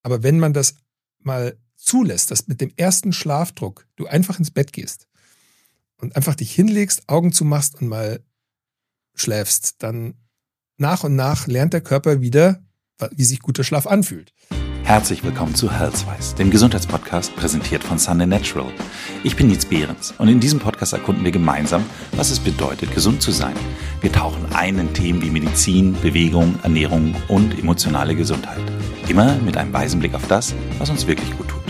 Aber wenn man das mal zulässt, dass mit dem ersten Schlafdruck du einfach ins Bett gehst und einfach dich hinlegst, Augen zumachst und mal schläfst, dann nach und nach lernt der Körper wieder, wie sich guter Schlaf anfühlt. Herzlich willkommen zu Healthwise, dem Gesundheitspodcast präsentiert von Sunday Natural. Ich bin Nietz Behrens und in diesem Podcast erkunden wir gemeinsam, was es bedeutet, gesund zu sein. Wir tauchen ein in Themen wie Medizin, Bewegung, Ernährung und emotionale Gesundheit. Immer mit einem weisen Blick auf das, was uns wirklich gut tut.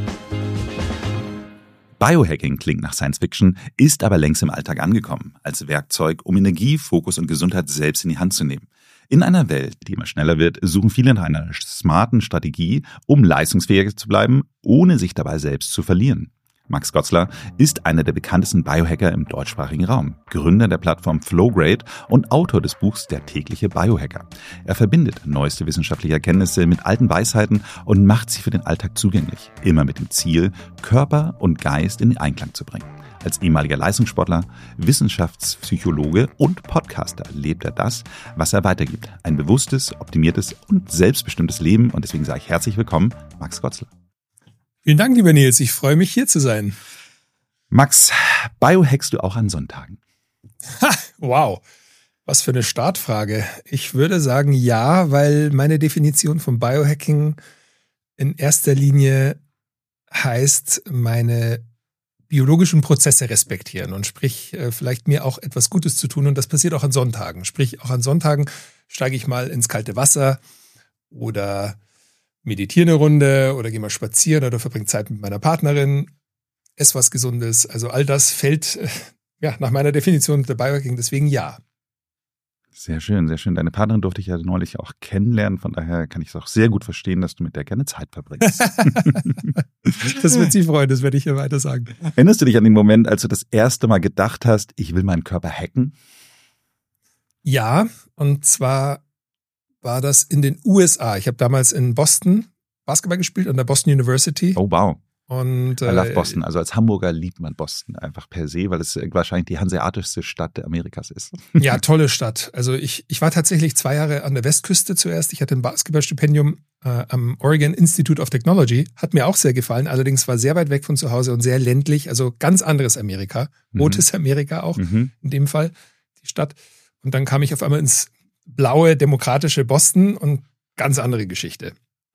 Biohacking klingt nach Science Fiction, ist aber längst im Alltag angekommen, als Werkzeug, um Energie, Fokus und Gesundheit selbst in die Hand zu nehmen. In einer Welt, die immer schneller wird, suchen viele nach einer smarten Strategie, um leistungsfähiger zu bleiben, ohne sich dabei selbst zu verlieren. Max Gotzler ist einer der bekanntesten Biohacker im deutschsprachigen Raum, Gründer der Plattform Flowgrade und Autor des Buchs Der tägliche Biohacker. Er verbindet neueste wissenschaftliche Erkenntnisse mit alten Weisheiten und macht sie für den Alltag zugänglich, immer mit dem Ziel, Körper und Geist in Einklang zu bringen. Als ehemaliger Leistungssportler, Wissenschaftspsychologe und Podcaster lebt er das, was er weitergibt. Ein bewusstes, optimiertes und selbstbestimmtes Leben. Und deswegen sage ich herzlich willkommen, Max Gotzler. Vielen Dank, lieber Nils. Ich freue mich, hier zu sein. Max, biohackst du auch an Sonntagen? Wow, was für eine Startfrage. Ich würde sagen ja, weil meine Definition von Biohacking in erster Linie heißt, meine biologischen Prozesse respektieren und sprich vielleicht mir auch etwas Gutes zu tun, und das passiert auch an Sonntagen. Sprich, auch an Sonntagen steige ich mal ins kalte Wasser oder meditiere eine Runde oder gehe mal spazieren oder verbringe Zeit mit meiner Partnerin, esse was Gesundes. Also all das fällt nach meiner Definition der Biohacking, deswegen ja. Sehr schön, sehr schön. Deine Partnerin durfte ich ja neulich auch kennenlernen, von daher kann ich es auch sehr gut verstehen, dass du mit der gerne Zeit verbringst. Das wird sie freuen, das werde ich ihr weiter sagen. Erinnerst du dich an den Moment, als du das erste Mal gedacht hast, ich will meinen Körper hacken? Ja, und zwar war das in den USA. Ich habe damals in Boston Basketball gespielt, an der Boston University. Oh, wow. Und, I love Boston. Also als Hamburger liebt man Boston einfach per se, weil es wahrscheinlich die hanseatischste Stadt Amerikas ist. Ja, tolle Stadt. Also ich war tatsächlich 2 Jahre an der Westküste zuerst. Ich hatte ein Basketballstipendium am Oregon Institute of Technology. Hat mir auch sehr gefallen. Allerdings war sehr weit weg von zu Hause und sehr ländlich. Also ganz anderes Amerika. Rotes Amerika auch in dem Fall, die Stadt. Und dann kam ich auf einmal ins blaue, demokratische Boston und ganz andere Geschichte.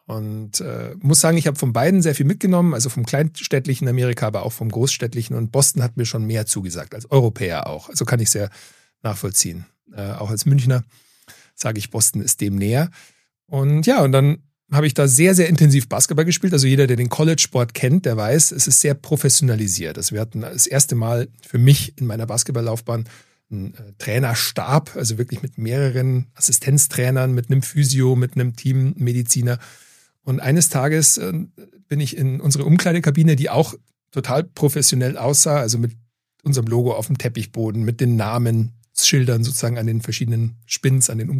Und muss sagen, ich habe von beiden sehr viel mitgenommen, also vom kleinstädtlichen Amerika, aber auch vom großstädtlichen. Und Boston hat mir schon mehr zugesagt, als Europäer auch. Also kann ich sehr nachvollziehen. Auch als Münchner sage ich, Boston ist dem näher. Und ja, und dann habe ich da sehr, sehr intensiv Basketball gespielt. Also jeder, der den College-Sport kennt, der weiß, es ist sehr professionalisiert. Also wir hatten das erste Mal für mich in meiner Basketballlaufbahn einen Trainerstab, also wirklich mit mehreren Assistenztrainern, mit einem Physio, mit einem Teammediziner. Und eines Tages bin ich in unsere Umkleidekabine, die auch total professionell aussah, also mit unserem Logo auf dem Teppichboden, mit den Namensschildern sozusagen an den verschiedenen Spins, an den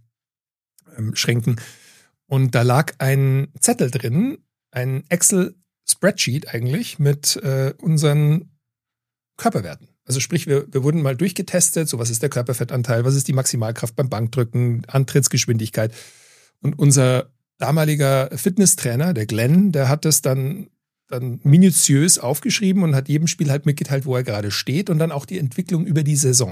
Umkleideschränken. Und da lag ein Zettel drin, ein Excel-Spreadsheet eigentlich mit unseren Körperwerten. Also sprich, wir wurden mal durchgetestet, so was ist der Körperfettanteil, was ist die Maximalkraft beim Bankdrücken, Antrittsgeschwindigkeit. Und unser damaliger Fitnesstrainer, der Glenn, der hat das dann minutiös aufgeschrieben und hat jedem Spiel halt mitgeteilt, wo er gerade steht und dann auch die Entwicklung über die Saison.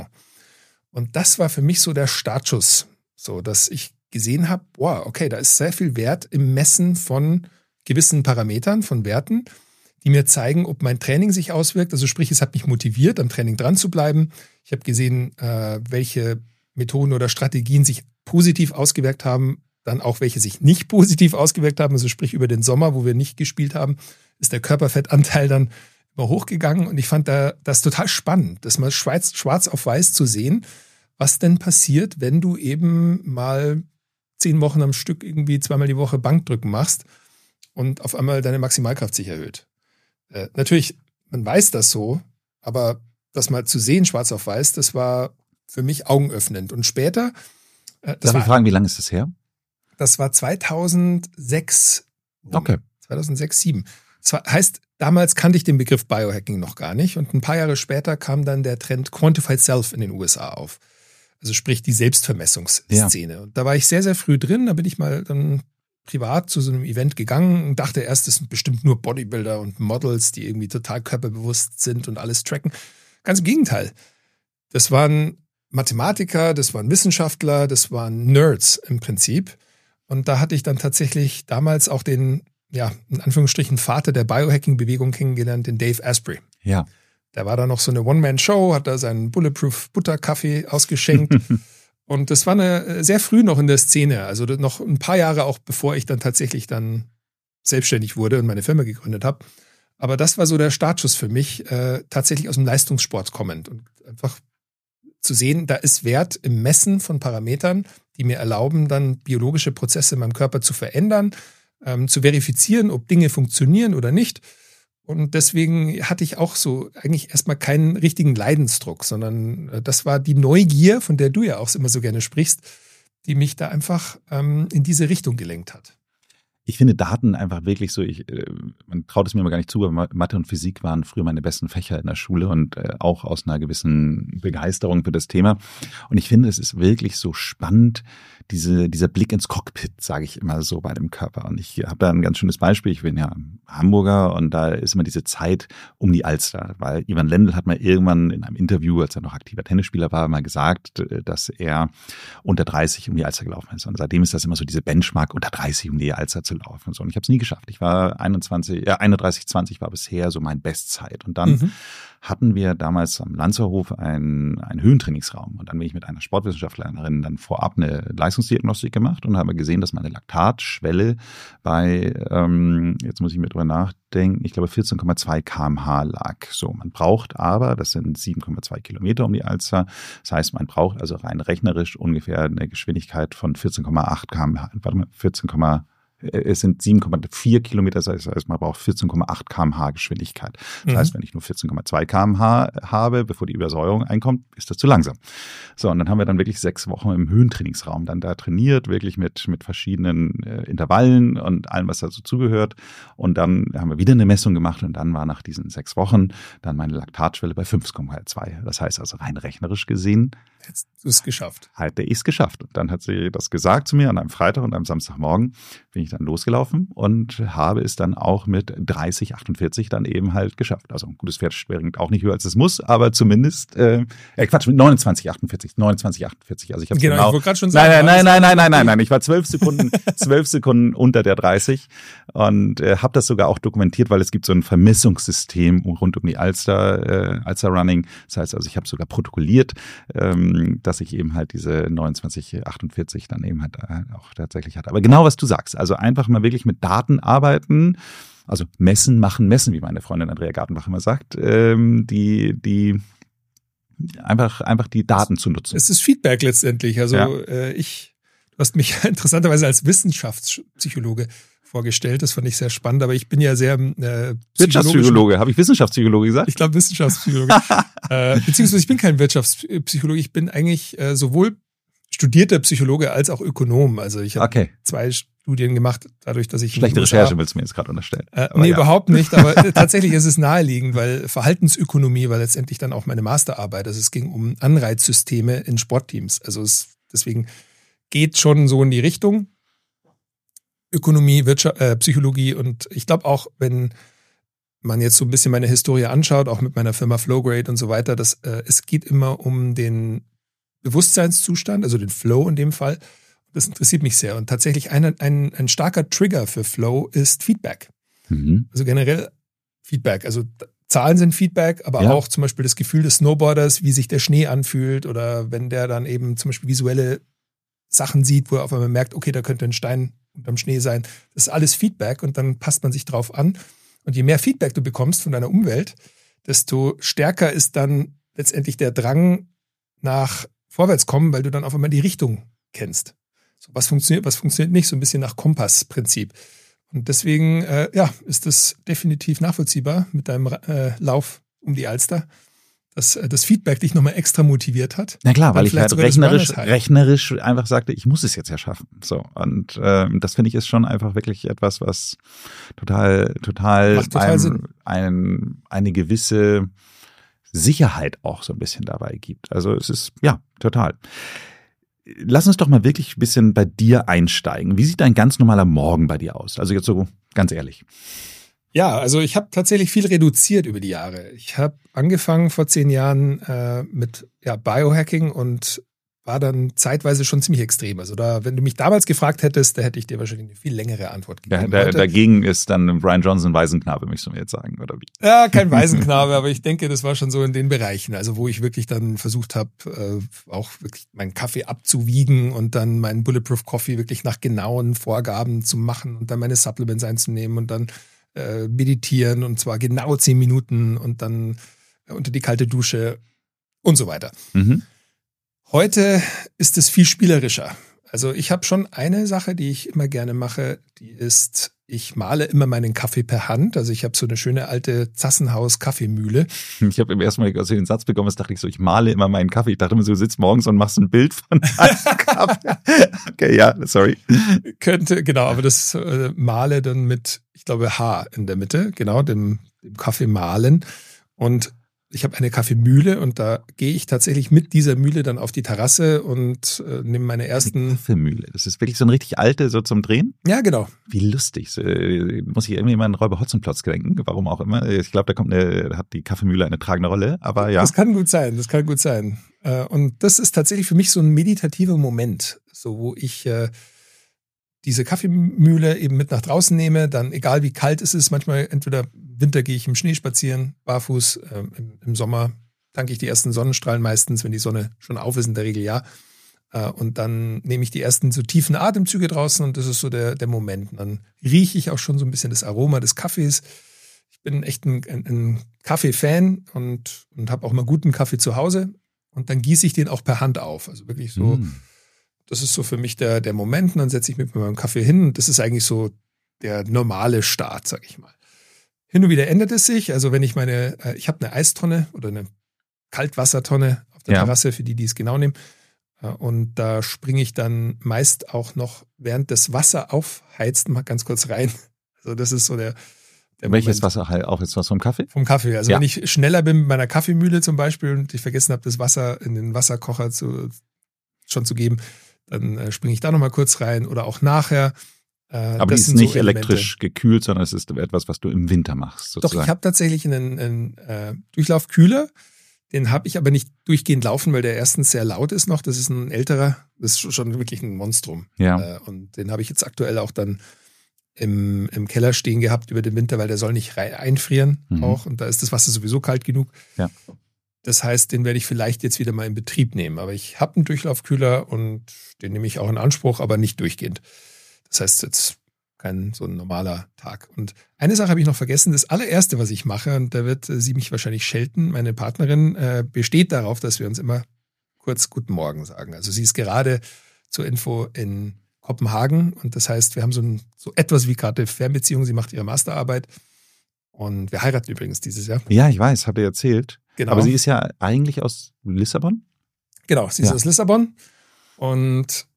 Und das war für mich so der Startschuss, so dass ich gesehen habe, wow, okay, da ist sehr viel Wert im Messen von gewissen Parametern, von Werten, die mir zeigen, ob mein Training sich auswirkt. Also sprich, es hat mich motiviert, am Training dran zu bleiben. Ich habe gesehen, welche Methoden oder Strategien sich positiv ausgewirkt haben, dann auch welche sich nicht positiv ausgewirkt haben. Also sprich, über den Sommer, wo wir nicht gespielt haben, ist der Körperfettanteil dann immer hochgegangen. Und ich fand das total spannend, das mal schwarz auf weiß zu sehen, was denn passiert, wenn du eben mal 10 Wochen am Stück irgendwie 2-mal die Woche Bankdrücken machst und auf einmal deine Maximalkraft sich erhöht. Natürlich, man weiß das so, aber das mal zu sehen, schwarz auf weiß, das war für mich augenöffnend. Und später... Darf ich fragen, wie lange ist das her? Das war 2006. Okay. 2006, 2007. Das heißt, damals kannte ich den Begriff Biohacking noch gar nicht. Und ein paar Jahre später kam dann der Trend Quantified Self in den USA auf. Also sprich die Selbstvermessungsszene. Ja. Und da war ich sehr, sehr früh drin. Da bin ich mal dann privat zu so einem Event gegangen und dachte erst, das sind bestimmt nur Bodybuilder und Models, die irgendwie total körperbewusst sind und alles tracken. Ganz im Gegenteil. Das waren Mathematiker, das waren Wissenschaftler, das waren Nerds im Prinzip. Und da hatte ich dann tatsächlich damals auch den, ja, in Anführungsstrichen Vater der Biohacking-Bewegung kennengelernt, den Dave Asprey. Ja. Der war da noch so eine One-Man-Show, hat da seinen Bulletproof Butterkaffee ausgeschenkt. Und das war sehr früh noch in der Szene, also noch ein paar Jahre auch bevor ich dann tatsächlich dann selbstständig wurde und meine Firma gegründet habe. Aber das war so der Startschuss für mich, tatsächlich aus dem Leistungssport kommend und einfach zu sehen, da ist Wert im Messen von Parametern, die mir erlauben, dann biologische Prozesse in meinem Körper zu verändern, zu verifizieren, ob Dinge funktionieren oder nicht. Und deswegen hatte ich auch so eigentlich erstmal keinen richtigen Leidensdruck, sondern das war die Neugier, von der du ja auch immer so gerne sprichst, die mich da einfach in diese Richtung gelenkt hat. Ich finde Daten einfach wirklich so, man traut es mir immer gar nicht zu, aber Mathe und Physik waren früher meine besten Fächer in der Schule und auch aus einer gewissen Begeisterung für das Thema. Und ich finde, es ist wirklich so spannend, dieser Blick ins Cockpit, sage ich immer so bei dem Körper. Und ich habe da ein ganz schönes Beispiel. Ich bin ja Hamburger und da ist immer diese Zeit um die Alster, weil Ivan Lendl hat mal irgendwann in einem Interview, als er noch aktiver Tennisspieler war, mal gesagt, dass er unter 30 um die Alster gelaufen ist. Und seitdem ist das immer so diese Benchmark, unter 30 um die Alster zu laufen. Und ich habe es nie geschafft. Ich war 31,20 war bisher so mein Bestzeit. Und dann hatten wir damals am Lanzerhof einen Höhentrainingsraum. Und dann bin ich mit einer Sportwissenschaftlerin dann vorab eine Leistungsdiagnostik gemacht und habe gesehen, dass meine Laktatschwelle bei, jetzt muss ich mir drüber nachdenken, ich glaube 14,2 km/h lag. So, man braucht aber, das sind 7,2 Kilometer um die Alster. Das heißt, man braucht also rein rechnerisch ungefähr eine Geschwindigkeit von 14,8 km/h. Es sind 7,4 Kilometer, das heißt, man braucht 14,8 km/h Geschwindigkeit. Das heißt, wenn ich nur 14,2 km/h habe, bevor die Übersäuerung einkommt, ist das zu langsam. So, und dann haben wir dann wirklich 6 Wochen im Höhentrainingsraum dann da trainiert, wirklich mit verschiedenen Intervallen und allem, was dazu zugehört. Und dann haben wir wieder eine Messung gemacht und dann war nach diesen 6 Wochen dann meine Laktatschwelle bei 5,2. Das heißt also rein rechnerisch gesehen, hättest du es geschafft. Hatte ich es geschafft. Und dann hat sie das gesagt zu mir an einem Freitag und am Samstagmorgen bin ich dann losgelaufen und habe es dann auch mit 30,48 dann eben halt geschafft. Also ein gutes Pferd springt auch nicht höher als es muss, aber zumindest, mit 29,48. Also ich habe genau, ich wollte gerade schon sagen. Nein. Ich war 12 Sekunden unter der 30 und habe das sogar auch dokumentiert, weil es gibt so ein Vermessungssystem rund um die Alster Running. Das heißt also, ich habe sogar protokolliert, dass ich eben halt diese 29,48 dann eben halt auch tatsächlich hatte. Aber genau was du sagst, also einfach mal wirklich mit Daten arbeiten, also messen, wie meine Freundin Andrea Gartenbach immer sagt, die einfach die Daten zu nutzen. Es ist Feedback letztendlich. Also ja. Du hast mich interessanterweise als Wissenschaftspsychologe vorgestellt. Das fand ich sehr spannend, aber ich bin ja sehr Wirtschaftspsychologe. Habe ich Wissenschaftspsychologe gesagt? Ich glaube Wissenschaftspsychologe. Beziehungsweise ich bin kein Wirtschaftspsychologe. Ich bin eigentlich sowohl studierter Psychologe als auch Ökonom. Also ich habe 2 Studien gemacht, dadurch, dass ich schlechte Recherche willst du mir jetzt gerade unterstellen. Nee, überhaupt nicht. Aber tatsächlich ist es naheliegend, weil Verhaltensökonomie war letztendlich dann auch meine Masterarbeit. Also es ging um Anreizsysteme in Sportteams. Also deswegen geht schon so in die Richtung. Ökonomie, Psychologie und ich glaube auch, wenn man jetzt so ein bisschen meine Historie anschaut, auch mit meiner Firma Flowgrade und so weiter, es geht immer um den Bewusstseinszustand, also den Flow in dem Fall. Das interessiert mich sehr und tatsächlich ein starker Trigger für Flow ist Feedback. Also generell Feedback, also Zahlen sind Feedback, aber auch zum Beispiel das Gefühl des Snowboarders, wie sich der Schnee anfühlt oder wenn der dann eben zum Beispiel visuelle Sachen sieht, wo er auf einmal merkt, okay, da könnte ein Stein unterm Schnee sein. Das ist alles Feedback und dann passt man sich drauf an. Und je mehr Feedback du bekommst von deiner Umwelt, desto stärker ist dann letztendlich der Drang nach Vorwärtskommen, weil du dann auf einmal die Richtung kennst. So, was funktioniert nicht, so ein bisschen nach Kompassprinzip. Und deswegen, ist das definitiv nachvollziehbar mit deinem Lauf um die Alster, dass das Feedback dich nochmal extra motiviert hat. Na klar, weil ich halt rechnerisch einfach sagte, ich muss es jetzt ja schaffen. So, und das finde ich ist schon einfach wirklich etwas, was total eine gewisse Sicherheit auch so ein bisschen dabei gibt. Also es ist, ja, total. lass uns doch mal wirklich ein bisschen bei dir einsteigen. Wie sieht ein ganz normaler Morgen bei dir aus? Also jetzt so ganz ehrlich. Ja, also ich habe tatsächlich viel reduziert über die Jahre. Ich habe angefangen vor 10 Jahren mit Biohacking und war dann zeitweise schon ziemlich extrem. Also wenn du mich damals gefragt hättest, da hätte ich dir wahrscheinlich eine viel längere Antwort gegeben. Dagegen ist dann Brian Johnson Waisenknabe, möchtest du mir jetzt sagen, oder wie? Ja, kein Waisenknabe, aber ich denke, das war schon so in den Bereichen, also wo ich wirklich dann versucht habe, auch wirklich meinen Kaffee abzuwiegen und dann meinen Bulletproof Coffee wirklich nach genauen Vorgaben zu machen und dann meine Supplements einzunehmen und dann meditieren und zwar genau 10 Minuten und dann unter die kalte Dusche und so weiter. Mhm. Heute ist es viel spielerischer. Also ich habe schon eine Sache, die ich immer gerne mache, die ist, ich male immer meinen Kaffee per Hand. Also ich habe so eine schöne alte Zassenhaus-Kaffeemühle. Ich habe im ersten Mal, als ich den Satz bekommen habe, dachte ich so, ich male immer meinen Kaffee. Ich dachte immer so, du sitzt morgens und machst ein Bild von deinem Kaffee. Okay, ja, sorry. Könnte, genau, aber das male dann mit, ich glaube, H in der Mitte, genau, dem Kaffee mahlen. Und ich habe eine Kaffeemühle und da gehe ich tatsächlich mit dieser Mühle dann auf die Terrasse und nehme meine ersten... Eine Kaffeemühle, das ist wirklich so eine richtig alte, so zum Drehen? Ja, genau. Wie lustig. Muss ich irgendwie immer an Räuber Hotzenplotz denken, warum auch immer. Ich glaube, hat die Kaffeemühle eine tragende Rolle, aber ja. Das kann gut sein. Und das ist tatsächlich für mich so ein meditativer Moment, so wo ich diese Kaffeemühle eben mit nach draußen nehme, dann egal wie kalt es ist, manchmal entweder Winter gehe ich im Schnee spazieren, barfuß, im Sommer tanke ich die ersten Sonnenstrahlen meistens, wenn die Sonne schon auf ist, in der Regel ja. Und dann nehme ich die ersten so tiefen Atemzüge draußen und das ist so der Moment. Und dann rieche ich auch schon so ein bisschen das Aroma des Kaffees. Ich bin echt ein Kaffee-Fan und habe auch mal guten Kaffee zu Hause und dann gieße ich den auch per Hand auf. Also wirklich so, Das ist so für mich der Moment und dann setze ich mich mit meinem Kaffee hin und das ist eigentlich so der normale Start, sag ich mal. Hin und wieder ändert es sich. Also wenn ich ich habe eine Eistonne oder eine Kaltwassertonne auf der Terrasse, für die es genau nehmen. Und da springe ich dann meist auch noch, während das Wasser aufheizt, mal ganz kurz rein. Also das ist so der Welches Moment. Wasser halt auch jetzt was vom Kaffee? Vom Kaffee. Also wenn ich schneller bin mit meiner Kaffeemühle zum Beispiel und ich vergessen habe, das Wasser in den Wasserkocher schon zu geben, dann springe ich da nochmal kurz rein oder auch nachher. Aber die ist nicht so elektrisch gekühlt, sondern es ist etwas, was du im Winter machst. Sozusagen. Doch, ich habe tatsächlich einen Durchlaufkühler. Den habe ich aber nicht durchgehend laufen, weil der erstens sehr laut ist noch. Das ist ein älterer, das ist schon wirklich ein Monstrum. Ja. Und den habe ich jetzt aktuell auch dann im Keller stehen gehabt über den Winter, weil der soll nicht einfrieren auch. Und da ist das Wasser sowieso kalt genug. Ja. Das heißt, den werde ich vielleicht jetzt wieder mal in Betrieb nehmen. Aber ich habe einen Durchlaufkühler und den nehme ich auch in Anspruch, aber nicht durchgehend. Das heißt jetzt kein so ein normaler Tag. Und eine Sache habe ich noch vergessen. Das allererste, was ich mache, und da wird sie mich wahrscheinlich schelten, meine Partnerin besteht darauf, dass wir uns immer kurz Guten Morgen sagen. Also sie ist gerade zur Info in Kopenhagen und das heißt, wir haben so etwas wie gerade Fernbeziehung. Sie macht ihre Masterarbeit und wir heiraten übrigens dieses Jahr. Ja, ich weiß, habt ihr erzählt. Genau. Aber sie ist ja eigentlich aus Lissabon? Genau, sie ist aus Lissabon und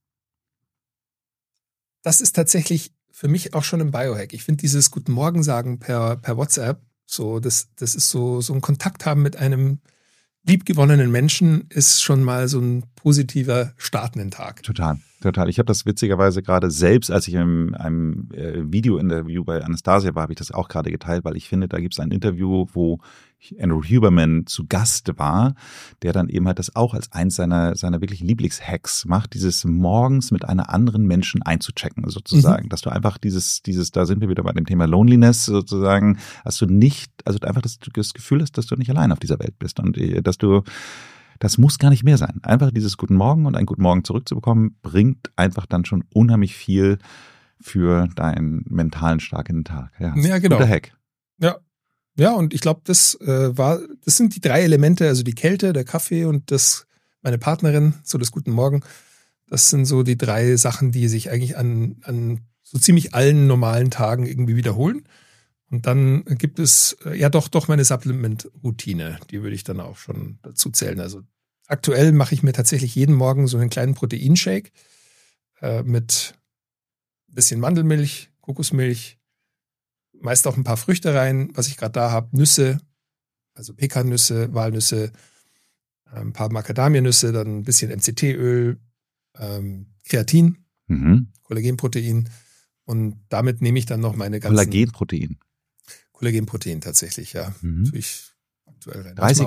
das ist tatsächlich für mich auch schon ein Biohack. Ich finde dieses Guten Morgen sagen per WhatsApp, das ist so ein Kontakt haben mit einem liebgewonnenen Menschen ist schon mal so ein positiver Start in den Tag. Total. Ich habe das witzigerweise gerade selbst, als ich in einem Video-Interview bei Anastasia war, habe ich das auch gerade geteilt, weil ich finde, da gibt es ein Interview, wo Andrew Huberman zu Gast war, der dann eben halt das auch als eins seiner wirklich Lieblingshacks macht, dieses morgens mit einer anderen Menschen einzuchecken sozusagen, dass du einfach dieses, da sind wir wieder bei dem Thema Loneliness sozusagen, also einfach das Gefühl hast, dass du nicht allein auf dieser Welt bist und das muss gar nicht mehr sein. Einfach dieses Guten Morgen und ein Guten Morgen zurückzubekommen, bringt einfach dann schon unheimlich viel für deinen mentalen starken Tag. Ja, genau. Guter Hack. Ja, und ich glaube, das sind die 3 Elemente, also die Kälte, der Kaffee und meine Partnerin, so das Guten Morgen. Das sind so die 3 Sachen, die sich eigentlich an so ziemlich allen normalen Tagen irgendwie wiederholen. Und dann gibt es doch meine Supplement-Routine, die würde ich dann auch schon dazu zählen. Also aktuell mache ich mir tatsächlich jeden Morgen so einen kleinen Proteinshake mit ein bisschen Mandelmilch, Kokosmilch, meist auch ein paar Früchte rein, was ich gerade da habe, Nüsse, also Pekannüsse, Walnüsse, ein paar Macadamianüsse, dann ein bisschen MCT-Öl, Kreatin, Mhm. Kollagenprotein und damit nehme ich dann noch meine ganzen... Kollagenprotein tatsächlich, ja. Mhm. Natürlich aktuell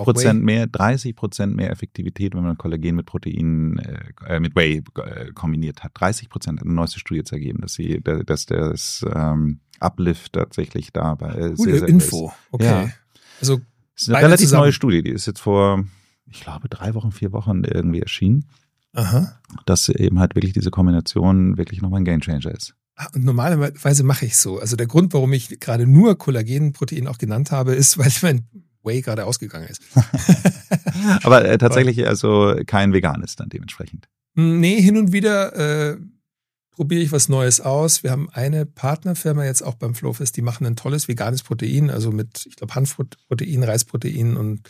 30% mehr Effektivität, wenn man Kollagen mit Protein, mit Whey kombiniert hat. 30% eine neueste Studie zu ergeben, dass das Uplift tatsächlich dabei Gute sehr Info, ist. okay. Ja. Also das ist eine relativ neue Studie, die ist jetzt vor, ich glaube, 3 Wochen, 4 Wochen irgendwie erschienen. Aha. Dass eben halt wirklich diese Kombination wirklich nochmal ein Gamechanger ist. Und normalerweise mache ich so. Also der Grund, warum ich gerade nur Kollagenprotein auch genannt habe, ist, weil mein Whey gerade ausgegangen ist. Aber tatsächlich also kein veganes dann dementsprechend. Nee, hin und wieder probiere ich was Neues aus. Wir haben eine Partnerfirma jetzt auch beim Flowfest, die machen ein tolles veganes Protein, also mit, ich glaube, Hanfprotein, Reisprotein und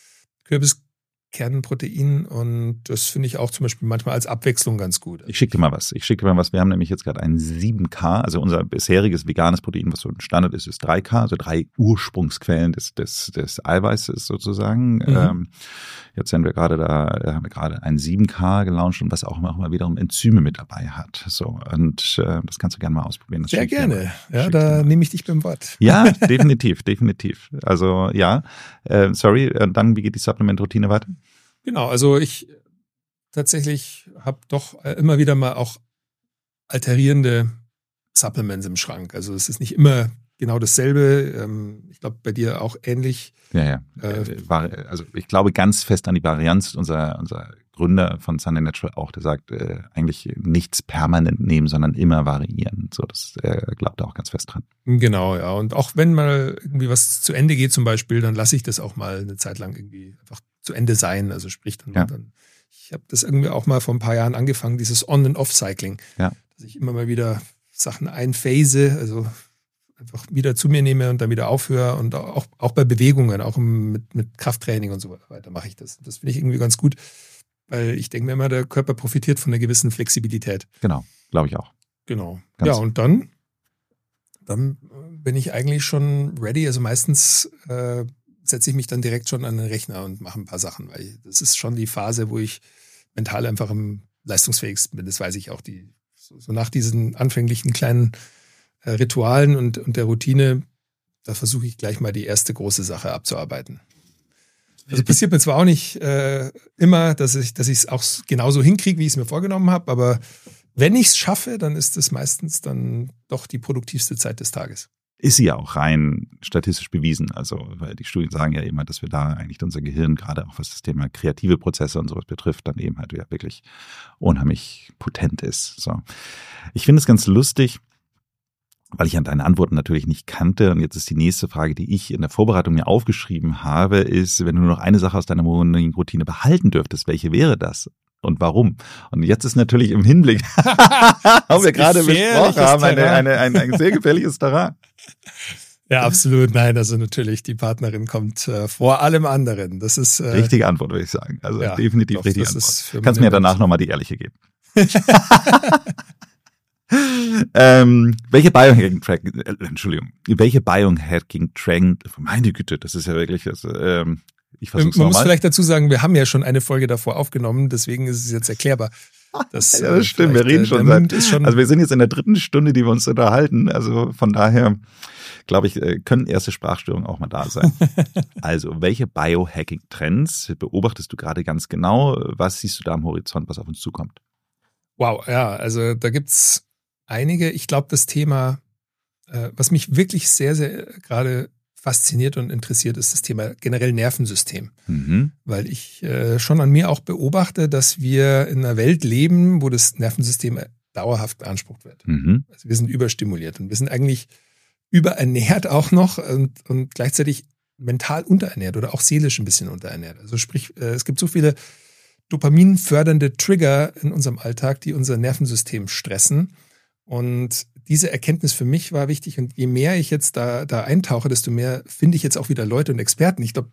Kürbiskernprotein und das finde ich auch zum Beispiel manchmal als Abwechslung ganz gut. Ich schicke dir mal was. Wir haben nämlich jetzt gerade ein 7K, also unser bisheriges veganes Protein, was so ein Standard ist 3K, also 3 Ursprungsquellen des Eiweißes sozusagen. Mhm. Jetzt haben wir gerade ein 7K gelauncht und was auch immer wiederum Enzyme mit dabei hat. So, und das kannst du gerne mal ausprobieren. Das sehr gerne. Ja, da nehme ich dich beim Wort. Ja, definitiv. Also ja, sorry, dann wie geht die Supplement-Routine weiter? Genau, also ich tatsächlich habe doch immer wieder mal auch alterierende Supplements im Schrank. Also es ist nicht immer genau dasselbe. Ich glaube, bei dir auch ähnlich. Ja. Also ich glaube ganz fest an die Varianz. Unser Gründer von Sunday Natural auch, der sagt, eigentlich nichts permanent nehmen, sondern immer variieren. So, das glaubt er auch ganz fest dran. Genau, ja. Und auch wenn mal irgendwie was zu Ende geht zum Beispiel, dann lasse ich das auch mal eine Zeit lang irgendwie einfach zu Ende sein. Also sprich dann ich habe das irgendwie auch mal vor ein paar Jahren angefangen, dieses On- und Off-Cycling. Ja. Dass ich immer mal wieder Sachen einphase, also einfach wieder zu mir nehme und dann wieder aufhöre und auch bei Bewegungen, auch mit Krafttraining und so weiter mache ich das. Das finde ich irgendwie ganz gut, weil ich denke mir immer, der Körper profitiert von einer gewissen Flexibilität. Genau, glaube ich auch. Genau. Ja, und dann bin ich eigentlich schon ready. Also meistens setze ich mich dann direkt schon an den Rechner und mache ein paar Sachen, weil das ist schon die Phase, wo ich mental einfach am leistungsfähigsten bin. Das weiß ich auch. So nach diesen anfänglichen kleinen Ritualen und der Routine, da versuche ich gleich mal die erste große Sache abzuarbeiten. Also passiert mir zwar auch nicht immer, dass ich es auch genauso hinkriege, wie ich es mir vorgenommen habe, aber wenn ich es schaffe, dann ist es meistens dann doch die produktivste Zeit des Tages. Ist sie ja auch rein statistisch bewiesen. Also, weil die Studien sagen ja immer, dass wir da eigentlich unser Gehirn, gerade auch was das Thema kreative Prozesse und sowas betrifft, dann eben halt ja wirklich unheimlich potent ist. So. Ich finde es ganz lustig, weil ich an deine Antworten natürlich nicht kannte. Und jetzt ist die nächste Frage, die ich in der Vorbereitung mir aufgeschrieben habe, ist, wenn du nur noch eine Sache aus deiner Morning-Routine behalten dürftest, welche wäre das? Und warum? Und jetzt ist natürlich im Hinblick, haben wir gerade besprochen haben, ein sehr gefährliches Terrain. Ja, absolut. Nein, also natürlich, die Partnerin kommt vor allem anderen. Das ist richtige Antwort, würde ich sagen. Also ja, definitiv richtige Antwort. Kannst mir danach nochmal die ehrliche geben. Welche Biohacking-Trend, meine Güte, das ist ja wirklich das, ich versuch's Man muss vielleicht dazu sagen, wir haben ja schon eine Folge davor aufgenommen, deswegen ist es jetzt erklärbar. Ja, das stimmt, wir reden schon also wir sind jetzt in der 3. Stunde, die wir uns unterhalten, also von daher, glaube ich, können erste Sprachstörungen auch mal da sein. Also, welche Biohacking-Trends beobachtest du gerade ganz genau? Was siehst du da am Horizont, was auf uns zukommt? Wow, ja, also da gibt's einige. Ich glaube, das Thema, was mich wirklich sehr, sehr gerade fasziniert und interessiert, ist das Thema generell Nervensystem. Mhm. Weil ich schon an mir auch beobachte, dass wir in einer Welt leben, wo das Nervensystem dauerhaft beansprucht wird. Mhm. Also wir sind überstimuliert und wir sind eigentlich überernährt auch noch und gleichzeitig mental unterernährt oder auch seelisch ein bisschen unterernährt. Also sprich, es gibt so viele dopaminfördernde Trigger in unserem Alltag, die unser Nervensystem stressen. Und diese Erkenntnis für mich war wichtig. Und je mehr ich jetzt da eintauche, desto mehr finde ich jetzt auch wieder Leute und Experten. Ich glaube,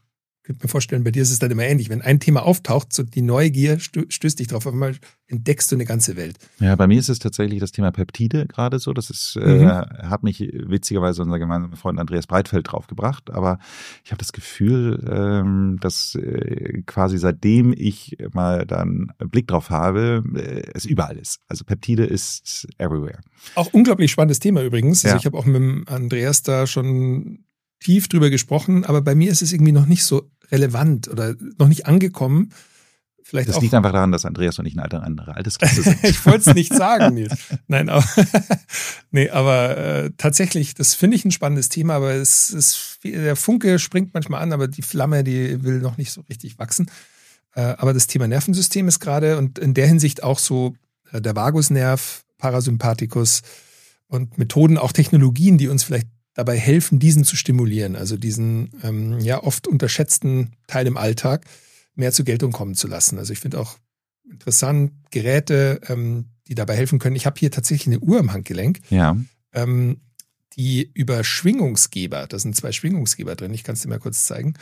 könnte mir vorstellen, bei dir ist es dann immer ähnlich. Wenn ein Thema auftaucht, so die Neugier stößt dich drauf, auf einmal entdeckst du eine ganze Welt. Ja, bei mir ist es tatsächlich das Thema Peptide gerade so. Das ist, hat mich witzigerweise unser gemeinsamer Freund Andreas Breitfeld draufgebracht. Aber ich habe das Gefühl, dass quasi seitdem ich mal dann einen Blick drauf habe, es überall ist. Also Peptide ist everywhere. Auch unglaublich spannendes Thema übrigens. Also Ja. ich habe auch mit dem Andreas da schon tief drüber gesprochen, aber bei mir ist es irgendwie noch nicht so relevant oder noch nicht angekommen. Vielleicht Das auch, liegt einfach daran, dass Andreas und ich eine andere Altersklasse sind. ich wollte es nicht sagen, Nils. Nein, aber, tatsächlich, das finde ich ein spannendes Thema, aber der Funke springt manchmal an, aber die Flamme, die will noch nicht so richtig wachsen. Aber das Thema Nervensystem ist gerade und in der Hinsicht auch so der Vagusnerv, Parasympathikus und Methoden, auch Technologien, die uns vielleicht dabei helfen, diesen zu stimulieren, also diesen oft unterschätzten Teil im Alltag mehr zur Geltung kommen zu lassen. Also ich finde auch interessant Geräte, die dabei helfen können. Ich habe hier tatsächlich eine Uhr am Handgelenk, Ja. die über Schwingungsgeber, da sind 2 Schwingungsgeber drin, ich kann es dir mal kurz zeigen.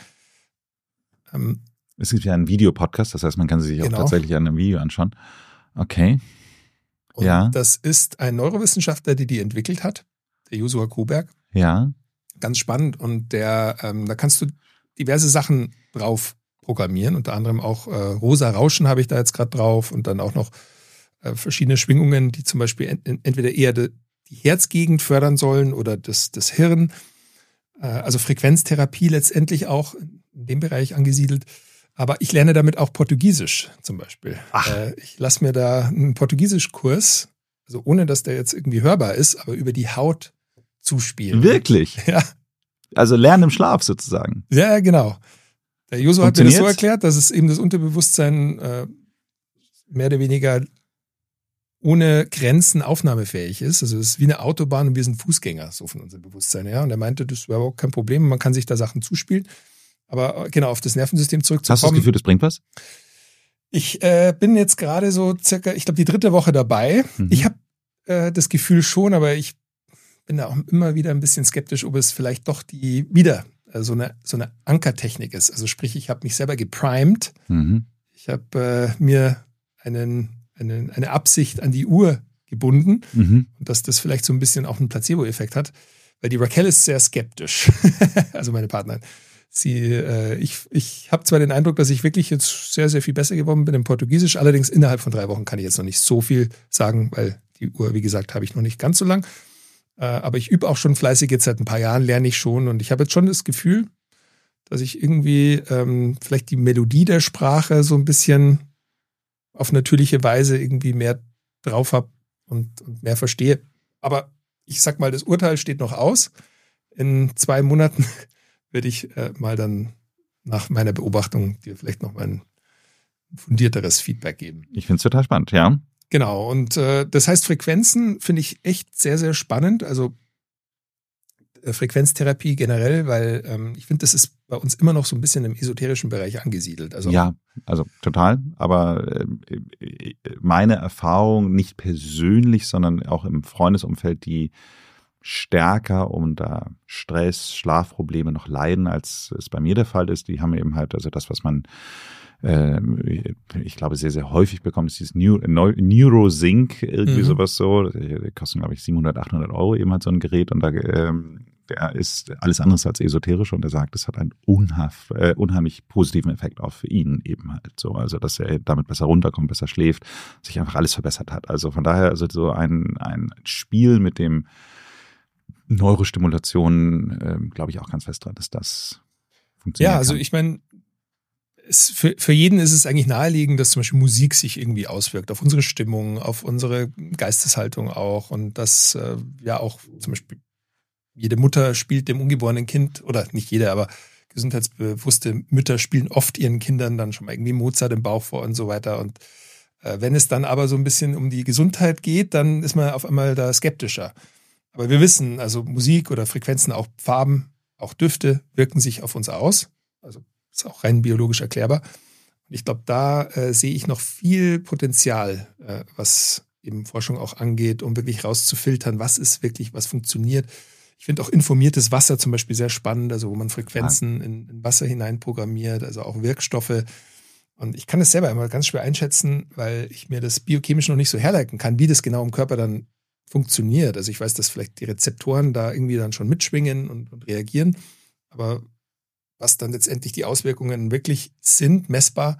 Es gibt ja einen Videopodcast, das heißt, man kann sie sich auch Genau. tatsächlich an einem Video anschauen. Okay. Und Ja. das ist ein Neurowissenschaftler, der die entwickelt hat, der Joshua Koberg. Ja. Ganz spannend und da kannst du diverse Sachen drauf programmieren, unter anderem auch rosa Rauschen habe ich da jetzt gerade drauf und dann auch noch verschiedene Schwingungen, die zum Beispiel entweder eher die Herzgegend fördern sollen oder das Hirn, also Frequenztherapie letztendlich auch in dem Bereich angesiedelt. Aber ich lerne damit auch Portugiesisch zum Beispiel. Ich lasse mir da einen Portugiesischkurs, also ohne dass der jetzt irgendwie hörbar ist, aber über die Haut zuspielen. Wirklich? Ja. Also lernen im Schlaf sozusagen. Ja, genau. Der Joshua hat mir das so Funktioniert's? erklärt, dass es eben das Unterbewusstsein mehr oder weniger ohne Grenzen aufnahmefähig ist. Also es ist wie eine Autobahn und wir sind Fußgänger, so von unserem Bewusstsein her. Und er meinte, das wäre überhaupt kein Problem, man kann sich da Sachen zuspielen. Aber genau, auf das Nervensystem zurückzukommen. Hast du das Gefühl, das bringt was? Ich bin jetzt gerade so circa, ich glaube, die 3. Woche dabei. Mhm. Ich habe das Gefühl schon, aber ich bin da auch immer wieder ein bisschen skeptisch, ob es vielleicht doch so eine Ankertechnik ist. Also sprich, ich habe mich selber geprimed. Mhm. Ich habe mir eine Absicht an die Uhr gebunden Mhm. und dass das vielleicht so ein bisschen auch einen Placebo-Effekt hat, weil die Raquel ist sehr skeptisch, also meine Partnerin. Ich habe zwar den Eindruck, dass ich wirklich jetzt sehr, sehr viel besser geworden bin im Portugiesisch, allerdings innerhalb von 3 Wochen kann ich jetzt noch nicht so viel sagen, weil die Uhr, wie gesagt, habe ich noch nicht ganz so lang. Aber ich übe auch schon fleißig, jetzt seit ein paar Jahren lerne ich schon und ich habe jetzt schon das Gefühl, dass ich irgendwie vielleicht die Melodie der Sprache so ein bisschen auf natürliche Weise irgendwie mehr drauf habe und mehr verstehe. Aber ich sag mal, das Urteil steht noch aus. In 2 Monaten werde ich mal dann nach meiner Beobachtung dir vielleicht noch mal ein fundierteres Feedback geben. Ich finde es total spannend, ja. Genau, und das heißt, Frequenzen finde ich echt sehr, sehr spannend. Also Frequenztherapie generell, weil ich finde, das ist bei uns immer noch so ein bisschen im esoterischen Bereich angesiedelt. Also Ja, also total. Aber meine Erfahrung, nicht persönlich, sondern auch im Freundesumfeld, die stärker unter Stress, Schlafprobleme noch leiden, als es bei mir der Fall ist, die haben eben halt, also das, was man ich glaube, sehr, sehr häufig bekommt, ist dieses Neurosync, irgendwie sowas so. Die kosten, glaube ich, 700, 800 Euro eben halt so ein Gerät und da der ist alles anderes als esoterisch und er sagt, es hat einen unheimlich positiven Effekt auch für ihn eben halt so. Also, dass er damit besser runterkommt, besser schläft, sich einfach alles verbessert hat. Also von daher, also so ein Spiel mit dem Neurostimulation, glaube ich auch ganz fest dran, dass das funktioniert. Ja, also ich meine, für jeden ist es eigentlich naheliegend, dass zum Beispiel Musik sich irgendwie auswirkt auf unsere Stimmung, auf unsere Geisteshaltung auch und dass ja auch zum Beispiel jede Mutter spielt dem ungeborenen Kind, oder nicht jede, aber gesundheitsbewusste Mütter spielen oft ihren Kindern dann schon mal irgendwie Mozart im Bauch vor und so weiter. Und wenn es dann aber so ein bisschen um die Gesundheit geht, dann ist man auf einmal da skeptischer. Aber wir wissen, also Musik oder Frequenzen, auch Farben, auch Düfte wirken sich auf uns aus. Also ist auch rein biologisch erklärbar. Und ich glaube, da sehe ich noch viel Potenzial, was eben Forschung auch angeht, um wirklich rauszufiltern, was ist wirklich, was funktioniert. Ich finde auch informiertes Wasser zum Beispiel sehr spannend, also wo man Frequenzen in Wasser hinein programmiert, also auch Wirkstoffe. Und ich kann das selber immer ganz schwer einschätzen, weil ich mir das biochemisch noch nicht so herleiten kann, wie das genau im Körper dann funktioniert. Also ich weiß, dass vielleicht die Rezeptoren da irgendwie dann schon mitschwingen und reagieren. Aber was dann letztendlich die Auswirkungen wirklich sind, messbar,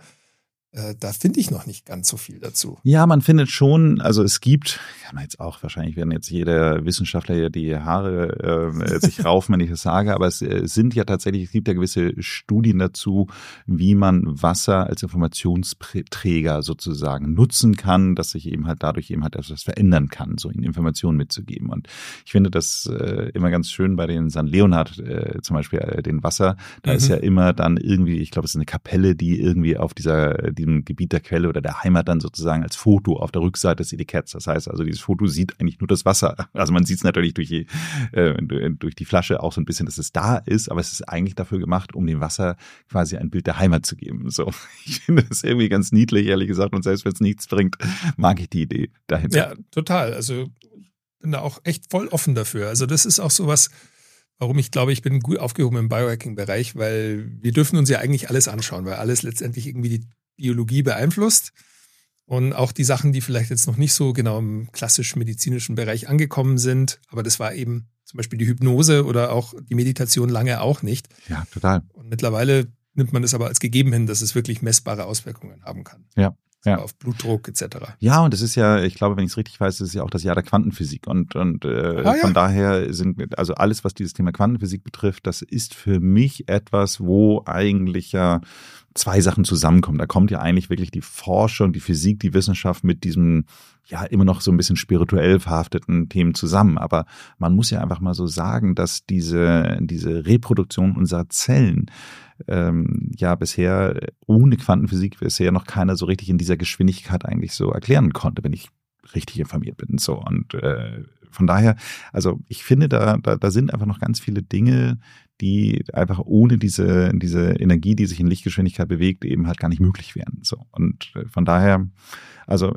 da finde ich noch nicht ganz so viel dazu. Ja, man findet schon, also es gibt, kann man jetzt auch, wahrscheinlich werden jetzt jeder Wissenschaftler hier die Haare sich raufen, wenn ich das sage, aber es sind ja tatsächlich, es gibt ja gewisse Studien dazu, wie man Wasser als Informationsträger sozusagen nutzen kann, dass sich eben halt dadurch eben halt etwas verändern kann, so ihnen Informationen mitzugeben. Und ich finde das immer ganz schön bei den St. Leonhard zum Beispiel, den Wasser, da ist ja immer dann irgendwie, ich glaube, es ist eine Kapelle, die irgendwie auf diesem Gebiet der Quelle oder der Heimat dann sozusagen als Foto auf der Rückseite des Etiketts. Das heißt also, dieses Foto sieht eigentlich nur das Wasser. Also man sieht es natürlich durch die Flasche auch so ein bisschen, dass es da ist, aber es ist eigentlich dafür gemacht, um dem Wasser quasi ein Bild der Heimat zu geben. So, ich finde das irgendwie ganz niedlich, ehrlich gesagt, und selbst wenn es nichts bringt, mag ich die Idee dahinter. Ja, total. Also ich bin da auch echt voll offen dafür. Also das ist auch sowas, warum ich glaube, ich bin gut aufgehoben im Biohacking-Bereich, weil wir dürfen uns ja eigentlich alles anschauen, weil alles letztendlich irgendwie die Biologie beeinflusst und auch die Sachen, die vielleicht jetzt noch nicht so genau im klassisch-medizinischen Bereich angekommen sind, aber das war eben zum Beispiel die Hypnose oder auch die Meditation lange auch nicht. Ja, total. Und mittlerweile nimmt man es aber als gegeben hin, dass es wirklich messbare Auswirkungen haben kann. Ja. Ja. Auf Blutdruck etc. Ja, und das ist ja, ich glaube, wenn ich es richtig weiß, das ist ja auch das Jahr der Quantenphysik. Und von daher sind, also alles, was dieses Thema Quantenphysik betrifft, das ist für mich etwas, wo eigentlich ja zwei Sachen zusammenkommen. Da kommt ja eigentlich wirklich die Forschung, die Physik, die Wissenschaft mit diesem ja immer noch so ein bisschen spirituell verhafteten Themen zusammen. Aber man muss ja einfach mal so sagen, dass diese Reproduktion unserer Zellen ja bisher ohne Quantenphysik bisher noch keiner so richtig in dieser Geschwindigkeit eigentlich so erklären konnte, wenn ich richtig informiert bin. So, und von daher, also ich finde, da sind einfach noch ganz viele Dinge, die einfach ohne diese Energie, die sich in Lichtgeschwindigkeit bewegt, eben halt gar nicht möglich wären. So, und von daher, also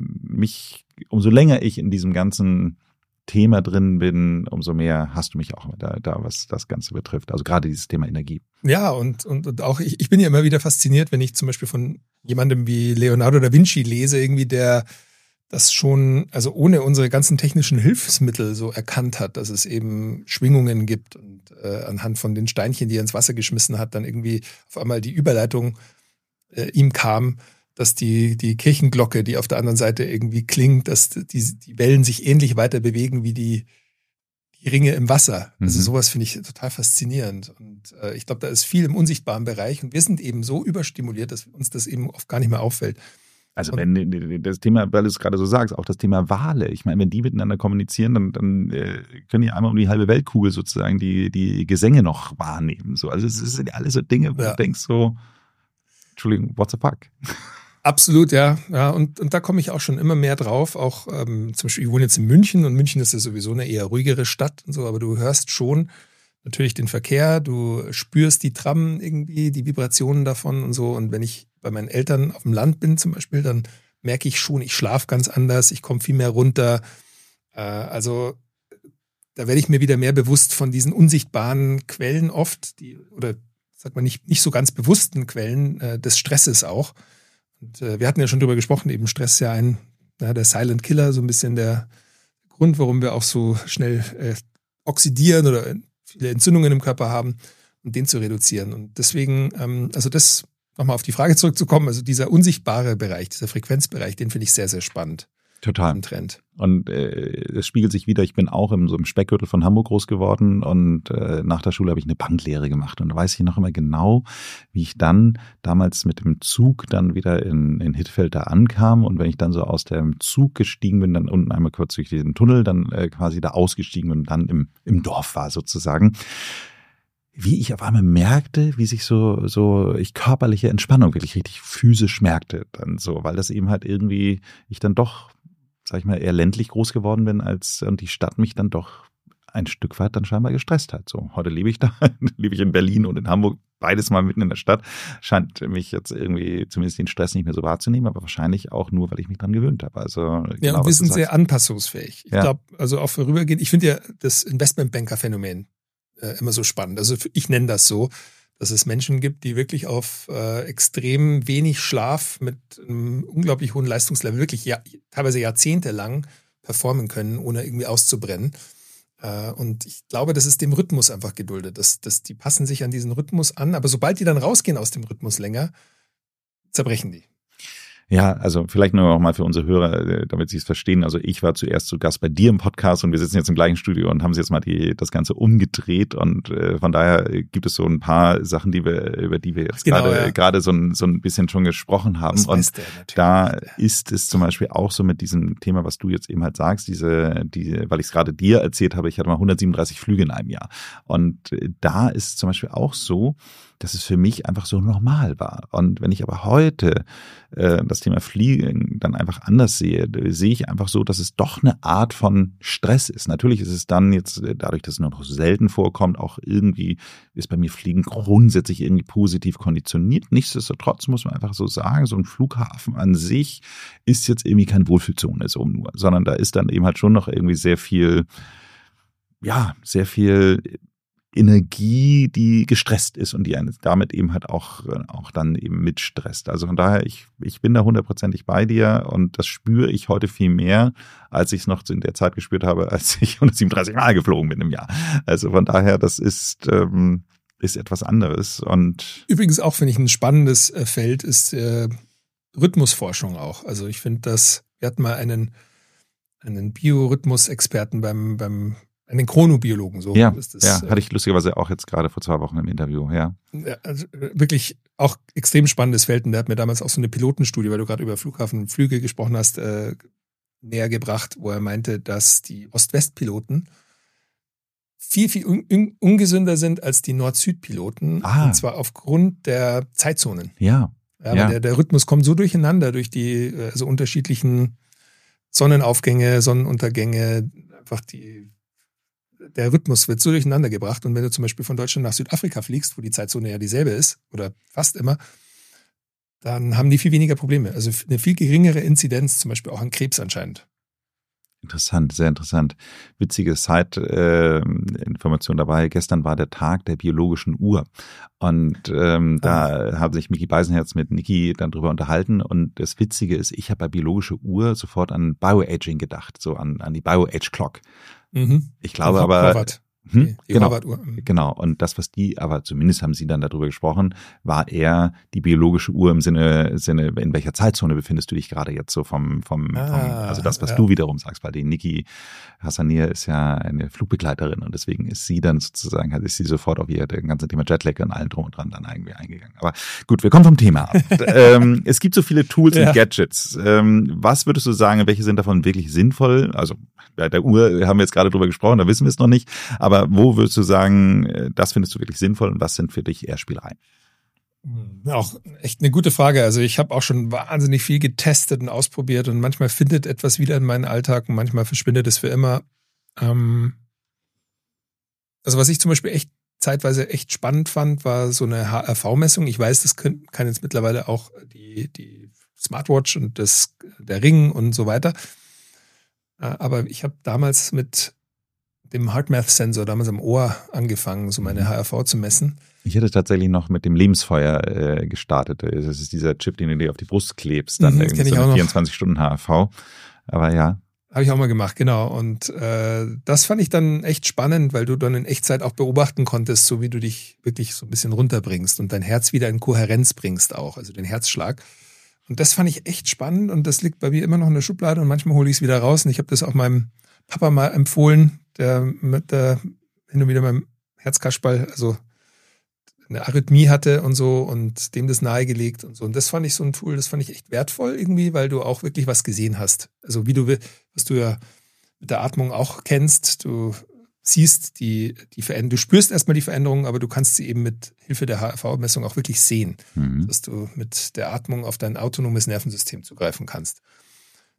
umso länger ich in diesem ganzen Thema drin bin, umso mehr hast du mich auch da, was das Ganze betrifft. Also gerade dieses Thema Energie. Ja, und auch ich bin ja immer wieder fasziniert, wenn ich zum Beispiel von jemandem wie Leonardo da Vinci lese, irgendwie der das schon, also ohne unsere ganzen technischen Hilfsmittel so erkannt hat, dass es eben Schwingungen gibt und anhand von den Steinchen, die er ins Wasser geschmissen hat, dann irgendwie auf einmal die Überleitung ihm kam, dass die Kirchenglocke, die auf der anderen Seite irgendwie klingt, dass die Wellen sich ähnlich weiter bewegen wie die Ringe im Wasser. Also sowas finde ich total faszinierend. Und ich glaube, da ist viel im unsichtbaren Bereich und wir sind eben so überstimuliert, dass uns das eben oft gar nicht mehr auffällt. Also wenn das Thema, weil du es gerade so sagst, auch das Thema Wale, ich meine, wenn die miteinander kommunizieren, dann können die einmal um die halbe Weltkugel sozusagen die Gesänge noch wahrnehmen. So, also es sind ja alles so Dinge, wo du denkst so, Entschuldigung, what the fuck? Absolut, ja. Und da komme ich auch schon immer mehr drauf. Auch zum Beispiel, ich wohne jetzt in München und München ist ja sowieso eine eher ruhigere Stadt und so, aber du hörst schon natürlich den Verkehr, du spürst die Tram irgendwie, die Vibrationen davon und so. Und wenn ich bei meinen Eltern auf dem Land bin zum Beispiel, dann merke ich schon, ich schlafe ganz anders, ich komme viel mehr runter. Also da werde ich mir wieder mehr bewusst von diesen unsichtbaren Quellen oft, oder sagt man nicht so ganz bewussten Quellen des Stresses auch. Und wir hatten ja schon drüber gesprochen, eben Stress ist ja der Silent Killer, so ein bisschen der Grund, warum wir auch so schnell oxidieren oder viele Entzündungen im Körper haben, um den zu reduzieren. Und deswegen, also das nochmal auf die Frage zurückzukommen, also dieser unsichtbare Bereich, dieser Frequenzbereich, den finde ich sehr, sehr spannend. Total. Im Trend. Und es spiegelt sich wieder, ich bin auch so im Speckgürtel von Hamburg groß geworden und nach der Schule habe ich eine Banklehre gemacht. Und da weiß ich noch immer genau, wie ich dann damals mit dem Zug dann wieder in Hittfeld da ankam. Und wenn ich dann so aus dem Zug gestiegen bin, dann unten einmal kurz durch diesen Tunnel, dann quasi da ausgestiegen bin und dann im Dorf war sozusagen. Wie ich auf einmal merkte, wie sich so ich körperliche Entspannung wirklich richtig physisch merkte dann so, weil das eben halt irgendwie ich dann doch, sag ich mal, eher ländlich groß geworden bin und die Stadt mich dann doch ein Stück weit dann scheinbar gestresst hat. So, heute lebe ich da, lebe ich in Berlin und in Hamburg, beides mal mitten in der Stadt. Scheint mich jetzt irgendwie zumindest den Stress nicht mehr so wahrzunehmen, aber wahrscheinlich auch nur, weil ich mich dran gewöhnt habe. Also, ja, und wir sind sehr anpassungsfähig. Ich glaube, also auch vorübergehend, ich finde ja das Investmentbanker-Phänomen immer so spannend. Also ich nenne das so, dass es Menschen gibt, die wirklich auf extrem wenig Schlaf mit einem unglaublich hohen Leistungslevel wirklich teilweise jahrzehntelang performen können, ohne irgendwie auszubrennen. Und ich glaube, das ist dem Rhythmus einfach geduldet. Die passen sich an diesen Rhythmus an, aber sobald die dann rausgehen aus dem Rhythmus länger, zerbrechen die. Ja, also vielleicht nur noch mal für unsere Hörer, damit sie es verstehen. Also ich war zuerst zu Gast bei dir im Podcast und wir sitzen jetzt im gleichen Studio und haben jetzt mal das Ganze umgedreht und von daher gibt es so ein paar Sachen, über die wir jetzt gerade so ein bisschen schon gesprochen haben. Das und da ist es zum Beispiel auch so mit diesem Thema, was du jetzt eben halt sagst, weil ich es gerade dir erzählt habe, ich hatte mal 137 Flüge in einem Jahr und da ist es zum Beispiel auch so, dass es für mich einfach so normal war. Und wenn ich aber heute das Thema Fliegen dann einfach anders sehe ich einfach so, dass es doch eine Art von Stress ist. Natürlich ist es dann jetzt, dadurch, dass es nur noch selten vorkommt, auch irgendwie ist bei mir Fliegen grundsätzlich irgendwie positiv konditioniert. Nichtsdestotrotz muss man einfach so sagen, so ein Flughafen an sich ist jetzt irgendwie keine Wohlfühlzone so nur, sondern da ist dann eben halt schon noch irgendwie sehr viel Energie, die gestresst ist und die einen damit eben halt auch dann eben mitstresst. Also von daher, ich bin da 100%ig bei dir und das spüre ich heute viel mehr, als ich es noch in der Zeit gespürt habe, als ich 137 Mal geflogen bin im Jahr. Also von daher, das ist etwas anderes. Und übrigens auch, finde ich, ein spannendes Feld ist Rhythmusforschung auch. Also ich finde, wir hatten mal einen Biorhythmus-Experten einen Chronobiologen, so ist das. Ja, hatte ich lustigerweise auch jetzt gerade vor 2 Wochen im Interview, ja. Also wirklich auch extrem spannendes Feld. Und der hat mir damals auch so eine Pilotenstudie, weil du gerade über Flughafenflüge gesprochen hast, näher gebracht, wo er meinte, dass die Ost-West-Piloten viel, viel ungesünder sind als die Nord-Süd-Piloten. Und zwar aufgrund der Zeitzonen. Ja. Aber der Rhythmus kommt so durcheinander durch die unterschiedlichen Sonnenaufgänge, Sonnenuntergänge, einfach der Rhythmus wird so durcheinander gebracht. Und wenn du zum Beispiel von Deutschland nach Südafrika fliegst, wo die Zeitzone ja dieselbe ist, oder fast immer, dann haben die viel weniger Probleme. Also eine viel geringere Inzidenz, zum Beispiel auch an Krebs anscheinend. Interessant, sehr interessant. Witzige Side-Information dabei. Gestern war der Tag der biologischen Uhr. Und da haben sich Micky Beisenherz mit Niki dann drüber unterhalten. Und das Witzige ist, ich habe bei biologische Uhr sofort an Bioaging gedacht, so an die Bioage-Clock. Mhm. Ich glaube aber... Horvath-Uhr. Genau. Und das, was aber zumindest haben sie dann darüber gesprochen, war eher die biologische Uhr im Sinne, in welcher Zeitzone befindest du dich gerade jetzt so also das, was du wiederum sagst, weil die Niki Hassanier ist ja eine Flugbegleiterin und deswegen ist sie dann sozusagen, ist sie sofort auf ihr ganze Thema Jetlag und allem drum und dran dann irgendwie eingegangen. Aber gut, wir kommen vom Thema ab. Es gibt so viele Tools und Gadgets. Was würdest du sagen, welche sind davon wirklich sinnvoll? Also bei der Uhr haben wir jetzt gerade drüber gesprochen, da wissen wir es noch nicht. Aber wo würdest du sagen, das findest du wirklich sinnvoll und was sind für dich eher Spielereien? Auch echt eine gute Frage. Also ich habe auch schon wahnsinnig viel getestet und ausprobiert und manchmal findet etwas wieder in meinen Alltag und manchmal verschwindet es für immer. Also was ich zum Beispiel zeitweise echt spannend fand, war so eine HRV-Messung. Ich weiß, das kann jetzt mittlerweile auch die Smartwatch und der Ring und so weiter. Aber ich habe damals mit dem HeartMath-Sensor damals am Ohr angefangen, so meine HRV zu messen. Ich hätte tatsächlich noch mit dem Lebensfeuer gestartet. Das ist dieser Chip, den du dir auf die Brust klebst, dann irgendwie so eine 24-Stunden HRV. Aber ja. Habe ich auch mal gemacht, genau. Und das fand ich dann echt spannend, weil du dann in Echtzeit auch beobachten konntest, so wie du dich wirklich so ein bisschen runterbringst und dein Herz wieder in Kohärenz bringst auch, also den Herzschlag. Und das fand ich echt spannend und das liegt bei mir immer noch in der Schublade und manchmal hole ich es wieder raus. Und ich habe das auch meinem Papa mal empfohlen, der hin und wieder beim Herzkasperl, also eine Arrhythmie hatte und so und dem das nahegelegt und so. Und das fand ich so ein Tool, das fand ich echt wertvoll irgendwie, weil du auch wirklich was gesehen hast. Also was du ja mit der Atmung auch kennst, du siehst die Veränderung, du spürst erstmal die Veränderung, aber du kannst sie eben mit Hilfe der HRV-Messung auch wirklich sehen, dass du mit der Atmung auf dein autonomes Nervensystem zugreifen kannst.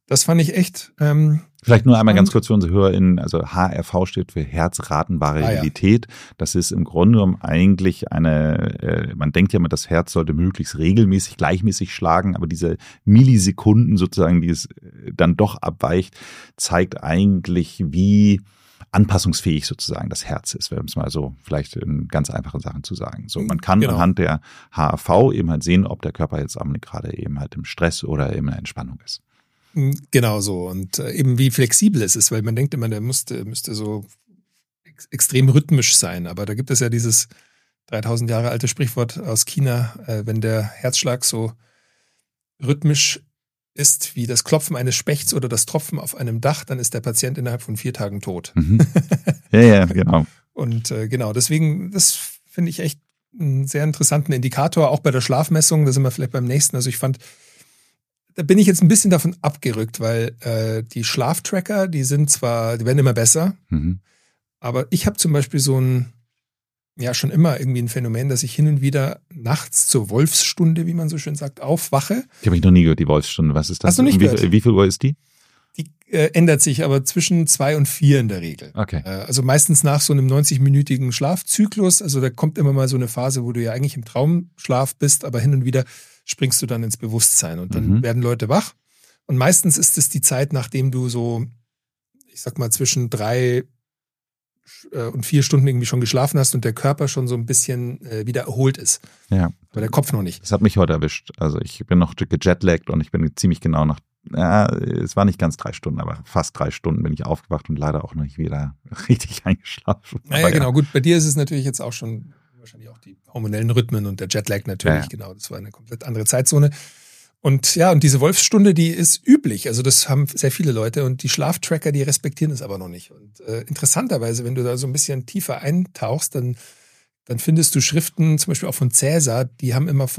das fand ich echt. Vielleicht nur einmal ganz kurz für unsere HörerInnen, also HRV steht für Herzratenvariabilität. Das ist im Grunde genommen eigentlich man denkt ja immer, das Herz sollte möglichst regelmäßig, gleichmäßig schlagen, aber diese Millisekunden sozusagen, die es dann doch abweicht, zeigt eigentlich, wie anpassungsfähig sozusagen das Herz ist, wenn es mal so vielleicht in ganz einfachen Sachen zu sagen. So, man kann anhand der HRV eben halt sehen, ob der Körper jetzt gerade eben halt im Stress oder in der Entspannung ist. Genau so. Und eben wie flexibel es ist, weil man denkt immer, der müsste so extrem rhythmisch sein. Aber da gibt es ja dieses 3000 Jahre alte Sprichwort aus China, wenn der Herzschlag so rhythmisch ist wie das Klopfen eines Spechts oder das Tropfen auf einem Dach, dann ist der Patient innerhalb von 4 Tagen tot. Mhm. Ja, genau. Und genau, deswegen, das finde ich echt einen sehr interessanten Indikator, auch bei der Schlafmessung, da sind wir vielleicht beim nächsten. Also ich fand, da bin ich jetzt ein bisschen davon abgerückt, weil die Schlaftracker, die werden immer besser, aber ich habe zum Beispiel schon immer irgendwie ein Phänomen, dass ich hin und wieder nachts zur Wolfsstunde, wie man so schön sagt, aufwache. Die habe ich noch nie gehört, die Wolfsstunde. Was ist das? Hast du nicht gehört? Wie viel Uhr ist die? Die ändert sich aber zwischen 2 und 4 in der Regel. Okay. Also meistens nach so einem 90-minütigen Schlafzyklus. Also da kommt immer mal so eine Phase, wo du ja eigentlich im Traumschlaf bist, aber hin und wieder springst du dann ins Bewusstsein und dann werden Leute wach. Und meistens ist es die Zeit, nachdem du so, ich sag mal, zwischen 3 und 4 Stunden irgendwie schon geschlafen hast und der Körper schon so ein bisschen wieder erholt ist. Ja. Aber der Kopf noch nicht. Das hat mich heute erwischt. Also ich bin noch gejetlaggt und ich bin ziemlich genau es war nicht ganz 3 Stunden, aber fast 3 Stunden bin ich aufgewacht und leider auch noch nicht wieder richtig eingeschlafen. Naja, genau. Gut, bei dir ist es natürlich jetzt auch schon wahrscheinlich auch die hormonellen Rhythmen und der Jetlag natürlich, genau. Das war eine komplett andere Zeitzone. Und ja, und diese Wolfsstunde, die ist üblich. Also das haben sehr viele Leute und die Schlaftracker, die respektieren es aber noch nicht. Und interessanterweise, wenn du da so ein bisschen tiefer eintauchst, dann findest du Schriften, zum Beispiel auch von Cäsar, die haben immer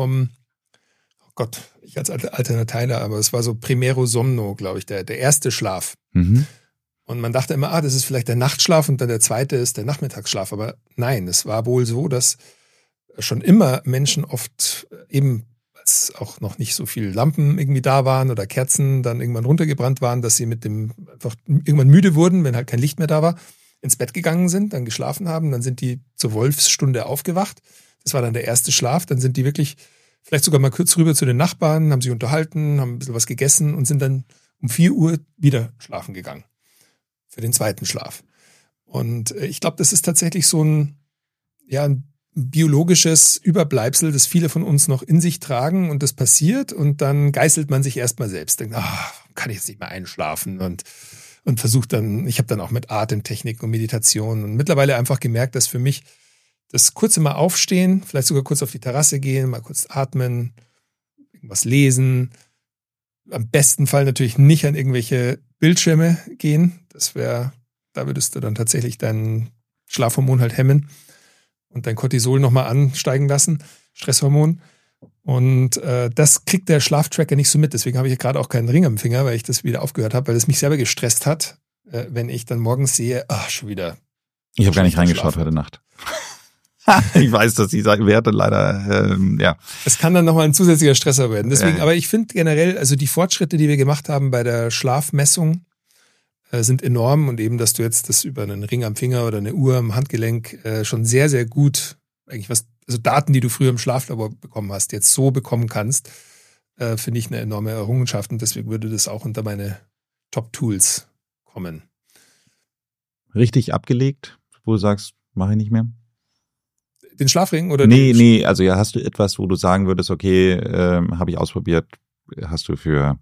ich als alter Lateiler, aber es war so Primero Somno, glaube ich, der erste Schlaf. Und man dachte immer, das ist vielleicht der Nachtschlaf und dann der zweite ist der Nachmittagsschlaf. Aber nein, es war wohl so, dass schon immer Menschen oft eben, als auch noch nicht so viele Lampen irgendwie da waren oder Kerzen dann irgendwann runtergebrannt waren, dass sie mit dem einfach irgendwann müde wurden, wenn halt kein Licht mehr da war, ins Bett gegangen sind, dann geschlafen haben, dann sind die zur Wolfsstunde aufgewacht. Das war dann der erste Schlaf. Dann sind die wirklich vielleicht sogar mal kurz rüber zu den Nachbarn, haben sich unterhalten, haben ein bisschen was gegessen und sind dann um 4 Uhr wieder schlafen gegangen. Für den zweiten Schlaf. Und ich glaube, das ist tatsächlich so ein biologisches Überbleibsel, das viele von uns noch in sich tragen und das passiert und dann geißelt man sich erstmal selbst. Denkt, kann ich jetzt nicht mehr einschlafen und versucht dann, ich habe dann auch mit Atemtechnik und Meditation und mittlerweile einfach gemerkt, dass für mich das kurze Mal aufstehen, vielleicht sogar kurz auf die Terrasse gehen, mal kurz atmen, irgendwas lesen, am besten Fall natürlich nicht an irgendwelche Bildschirme gehen. Da würdest du dann tatsächlich dein Schlafhormon halt hemmen und dein Cortisol nochmal ansteigen lassen, Stresshormon. Und das kriegt der Schlaftracker nicht so mit. Deswegen habe ich gerade auch keinen Ring am Finger, weil ich das wieder aufgehört habe, weil es mich selber gestresst hat, wenn ich dann morgens sehe, schon wieder. Ich habe gar nicht reingeschaut heute Nacht. Ich weiß, dass die Werte leider, Es kann dann nochmal ein zusätzlicher Stressor werden. Deswegen, aber ich finde generell, also die Fortschritte, die wir gemacht haben bei der Schlafmessung, sind enorm und eben, dass du jetzt das über einen Ring am Finger oder eine Uhr am Handgelenk schon sehr, sehr gut, eigentlich also Daten, die du früher im Schlaflabor bekommen hast, jetzt so bekommen kannst, finde ich eine enorme Errungenschaft und deswegen würde das auch unter meine Top-Tools kommen. Richtig abgelegt, wo du sagst, mache ich nicht mehr? Den Schlafring? Oder Nee, also hast du etwas, wo du sagen würdest, okay, habe ich ausprobiert, hast du für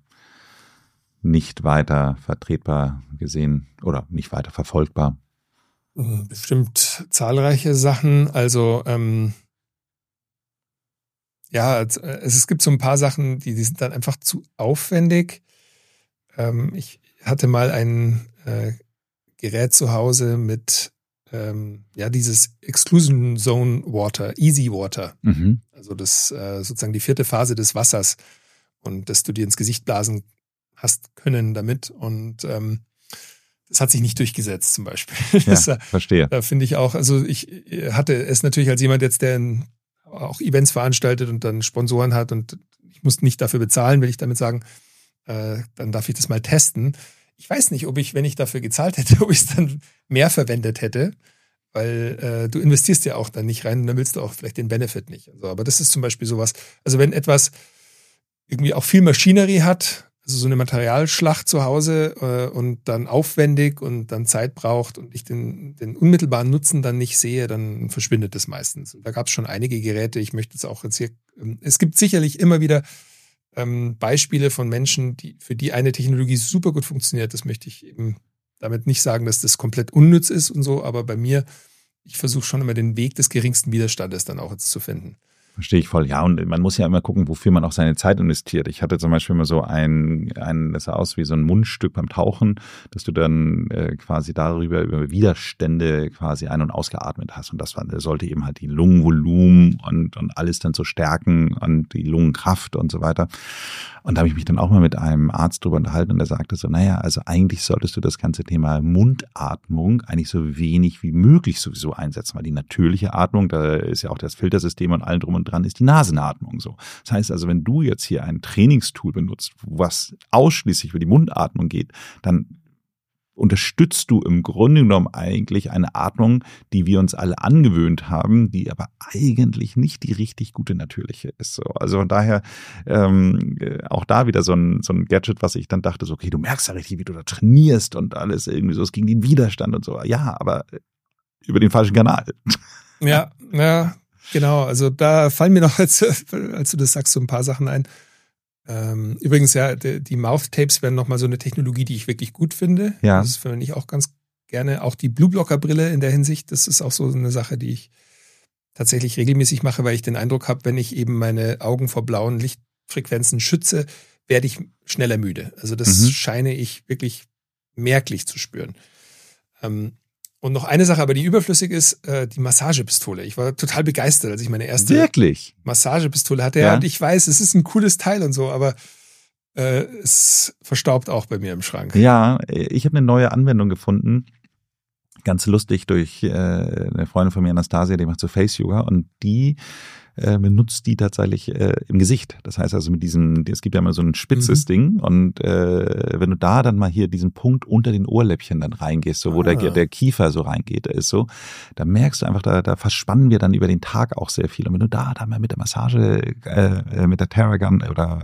nicht weiter vertretbar gesehen oder nicht weiter verfolgbar? Bestimmt zahlreiche Sachen. Also es gibt so ein paar Sachen, die sind dann einfach zu aufwendig. Ich hatte mal ein Gerät zu Hause mit dieses Exclusion Zone Water, Easy Water. Also das sozusagen die 4. Phase des Wassers und dass du dir ins Gesicht blasen hast können damit und das hat sich nicht durchgesetzt zum Beispiel. Ja, verstehe. Da finde ich auch, also ich hatte es natürlich als jemand jetzt, der auch Events veranstaltet und dann Sponsoren hat und ich musste nicht dafür bezahlen, will ich damit sagen. dann darf ich das mal testen. Ich weiß nicht, ob ich, wenn ich dafür gezahlt hätte, ob ich es dann mehr verwendet hätte, weil du investierst ja auch dann nicht rein und dann willst du auch vielleicht den Benefit nicht. Also, aber das ist zum Beispiel sowas, also wenn etwas irgendwie auch viel Maschinerie hat, also so eine Materialschlacht zu Hause und dann aufwendig und dann Zeit braucht und ich den unmittelbaren Nutzen dann nicht sehe, dann verschwindet das meistens. Und da gab es schon einige Geräte, ich möchte es auch jetzt hier, es gibt sicherlich immer wieder Beispiele von Menschen, für die eine Technologie super gut funktioniert. Das möchte ich eben damit nicht sagen, dass das komplett unnütz ist und so, aber bei mir, ich versuche schon immer den Weg des geringsten Widerstandes dann auch jetzt zu finden. Verstehe ich voll. Ja, und man muss ja immer gucken, wofür man auch seine Zeit investiert. Ich hatte zum Beispiel immer so das sah aus wie so ein Mundstück beim Tauchen, dass du dann quasi darüber über Widerstände quasi ein- und ausgeatmet hast. Und das sollte eben halt die Lungenvolumen und alles dann so stärken und die Lungenkraft und so weiter. Und da habe ich mich dann auch mal mit einem Arzt drüber unterhalten und der sagte so, naja, also eigentlich solltest du das ganze Thema Mundatmung eigentlich so wenig wie möglich sowieso einsetzen, weil die natürliche Atmung, da ist ja auch das Filtersystem und allem drum und dran, ist die Nasenatmung so. Das heißt also, wenn du jetzt hier ein Trainingstool benutzt, was ausschließlich über die Mundatmung geht, dann unterstützt du im Grunde genommen eigentlich eine Atmung, die wir uns alle angewöhnt haben, die aber eigentlich nicht die richtig gute natürliche ist. So. Also von daher auch da wieder so ein Gadget, was ich dann dachte, so, okay, du merkst ja richtig, wie du da trainierst und alles irgendwie so, es gegen den Widerstand und so. Ja, aber über den falschen Kanal. Ja, genau. Also da fallen mir noch, als du das sagst, so ein paar Sachen ein. Übrigens, ja, die Mouth-Tapes wären nochmal so eine Technologie, die ich wirklich gut finde. Ja. Das verwende ich auch ganz gerne. Auch die Blueblocker-Brille in der Hinsicht, das ist auch so eine Sache, die ich tatsächlich regelmäßig mache, weil ich den Eindruck habe, wenn ich eben meine Augen vor blauen Lichtfrequenzen schütze, werde ich schneller müde. Also das scheine ich wirklich merklich zu spüren. Und noch eine Sache, aber die überflüssig ist, die Massagepistole. Ich war total begeistert, als ich meine erste Massagepistole hatte. Ja, und ich weiß, es ist ein cooles Teil und so, aber es verstaubt auch bei mir im Schrank. Ja, ich habe eine neue Anwendung gefunden. Ganz lustig durch eine Freundin von mir, Anastasia, die macht so Face-Yoga und die benutzt die tatsächlich im Gesicht. Das heißt also mit diesem, es gibt ja immer so ein spitzes Ding und wenn du da dann mal hier diesen Punkt unter den Ohrläppchen dann reingehst, so wo der Kiefer so reingeht, ist so, da merkst du einfach, da verspannen wir dann über den Tag auch sehr viel. Und wenn du da mal mit der Massage, mit der Theragun oder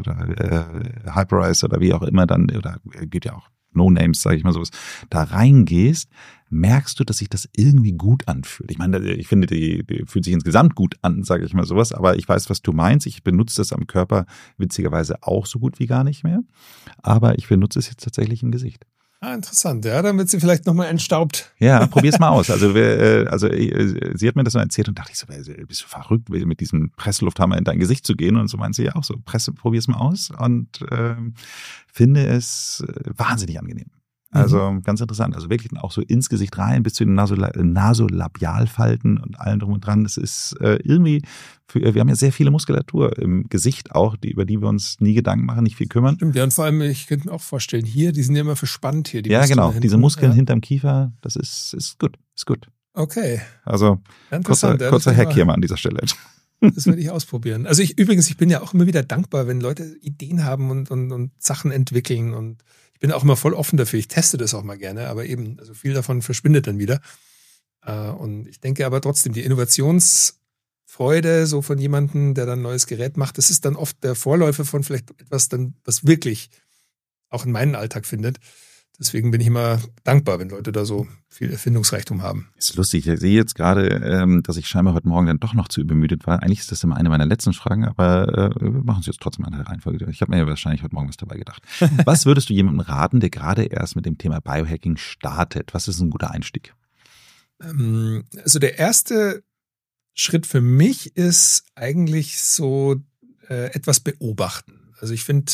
Hyperice oder wie auch immer dann, oder geht ja auch No Names, sage ich mal sowas, da reingehst, merkst du, dass sich das irgendwie gut anfühlt. Ich meine, ich finde, die fühlt sich insgesamt gut an, sage ich mal sowas, aber ich weiß, was du meinst. Ich benutze das am Körper witzigerweise auch so gut wie gar nicht mehr, aber ich benutze es jetzt tatsächlich im Gesicht. Ah, interessant. Ja, dann wird sie vielleicht nochmal entstaubt. Ja, probier's mal aus. Also sie hat mir das so erzählt und dachte ich so, bist du verrückt, mit diesem Presslufthammer in dein Gesicht zu gehen? Und so meint sie ja auch so, probier's mal aus und finde es wahnsinnig angenehm. Also ganz interessant. Also wirklich auch so ins Gesicht rein, bis zu den Nasolabialfalten und allem drum und dran. Das ist irgendwie, wir haben ja sehr viele Muskulatur im Gesicht auch, über die wir uns nie Gedanken machen, nicht viel kümmern. Stimmt, ja, und vor allem, ich könnte mir auch vorstellen, hier, die sind ja immer verspannt hier. Die ja, Muskeln genau, diese Muskeln hinterm Kiefer, das ist gut, ist gut. Okay. Also kurzer Hack hier mal an dieser Stelle. Das werde ich ausprobieren. Also ich bin ja auch immer wieder dankbar, wenn Leute Ideen haben und Sachen entwickeln und ich bin auch immer voll offen dafür. Ich teste das auch mal gerne, aber eben, also viel davon verschwindet dann wieder. Und ich denke aber trotzdem, die Innovationsfreude so von jemandem, der dann ein neues Gerät macht, das ist dann oft der Vorläufer von vielleicht etwas dann, was wirklich auch in meinen Alltag findet. Deswegen bin ich immer dankbar, wenn Leute da so viel Erfindungsreichtum haben. Ist lustig. Ich sehe jetzt gerade, dass ich scheinbar heute Morgen dann doch noch zu übermüdet war. Eigentlich ist das immer eine meiner letzten Fragen, aber wir machen es jetzt trotzdem an der Reihenfolge. Ich habe mir ja wahrscheinlich heute Morgen was dabei gedacht. Was würdest du jemandem raten, der gerade erst mit dem Thema Biohacking startet? Was ist ein guter Einstieg? Also der erste Schritt für mich ist eigentlich so etwas beobachten. Also ich finde,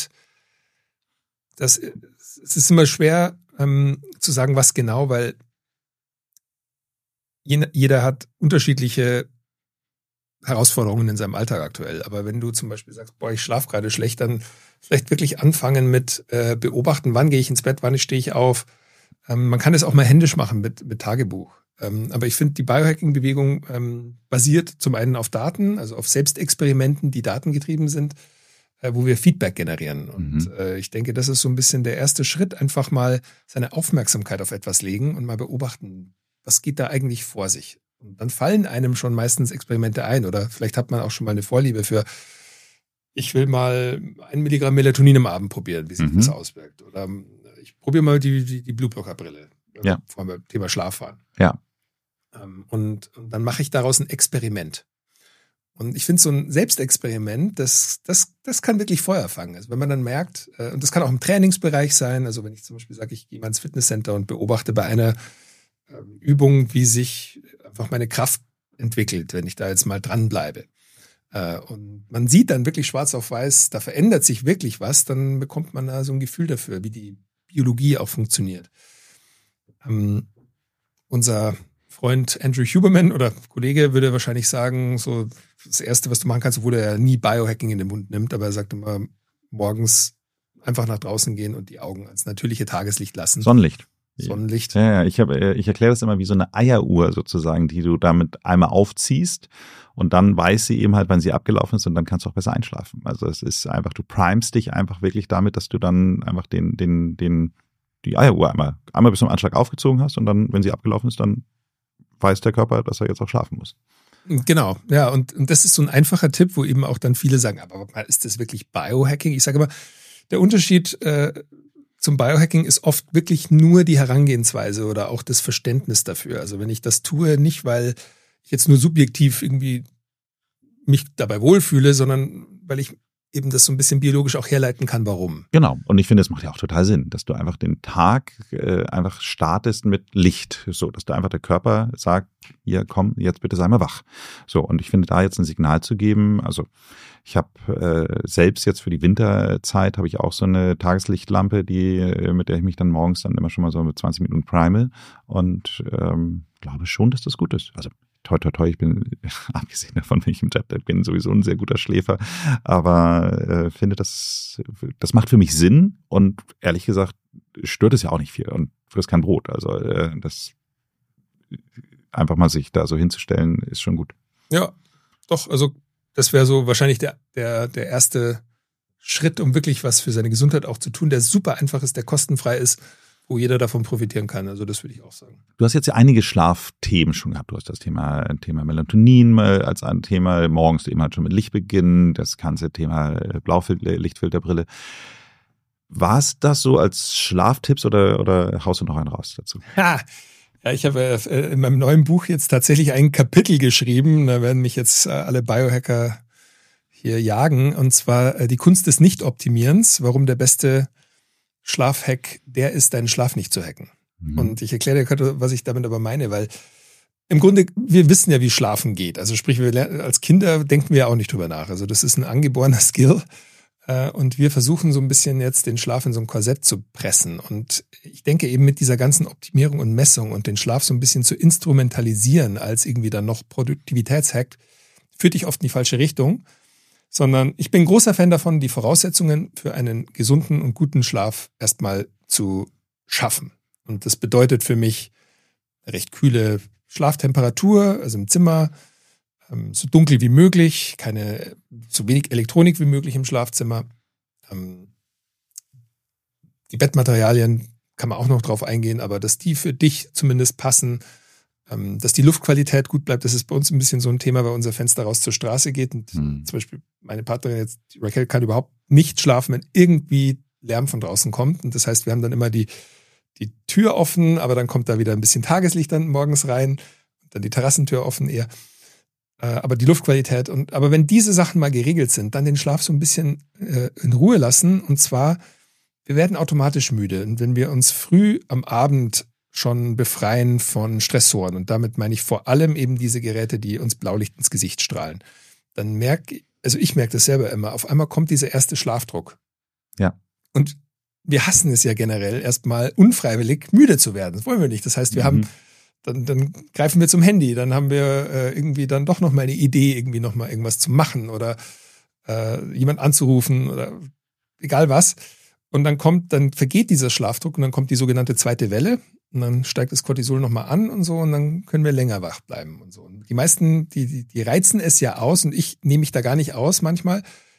es ist immer schwer zu sagen, was genau, weil jeder hat unterschiedliche Herausforderungen in seinem Alltag aktuell. Aber wenn du zum Beispiel sagst, boah, ich schlafe gerade schlecht, dann vielleicht wirklich anfangen mit beobachten, wann gehe ich ins Bett, wann stehe ich auf. Man kann es auch mal händisch machen mit Tagebuch. Aber ich finde, die Biohacking-Bewegung basiert zum einen auf Daten, also auf Selbstexperimenten, die datengetrieben sind. wo wir Feedback generieren. Und ich denke, das ist so ein bisschen der erste Schritt, einfach mal seine Aufmerksamkeit auf etwas legen und mal beobachten, was geht da eigentlich vor sich. Und dann fallen einem schon meistens Experimente ein oder vielleicht hat man auch schon mal eine Vorliebe für, ich will mal 1 Milligramm Melatonin am Abend probieren, wie sich das auswirkt. Oder ich probiere mal die Blueblocker-Brille, vor dem Thema Schlaf waren. Ja. Und dann mache ich daraus ein Experiment. Und ich finde, so ein Selbstexperiment, das kann wirklich Feuer fangen. Also wenn man dann merkt, und das kann auch im Trainingsbereich sein, also wenn ich zum Beispiel sage, ich gehe mal ins Fitnesscenter und beobachte bei einer Übung, wie sich einfach meine Kraft entwickelt, wenn ich da jetzt mal dranbleibe. Und man sieht dann wirklich schwarz auf weiß, da verändert sich wirklich was, dann bekommt man da so ein Gefühl dafür, wie die Biologie auch funktioniert. Unser Freund Andrew Huberman oder Kollege würde wahrscheinlich sagen, so das Erste, was du machen kannst, obwohl er ja nie Biohacking in den Mund nimmt, aber er sagt immer, morgens einfach nach draußen gehen und die Augen ans natürliche Tageslicht lassen. Sonnenlicht. Ja, ich erkläre das immer wie so eine Eieruhr sozusagen, die du damit einmal aufziehst und dann weiß sie eben halt, wann sie abgelaufen ist und dann kannst du auch besser einschlafen. Also es ist einfach, du primest dich einfach wirklich damit, dass du dann einfach die Eieruhr einmal bis zum Anschlag aufgezogen hast und dann, wenn sie abgelaufen ist, dann weiß der Körper, dass er jetzt auch schlafen muss. Genau, ja, und das ist so ein einfacher Tipp, wo eben auch dann viele sagen, aber ist das wirklich Biohacking? Ich sage immer, der Unterschied zum Biohacking ist oft wirklich nur die Herangehensweise oder auch das Verständnis dafür. Also wenn ich das tue, nicht weil ich jetzt nur subjektiv irgendwie mich dabei wohlfühle, sondern weil ich eben das so ein bisschen biologisch auch herleiten kann, warum. Genau. Und ich finde, es macht ja auch total Sinn, dass du einfach den Tag einfach startest mit Licht. So, dass du einfach der Körper sagt, hier, komm, jetzt bitte sei mal wach. So, und ich finde, da jetzt ein Signal zu geben, also ich habe selbst jetzt für die Winterzeit habe ich auch so eine Tageslichtlampe, mit der ich mich dann morgens dann immer schon mal so mit 20 Minuten prime und glaube schon, dass das gut ist. Also toi, toi, toi, ich bin, abgesehen davon, wenn ich im Jet bin, sowieso ein sehr guter Schläfer, aber finde, das macht für mich Sinn und ehrlich gesagt stört es ja auch nicht viel und frisst kein Brot. Also das einfach mal sich da so hinzustellen, ist schon gut. Ja, doch, also das wäre so wahrscheinlich der erste Schritt, um wirklich was für seine Gesundheit auch zu tun, der super einfach ist, der kostenfrei ist, wo jeder davon profitieren kann. Also das würde ich auch sagen. Du hast jetzt ja einige Schlafthemen schon gehabt. Du hast das Thema Melatonin als ein Thema, morgens eben halt schon mit Licht beginnen, das ganze Thema Blaulichtfilterbrille. War es das so als Schlaftipps oder haust du noch einen raus dazu? Ja, ich habe in meinem neuen Buch jetzt tatsächlich ein Kapitel geschrieben. Da werden mich jetzt alle Biohacker hier jagen. Und zwar die Kunst des Nicht-Optimierens, warum der beste Schlafhack der ist, deinen Schlaf nicht zu hacken. Und ich erkläre dir, was ich damit aber meine, weil im Grunde, wir wissen ja, wie Schlafen geht. Also sprich, als Kinder denken wir ja auch nicht drüber nach. Also das ist ein angeborener Skill. Und wir versuchen so ein bisschen jetzt den Schlaf in so ein Korsett zu pressen. Und ich denke eben mit dieser ganzen Optimierung und Messung und den Schlaf so ein bisschen zu instrumentalisieren als irgendwie dann noch Produktivitätshack, führt dich oft in die falsche Richtung. Sondern ich bin großer Fan davon, die Voraussetzungen für einen gesunden und guten Schlaf erstmal zu schaffen. Und das bedeutet für mich recht kühle Schlaftemperatur, also im Zimmer, so dunkel wie möglich, so wenig Elektronik wie möglich im Schlafzimmer. Die Bettmaterialien kann man auch noch drauf eingehen, aber dass die für dich zumindest passen, dass die Luftqualität gut bleibt, das ist bei uns ein bisschen so ein Thema, weil unser Fenster raus zur Straße geht und zum Beispiel meine Partnerin jetzt, die Raquel, kann überhaupt nicht schlafen, wenn irgendwie Lärm von draußen kommt und das heißt, wir haben dann immer die Tür offen, aber dann kommt da wieder ein bisschen Tageslicht dann morgens rein, dann die Terrassentür offen eher, aber die Luftqualität aber wenn diese Sachen mal geregelt sind, dann den Schlaf so ein bisschen in Ruhe lassen und zwar, wir werden automatisch müde und wenn wir uns früh am Abend schon befreien von Stressoren. Und damit meine ich vor allem eben diese Geräte, die uns Blaulicht ins Gesicht strahlen. Dann ich merke das selber immer, auf einmal kommt dieser erste Schlafdruck. Ja. Und wir hassen es ja generell, erstmal unfreiwillig müde zu werden. Das wollen wir nicht. Das heißt, wir haben, dann greifen wir zum Handy, dann haben wir irgendwie dann doch nochmal eine Idee, irgendwie nochmal irgendwas zu machen oder jemand anzurufen oder egal was. Und dann vergeht dieser Schlafdruck und dann kommt die sogenannte zweite Welle. Und dann steigt das Cortisol nochmal an und so und dann können wir länger wach bleiben und so. Und die meisten, die reizen es ja aus und ich nehme mich da gar nicht aus manchmal,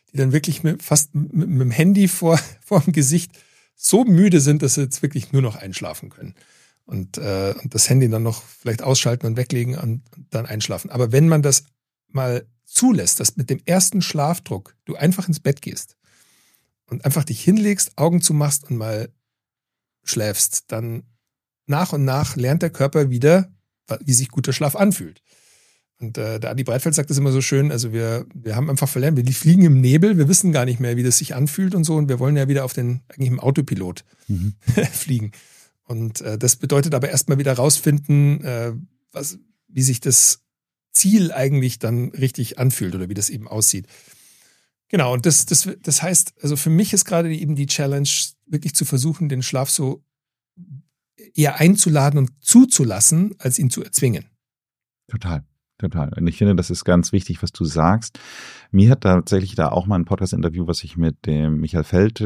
die dann wirklich fast mit dem Handy vor dem Gesicht so müde sind, dass sie jetzt wirklich nur noch einschlafen können. Und das Handy dann noch vielleicht ausschalten und weglegen und dann einschlafen. Aber wenn man das mal zulässt, dass mit dem ersten Schlafdruck du einfach ins Bett gehst und einfach dich hinlegst, Augen zumachst und mal schläfst, dann nach und nach lernt der Körper wieder, wie sich guter Schlaf anfühlt. Und der Adi Breitfeld sagt das immer so schön, also wir haben einfach verlernt, wir fliegen im Nebel, wir wissen gar nicht mehr, wie das sich anfühlt und so, und wir wollen ja wieder eigentlich im Autopilot fliegen. Und das bedeutet aber erstmal wieder rausfinden, wie sich das Ziel eigentlich dann richtig anfühlt oder wie das eben aussieht. Genau, und das heißt, also für mich ist gerade eben die Challenge, wirklich zu versuchen, den Schlaf so eher einzuladen und zuzulassen, als ihn zu erzwingen. Total. Und ich finde, das ist ganz wichtig, was du sagst. Mir hat tatsächlich da auch mal ein Podcast-Interview, was ich mit dem Michael Feld,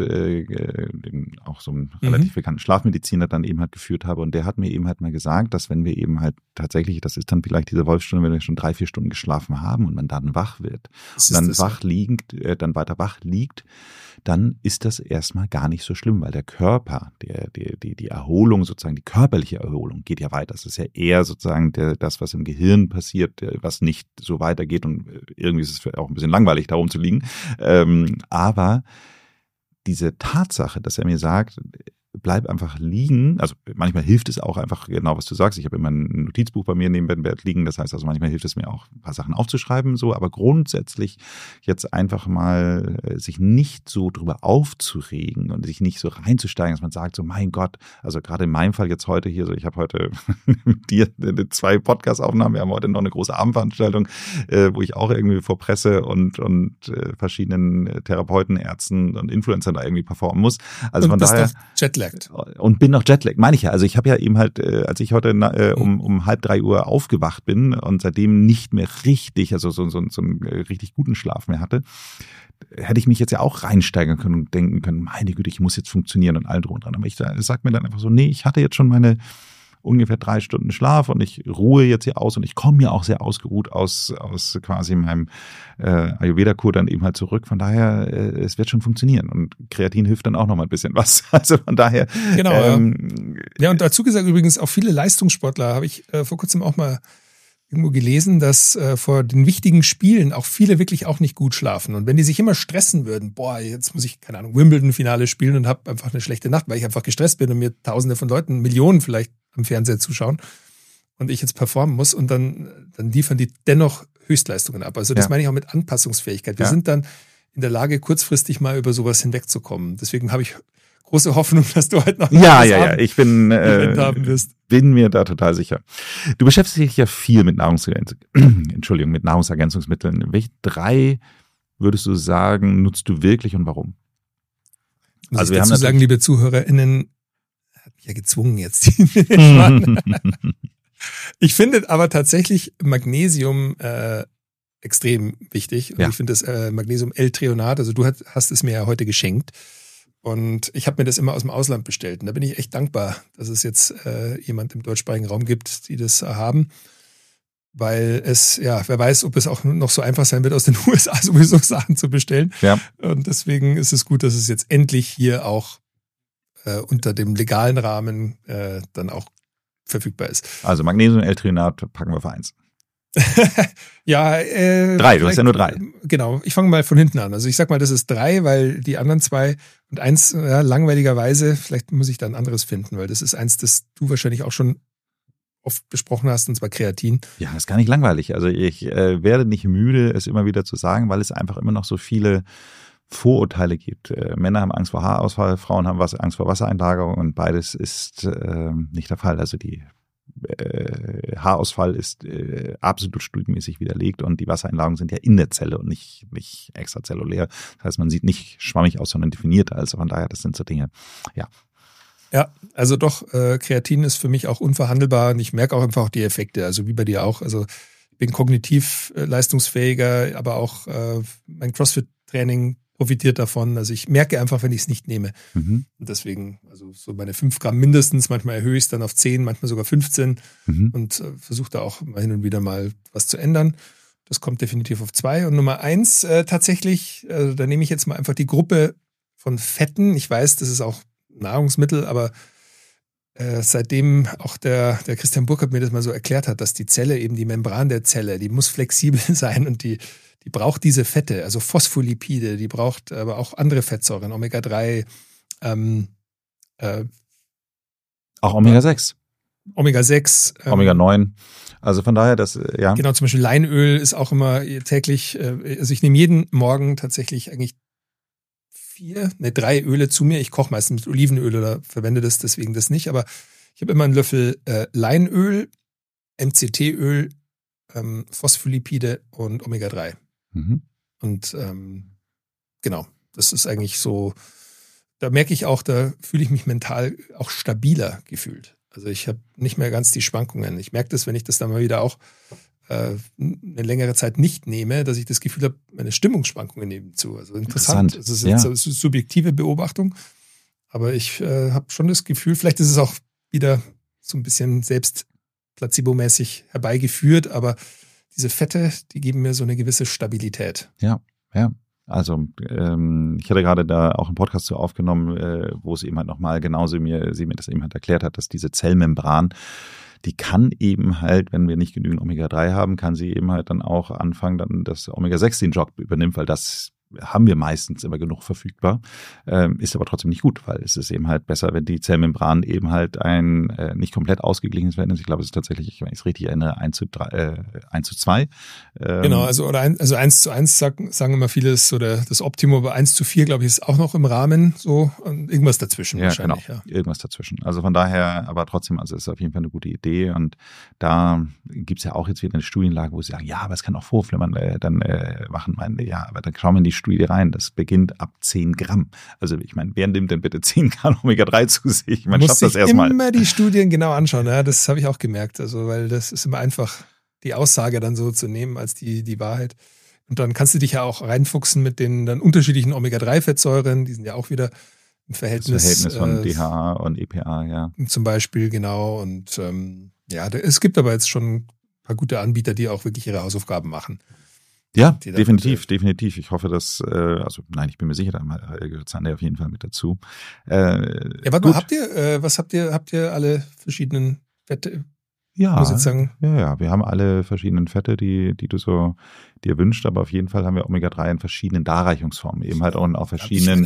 auch so einem relativ bekannten Schlafmediziner, dann eben halt geführt habe. Und der hat mir eben halt mal gesagt, dass wenn wir eben halt tatsächlich, das ist dann vielleicht diese Wolfsstunde, wenn wir schon 3-4 Stunden geschlafen haben und man dann wach wird und dann dann weiter wach liegt, dann ist das erstmal gar nicht so schlimm, weil der Körper, die Erholung sozusagen, die körperliche Erholung geht ja weiter. Das ist ja eher sozusagen das, was im Gehirn passiert, was nicht so weitergeht, und irgendwie ist es auch ein bisschen langweilig, da rumzuliegen. Aber diese Tatsache, dass er mir sagt, bleib einfach liegen, also manchmal hilft es auch einfach, genau was du sagst, ich habe immer ein Notizbuch bei mir neben dem Bett liegen, das heißt also manchmal hilft es mir auch, ein paar Sachen aufzuschreiben, so, aber grundsätzlich jetzt einfach mal sich nicht so drüber aufzuregen und sich nicht so reinzusteigen, dass man sagt so, mein Gott, also gerade in meinem Fall jetzt heute hier, so ich habe heute mit dir 2 Podcast-Aufnahmen, wir haben heute noch eine große Abendveranstaltung, wo ich auch irgendwie vor Presse und verschiedenen Therapeuten, Ärzten und Influencern da irgendwie performen muss. Also und von daher und bin noch Jetlag, meine ich ja. Also ich habe ja eben halt, als ich heute um 2:30 Uhr aufgewacht bin und seitdem nicht mehr richtig, also so einen richtig guten Schlaf mehr hatte, hätte ich mich jetzt ja auch reinsteigern können und denken können, meine Güte, ich muss jetzt funktionieren und all drum und dran. Aber ich sag mir dann einfach so, nee, ich hatte jetzt schon meine ungefähr 3 Stunden Schlaf und ich ruhe jetzt hier aus und ich komme ja auch sehr ausgeruht aus quasi meinem Ayurveda-Kur dann eben halt zurück. Von daher, es wird schon funktionieren, und Kreatin hilft dann auch noch mal ein bisschen was. Also von daher. Genau. Ja, und dazu gesagt übrigens auch viele Leistungssportler, habe ich vor kurzem auch mal irgendwo gelesen, dass vor den wichtigen Spielen auch viele wirklich auch nicht gut schlafen. Und wenn die sich immer stressen würden, jetzt muss ich, keine Ahnung, Wimbledon-Finale spielen und habe einfach eine schlechte Nacht, weil ich einfach gestresst bin und mir Tausende von Leuten, Millionen vielleicht am Fernseher zuschauen und ich jetzt performen muss, und dann liefern die dennoch Höchstleistungen ab. Also das meine ich auch mit Anpassungsfähigkeit. Wir sind dann in der Lage, kurzfristig mal über sowas hinwegzukommen. Deswegen habe ich große Hoffnung, dass du heute noch ich bin mir da total sicher. Du beschäftigst dich ja viel mit Nahrungsergänzungsmitteln. Welche 3 würdest du sagen, nutzt du wirklich und warum? Also wir haben dazu sagen, liebe ZuhörerInnen, hat mich ja gezwungen jetzt. Ich finde aber tatsächlich Magnesium extrem wichtig. Und ich finde das Magnesium L-Treonat, also du hast es mir ja heute geschenkt. Und ich habe mir das immer aus dem Ausland bestellt. Und da bin ich echt dankbar, dass es jetzt jemand im deutschsprachigen Raum gibt, die das haben. Weil wer weiß, ob es auch noch so einfach sein wird, aus den USA sowieso Sachen zu bestellen. Ja. Und deswegen ist es gut, dass es jetzt endlich hier auch unter dem legalen Rahmen dann auch verfügbar ist. Also Magnesium, L-Treonat packen wir für 1. 3, du hast ja nur 3. Genau, ich fange mal von hinten an. Also ich sag mal, das ist 3, weil die anderen 2 und 1, langweiligerweise, vielleicht muss ich da ein anderes finden, weil das ist 1, das du wahrscheinlich auch schon oft besprochen hast, und zwar Kreatin. Ja, das ist gar nicht langweilig. Also ich werde nicht müde, es immer wieder zu sagen, weil es einfach immer noch so viele Vorurteile gibt. Männer haben Angst vor Haarausfall, Frauen haben Angst vor Wassereinlagerung, und beides ist nicht der Fall. Also die Haarausfall ist absolut studienmäßig widerlegt, und die Wassereinlagerungen sind ja in der Zelle und nicht extrazellulär. Das heißt, man sieht nicht schwammig aus, sondern definiert. Also von daher, das sind so Dinge, ja. Ja, also doch, Kreatin ist für mich auch unverhandelbar, und ich merke auch einfach die Effekte, also wie bei dir auch. Also ich bin kognitiv leistungsfähiger, aber auch mein CrossFit-Training profitiert davon. Also ich merke einfach, wenn ich es nicht nehme. Und deswegen, also so meine 5 Gramm mindestens, manchmal erhöhe ich es dann auf 10, manchmal sogar 15 und versuche da auch mal hin und wieder mal was zu ändern. das kommt definitiv auf 2. Und Nummer 1 tatsächlich, da nehme ich jetzt mal einfach die Gruppe von Fetten. Ich weiß, das ist auch Nahrungsmittel, aber seitdem auch der Christian Burkhardt mir das mal so erklärt hat, dass die Zelle, eben die Membran der Zelle, die muss flexibel sein und die braucht diese Fette, also Phospholipide, die braucht aber auch andere Fettsäuren, Omega-3, auch Omega-6. Omega-6. Omega-9. Also von daher, ja. Genau, zum Beispiel Leinöl ist auch immer täglich, also ich nehme jeden Morgen tatsächlich eigentlich 3 Öle zu mir. Ich koche meistens mit Olivenöl oder verwende das, deswegen das nicht, aber ich habe immer einen Löffel Leinöl, MCT-Öl, Phospholipide und Omega-3. Mhm. Und genau, das ist eigentlich so, da merke ich auch, da fühle ich mich mental auch stabiler gefühlt. Also ich habe nicht mehr ganz die Schwankungen. Ich merke das, wenn ich das dann mal wieder auch eine längere Zeit nicht nehme, dass ich das Gefühl habe, meine Stimmungsschwankungen nehmen zu. Also interessant. Das ist jetzt eine subjektive Beobachtung. Aber ich habe schon das Gefühl, vielleicht ist es auch wieder so ein bisschen selbst placebomäßig herbeigeführt, aber diese Fette, die geben mir so eine gewisse Stabilität. Ja. Also ich hatte gerade da auch einen Podcast zu aufgenommen, wo es eben halt nochmal genauso sie mir das eben halt erklärt hat, dass diese Zellmembran, die kann eben halt, wenn wir nicht genügend Omega-3 haben, kann sie eben halt dann auch anfangen, dann dass Omega-6 den Job übernimmt, weil das haben wir meistens immer genug verfügbar, ist aber trotzdem nicht gut, weil es ist eben halt besser, wenn die Zellmembran eben halt ein nicht komplett ausgeglichenes Verhältnis, ich glaube, es ist tatsächlich, wenn ich es richtig erinnere, 1:2. Genau, also 1:1 sagen immer viele, ist so das Optimum, aber 1:4, glaube ich, ist auch noch im Rahmen, so irgendwas dazwischen wahrscheinlich. Genau, irgendwas dazwischen. Also von daher, aber trotzdem, also es ist auf jeden Fall eine gute Idee und da gibt's ja auch jetzt wieder eine Studienlage, wo sie sagen, ja, aber es kann auch Vorflimmern dann machen, ja, aber dann schauen wir in die Studie rein, das beginnt ab 10 Gramm. Also ich meine, wer nimmt denn bitte 10 Gramm Omega-3 zu sich? Man schafft das erstmal. Man muss sich immer die Studien genau anschauen, ja, das habe ich auch gemerkt, also weil das ist immer einfach, die Aussage dann so zu nehmen als die Wahrheit. Und dann kannst du dich ja auch reinfuchsen mit den dann unterschiedlichen Omega-3-Fettsäuren, die sind ja auch wieder im Verhältnis. Das Verhältnis von DHA und EPA, ja. Zum Beispiel, genau. Und es gibt aber jetzt schon ein paar gute Anbieter, die auch wirklich ihre Hausaufgaben machen. Ja, definitiv. Ich hoffe, dass, ich bin mir sicher, da gehört Zander auf jeden Fall mit dazu. Warte mal, habt ihr alle verschiedenen Fette? Ja, muss ich jetzt sagen. Ja, wir haben alle verschiedenen Fette, die du so dir wünschst, aber auf jeden Fall haben wir Omega-3 in verschiedenen Darreichungsformen, eben halt auch verschiedenen,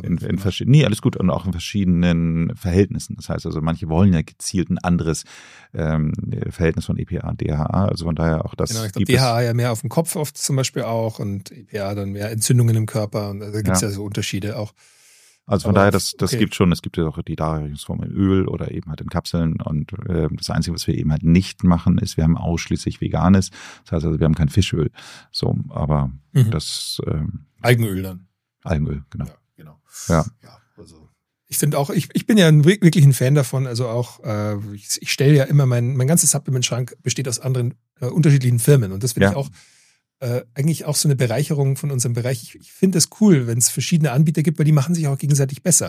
alles gut, und auch in verschiedenen Verhältnissen. Das heißt also, manche wollen ja gezielt ein anderes Verhältnis von EPA und DHA, also von daher auch das. Genau, ich glaube, DHA ja mehr auf dem Kopf oft zum Beispiel auch und EPA dann mehr Entzündungen im Körper und da gibt es ja so Unterschiede auch. Also von daher, das gibt schon, es gibt ja auch die Darreichungsform in Öl oder eben halt in Kapseln und das Einzige, was wir eben halt nicht machen, ist, wir haben ausschließlich Veganes. Das heißt also, wir haben kein Fischöl. So, aber das Algenöl dann. Algenöl, genau. Ja, genau. Ja, also ich finde auch, ich bin ja wirklich ein Fan davon, also auch, ich stelle ja immer, mein ganzes Supplement-Schrank besteht aus anderen unterschiedlichen Firmen und das finde ich auch eigentlich auch so eine Bereicherung von unserem Bereich. Ich finde es cool, wenn es verschiedene Anbieter gibt, weil die machen sich auch gegenseitig besser.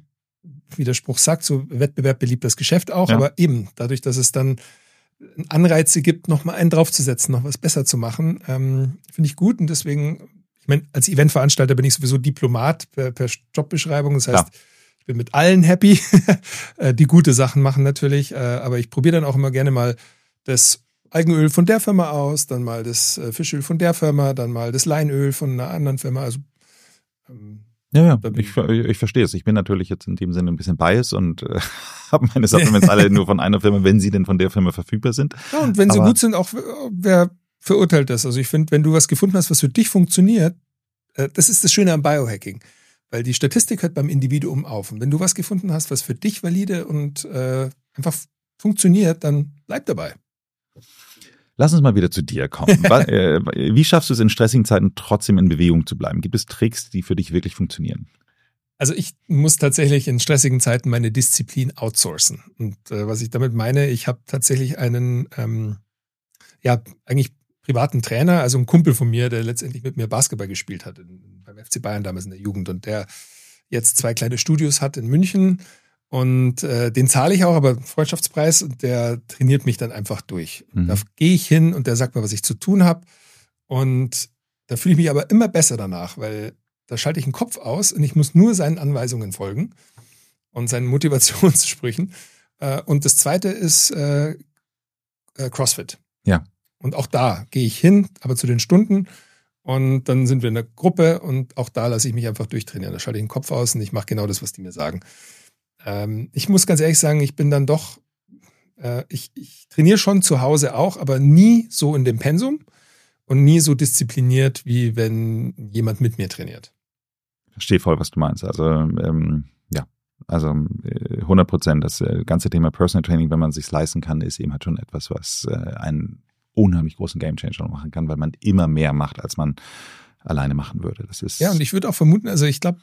Wie der Spruch sagt, so Wettbewerb beliebt das Geschäft auch, aber eben dadurch, dass es dann Anreize gibt, noch mal einen draufzusetzen, noch was besser zu machen, finde ich gut und deswegen, ich meine, als Eventveranstalter bin ich sowieso Diplomat per Jobbeschreibung, das heißt, ich bin mit allen happy, die gute Sachen machen natürlich, aber ich probiere dann auch immer gerne mal das Algenöl von der Firma aus, dann mal das Fischöl von der Firma, dann mal das Leinöl von einer anderen Firma. Also ich verstehe es. Ich bin natürlich jetzt in dem Sinne ein bisschen biased und habe meine Supplements alle nur von einer Firma, wenn sie denn von der Firma verfügbar sind. Ja, und wenn sie gut sind, auch wer verurteilt das? Also ich finde, wenn du was gefunden hast, was für dich funktioniert, das ist das Schöne am Biohacking. Weil die Statistik hört beim Individuum auf. Und wenn du was gefunden hast, was für dich valide und einfach funktioniert, dann bleib dabei. Lass uns mal wieder zu dir kommen. Wie schaffst du es in stressigen Zeiten trotzdem in Bewegung zu bleiben? Gibt es Tricks, die für dich wirklich funktionieren? Also ich muss tatsächlich in stressigen Zeiten meine Disziplin outsourcen. Und was ich damit meine, ich habe tatsächlich einen, eigentlich privaten Trainer, also ein Kumpel von mir, der letztendlich mit mir Basketball gespielt hat, beim FC Bayern damals in der Jugend und der jetzt 2 kleine Studios hat in München. Und den zahle ich auch, aber Freundschaftspreis, und der trainiert mich dann einfach durch. Da gehe ich hin und der sagt mir, was ich zu tun habe. Und da fühle ich mich aber immer besser danach, weil da schalte ich den Kopf aus und ich muss nur seinen Anweisungen folgen und seinen Motivationssprüchen. Und das zweite ist CrossFit. Ja. Und auch da gehe ich hin, aber zu den Stunden. Und dann sind wir in der Gruppe und auch da lasse ich mich einfach durchtrainieren. Da schalte ich den Kopf aus und ich mache genau das, was die mir sagen. Ich muss ganz ehrlich sagen, ich bin dann doch, ich trainiere schon zu Hause auch, aber nie so in dem Pensum und nie so diszipliniert, wie wenn jemand mit mir trainiert. Ich verstehe voll, was du meinst. Also, ja, also 100%. Das ganze Thema Personal Training, wenn man es sich leisten kann, ist eben halt schon etwas, was einen unheimlich großen Gamechanger machen kann, weil man immer mehr macht, als man alleine machen würde. Das ist ja, und ich würde auch vermuten, also ich glaube,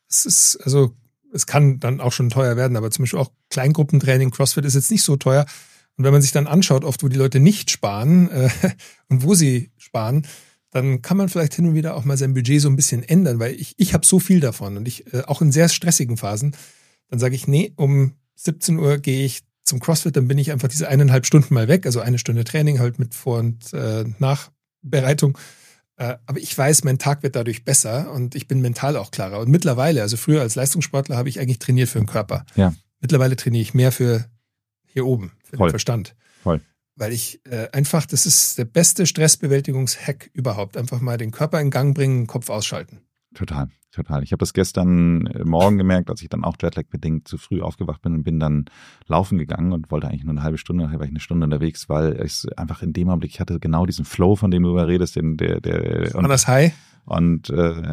es kann dann auch schon teuer werden, aber zum Beispiel auch Kleingruppentraining, CrossFit ist jetzt nicht so teuer. Und wenn man sich dann anschaut, oft wo die Leute nicht sparen und wo sie sparen, dann kann man vielleicht hin und wieder auch mal sein Budget so ein bisschen ändern, weil ich habe so viel davon und ich auch in sehr stressigen Phasen, dann sage ich, nee, um 17 Uhr gehe ich zum CrossFit, dann bin ich einfach diese 1,5 Stunden mal weg, also 1 Stunde Training halt mit Vor- und Nachbereitung. Aber ich weiß, mein Tag wird dadurch besser und ich bin mental auch klarer. Und mittlerweile, also früher als Leistungssportler habe ich eigentlich trainiert für den Körper. Ja. Mittlerweile trainiere ich mehr für hier oben, für den Verstand. Voll. Weil ich einfach, das ist der beste Stressbewältigungshack überhaupt. Einfach mal den Körper in Gang bringen, Kopf ausschalten. Total. Ich habe das gestern Morgen gemerkt, als ich dann auch Jetlag-bedingt zu früh aufgewacht bin und bin dann laufen gegangen und wollte eigentlich nur eine halbe Stunde, nachher war ich eine Stunde unterwegs, weil ich einfach in dem Augenblick, ich hatte genau diesen Flow, von dem du überredest, Runners High? Und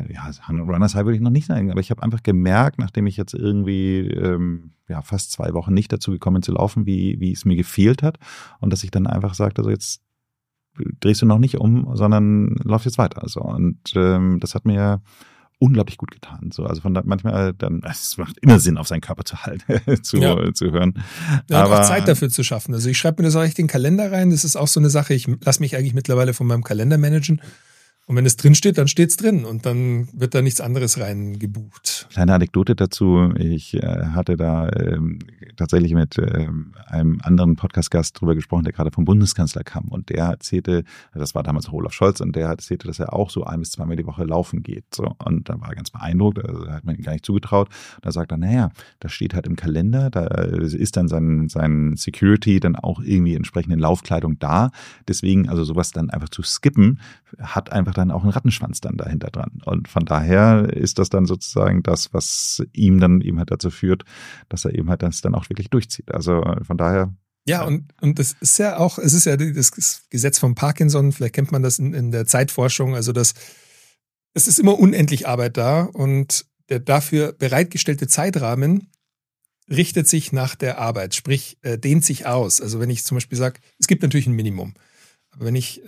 Runners High würde ich noch nicht sagen, aber ich habe einfach gemerkt, nachdem ich jetzt irgendwie fast 2 Wochen nicht dazu gekommen bin zu laufen, wie es mir gefehlt hat und dass ich dann einfach sagte, also jetzt drehst du noch nicht um, sondern lauf jetzt weiter. So. Und das hat mir unglaublich gut getan. So, also von da manchmal dann, es macht immer Sinn, auf seinen Körper zu halten, zu hören. Ja, aber auch Zeit dafür zu schaffen. Also ich schreibe mir das auch echt in den Kalender rein. Das ist auch so eine Sache. Ich lasse mich eigentlich mittlerweile von meinem Kalender managen. Und wenn es drin steht, dann steht's drin und dann wird da nichts anderes rein gebucht. Kleine Anekdote dazu. Ich hatte da tatsächlich mit einem anderen Podcast-Gast drüber gesprochen, der gerade vom Bundeskanzler kam und der erzählte, das war damals Olaf Scholz, und der erzählte, dass er auch so 1 bis 2 Mal die Woche laufen geht. So. Und da war er ganz beeindruckt, also hat man ihm gar nicht zugetraut. Und da sagt er, naja, das steht halt im Kalender, da ist dann sein Security dann auch irgendwie entsprechend in Laufkleidung da. Deswegen, also sowas dann einfach zu skippen, hat einfach dann auch einen Rattenschwanz dann dahinter dran. Und von daher ist das dann sozusagen das, was ihm dann eben halt dazu führt, dass er eben halt das dann auch wirklich durchzieht. Also von daher. Ja, und das ist ja auch, es ist ja das Gesetz von Parkinson, vielleicht kennt man das in der Zeitforschung, also es ist immer unendlich Arbeit da und der dafür bereitgestellte Zeitrahmen richtet sich nach der Arbeit, sprich dehnt sich aus. Also wenn ich zum Beispiel sage, es gibt natürlich ein Minimum, aber wenn ich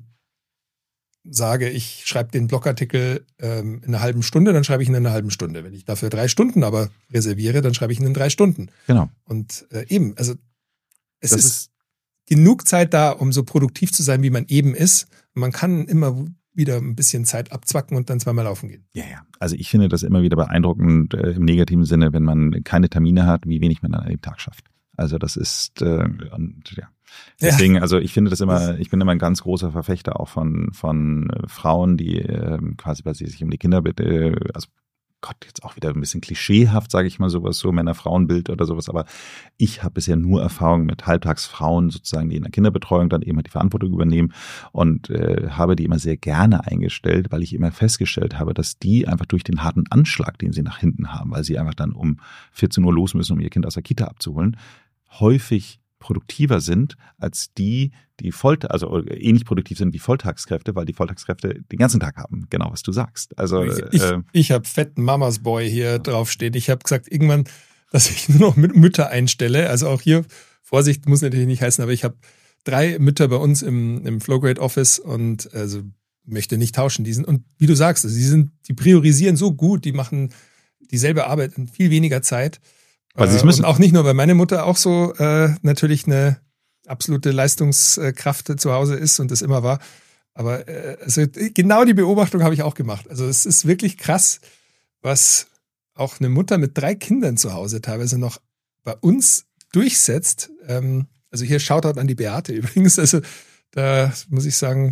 sage, ich schreibe den Blogartikel in einer halben Stunde, dann schreibe ich ihn in einer halben Stunde. Wenn ich dafür 3 Stunden aber reserviere, dann schreibe ich ihn in 3 Stunden. Genau. Und also es ist genug Zeit da, um so produktiv zu sein, wie man eben ist. Und man kann immer wieder ein bisschen Zeit abzwacken und dann 2-mal laufen gehen. Ja. Also ich finde das immer wieder beeindruckend im negativen Sinne, wenn man keine Termine hat, wie wenig man dann an dem Tag schafft. Also das ist, Deswegen, also ich finde das immer, ich bin immer ein ganz großer Verfechter auch von Frauen, die quasi, weil sie sich um die Kinder, also Gott, jetzt auch wieder ein bisschen klischeehaft, sage ich mal sowas, so Männer-Frauen-Bild oder sowas, aber ich habe bisher nur Erfahrung mit Halbtagsfrauen sozusagen, die in der Kinderbetreuung dann eben die Verantwortung übernehmen und habe die immer sehr gerne eingestellt, weil ich immer festgestellt habe, dass die einfach durch den harten Anschlag, den sie nach hinten haben, weil sie einfach dann um 14 Uhr los müssen, um ihr Kind aus der Kita abzuholen, häufig produktiver sind als die also ähnlich produktiv sind wie Volltagskräfte, weil die Volltagskräfte den ganzen Tag haben, genau was du sagst. Also ich habe fetten Mamas Boy hier draufstehen. Ich habe gesagt irgendwann, dass ich nur noch mit Mütter einstelle. Also auch hier, Vorsicht, muss natürlich nicht heißen, aber ich habe 3 Mütter bei uns im Flowgrade Office und also möchte nicht tauschen. Und wie du sagst, also die priorisieren so gut, die machen dieselbe Arbeit in viel weniger Zeit. Weil sie es müssen. Und auch nicht nur, weil meine Mutter auch so natürlich eine absolute Leistungskraft zu Hause ist und das immer war. Aber also genau die Beobachtung habe ich auch gemacht. Also es ist wirklich krass, was auch eine Mutter mit 3 Kindern zu Hause teilweise noch bei uns durchsetzt. Also hier Shoutout an die Beate übrigens. Also da muss ich sagen,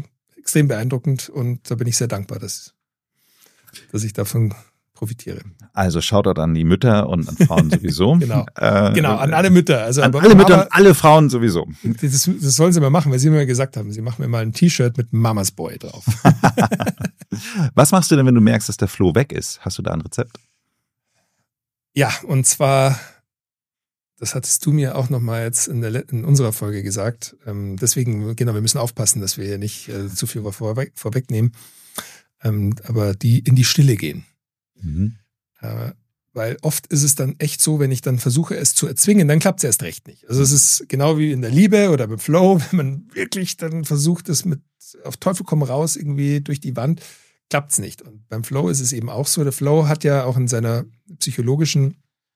extrem beeindruckend und da bin ich sehr dankbar, dass ich davon profitiere. Also Shoutout an die Mütter und an Frauen sowieso. Genau, an alle Mütter. Also an alle Mütter und alle Frauen sowieso. Das sollen sie mal machen, weil sie mir gesagt haben, sie machen mir mal ein T-Shirt mit Mamas Boy drauf. Was machst du denn, wenn du merkst, dass der Flow weg ist? Hast du da ein Rezept? Ja, und zwar, das hattest du mir auch nochmal jetzt in unserer Folge gesagt. Deswegen, genau, wir müssen aufpassen, dass wir hier nicht zu viel vorwegnehmen. Aber in die Stille gehen. Mhm. Weil oft ist es dann echt so, wenn ich dann versuche, es zu erzwingen, dann klappt es erst recht nicht. Also es ist genau wie in der Liebe oder beim Flow, wenn man wirklich dann versucht, es mit auf Teufel komm raus irgendwie durch die Wand, klappt es nicht. Und beim Flow ist es eben auch so, der Flow hat ja auch in seiner psychologischen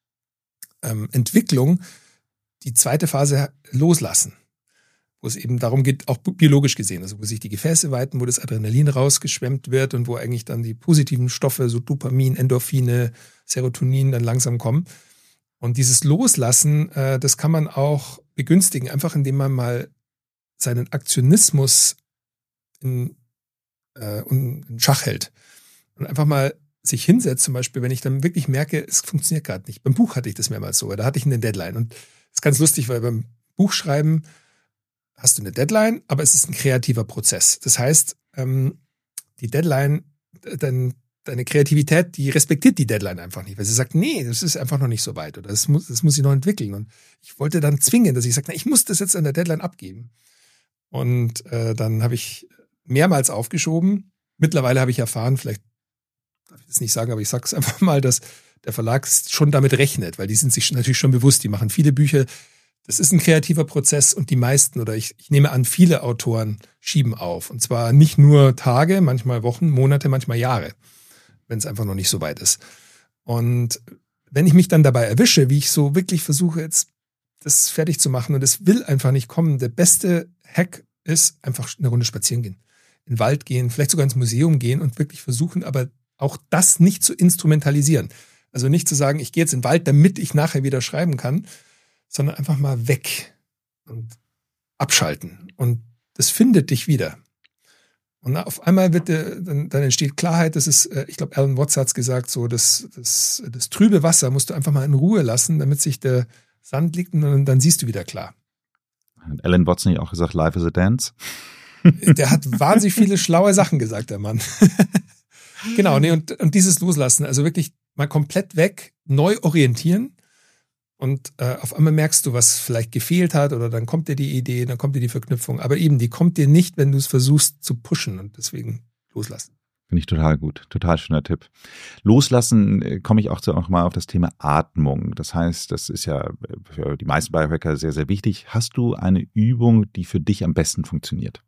Entwicklung die zweite Phase loslassen, wo es eben darum geht, auch biologisch gesehen, also wo sich die Gefäße weiten, wo das Adrenalin rausgeschwemmt wird und wo eigentlich dann die positiven Stoffe, so Dopamin, Endorphine, Serotonin dann langsam kommen. Und dieses Loslassen, das kann man auch begünstigen, einfach indem man mal seinen Aktionismus in Schach hält und einfach mal sich hinsetzt, zum Beispiel, wenn ich dann wirklich merke, es funktioniert gerade nicht. Beim Buch hatte ich das mehrmals so, da hatte ich eine Deadline und das ist ganz lustig, weil beim Buchschreiben hast du eine Deadline, aber es ist ein kreativer Prozess. Das heißt, die Deadline, deine Kreativität, die respektiert die Deadline einfach nicht, weil sie sagt, nee, das ist einfach noch nicht so weit oder das muss ich noch entwickeln. Und ich wollte dann zwingen, dass ich sage, ich muss das jetzt an der Deadline abgeben. Und dann habe ich mehrmals aufgeschoben. Mittlerweile habe ich erfahren, vielleicht darf ich das nicht sagen, aber ich sage es einfach mal, dass der Verlag schon damit rechnet, weil die sind sich natürlich schon bewusst, die machen viele Bücher. Das ist ein kreativer Prozess und die meisten oder ich nehme an, viele Autoren schieben auf. Und zwar nicht nur Tage, manchmal Wochen, Monate, manchmal Jahre, wenn es einfach noch nicht so weit ist. Und wenn ich mich dann dabei erwische, wie ich so wirklich versuche, jetzt das fertig zu machen und es will einfach nicht kommen, der beste Hack ist einfach eine Runde spazieren gehen, in den Wald gehen, vielleicht sogar ins Museum gehen und wirklich versuchen, aber auch das nicht zu instrumentalisieren. Also nicht zu sagen, ich gehe jetzt in den Wald, damit ich nachher wieder schreiben kann, sondern einfach mal weg und abschalten. Und das findet dich wieder. Und auf einmal dann entsteht Klarheit. Das ist, ich glaube, Alan Watts hat es gesagt, so das trübe Wasser musst du einfach mal in Ruhe lassen, damit sich der Sand liegt und dann siehst du wieder klar. Hat Alan Watts nicht auch gesagt, Life is a Dance? Der hat wahnsinnig viele schlaue Sachen gesagt, der Mann. Genau, nee, und dieses Loslassen, also wirklich mal komplett weg, neu orientieren und auf einmal merkst du, was vielleicht gefehlt hat oder dann kommt dir die Idee, dann kommt dir die Verknüpfung, aber eben, die kommt dir nicht, wenn du es versuchst zu pushen und deswegen loslassen. Finde ich total gut, total schöner Tipp. Loslassen komme ich auch mal auf das Thema Atmung. Das heißt, das ist ja für die meisten Biohacker sehr, sehr wichtig. Hast du eine Übung, die für dich am besten funktioniert?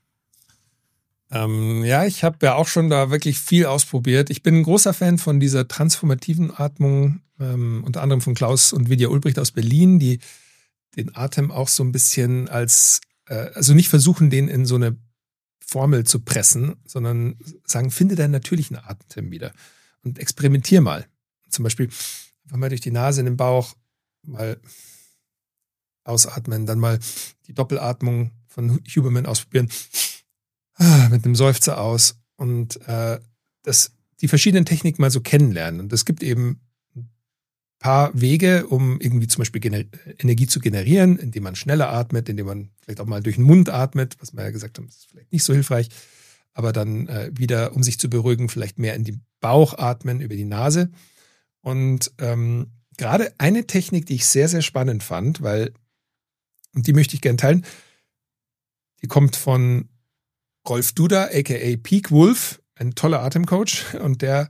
Ja, ich habe ja auch schon da wirklich viel ausprobiert. Ich bin ein großer Fan von dieser transformativen Atmung, unter anderem von Klaus und Vidya Ulbricht aus Berlin, die den Atem auch so ein bisschen also nicht versuchen, den in so eine Formel zu pressen, sondern sagen, finde deinen natürlichen Atem wieder und experimentier mal. Zum Beispiel einfach mal durch die Nase in den Bauch mal ausatmen, dann mal die Doppelatmung von Huberman ausprobieren. Mit einem Seufzer aus und die verschiedenen Techniken mal so kennenlernen. Und es gibt eben ein paar Wege, um irgendwie zum Beispiel Energie zu generieren, indem man schneller atmet, indem man vielleicht auch mal durch den Mund atmet, was wir ja gesagt haben, ist vielleicht nicht so hilfreich, aber dann wieder, um sich zu beruhigen, vielleicht mehr in den Bauch atmen, über die Nase. Und gerade eine Technik, die ich sehr, sehr spannend fand, und die möchte ich gerne teilen, die kommt von Rolf Duda, a.k.a. Peak Wolf, ein toller Atemcoach und der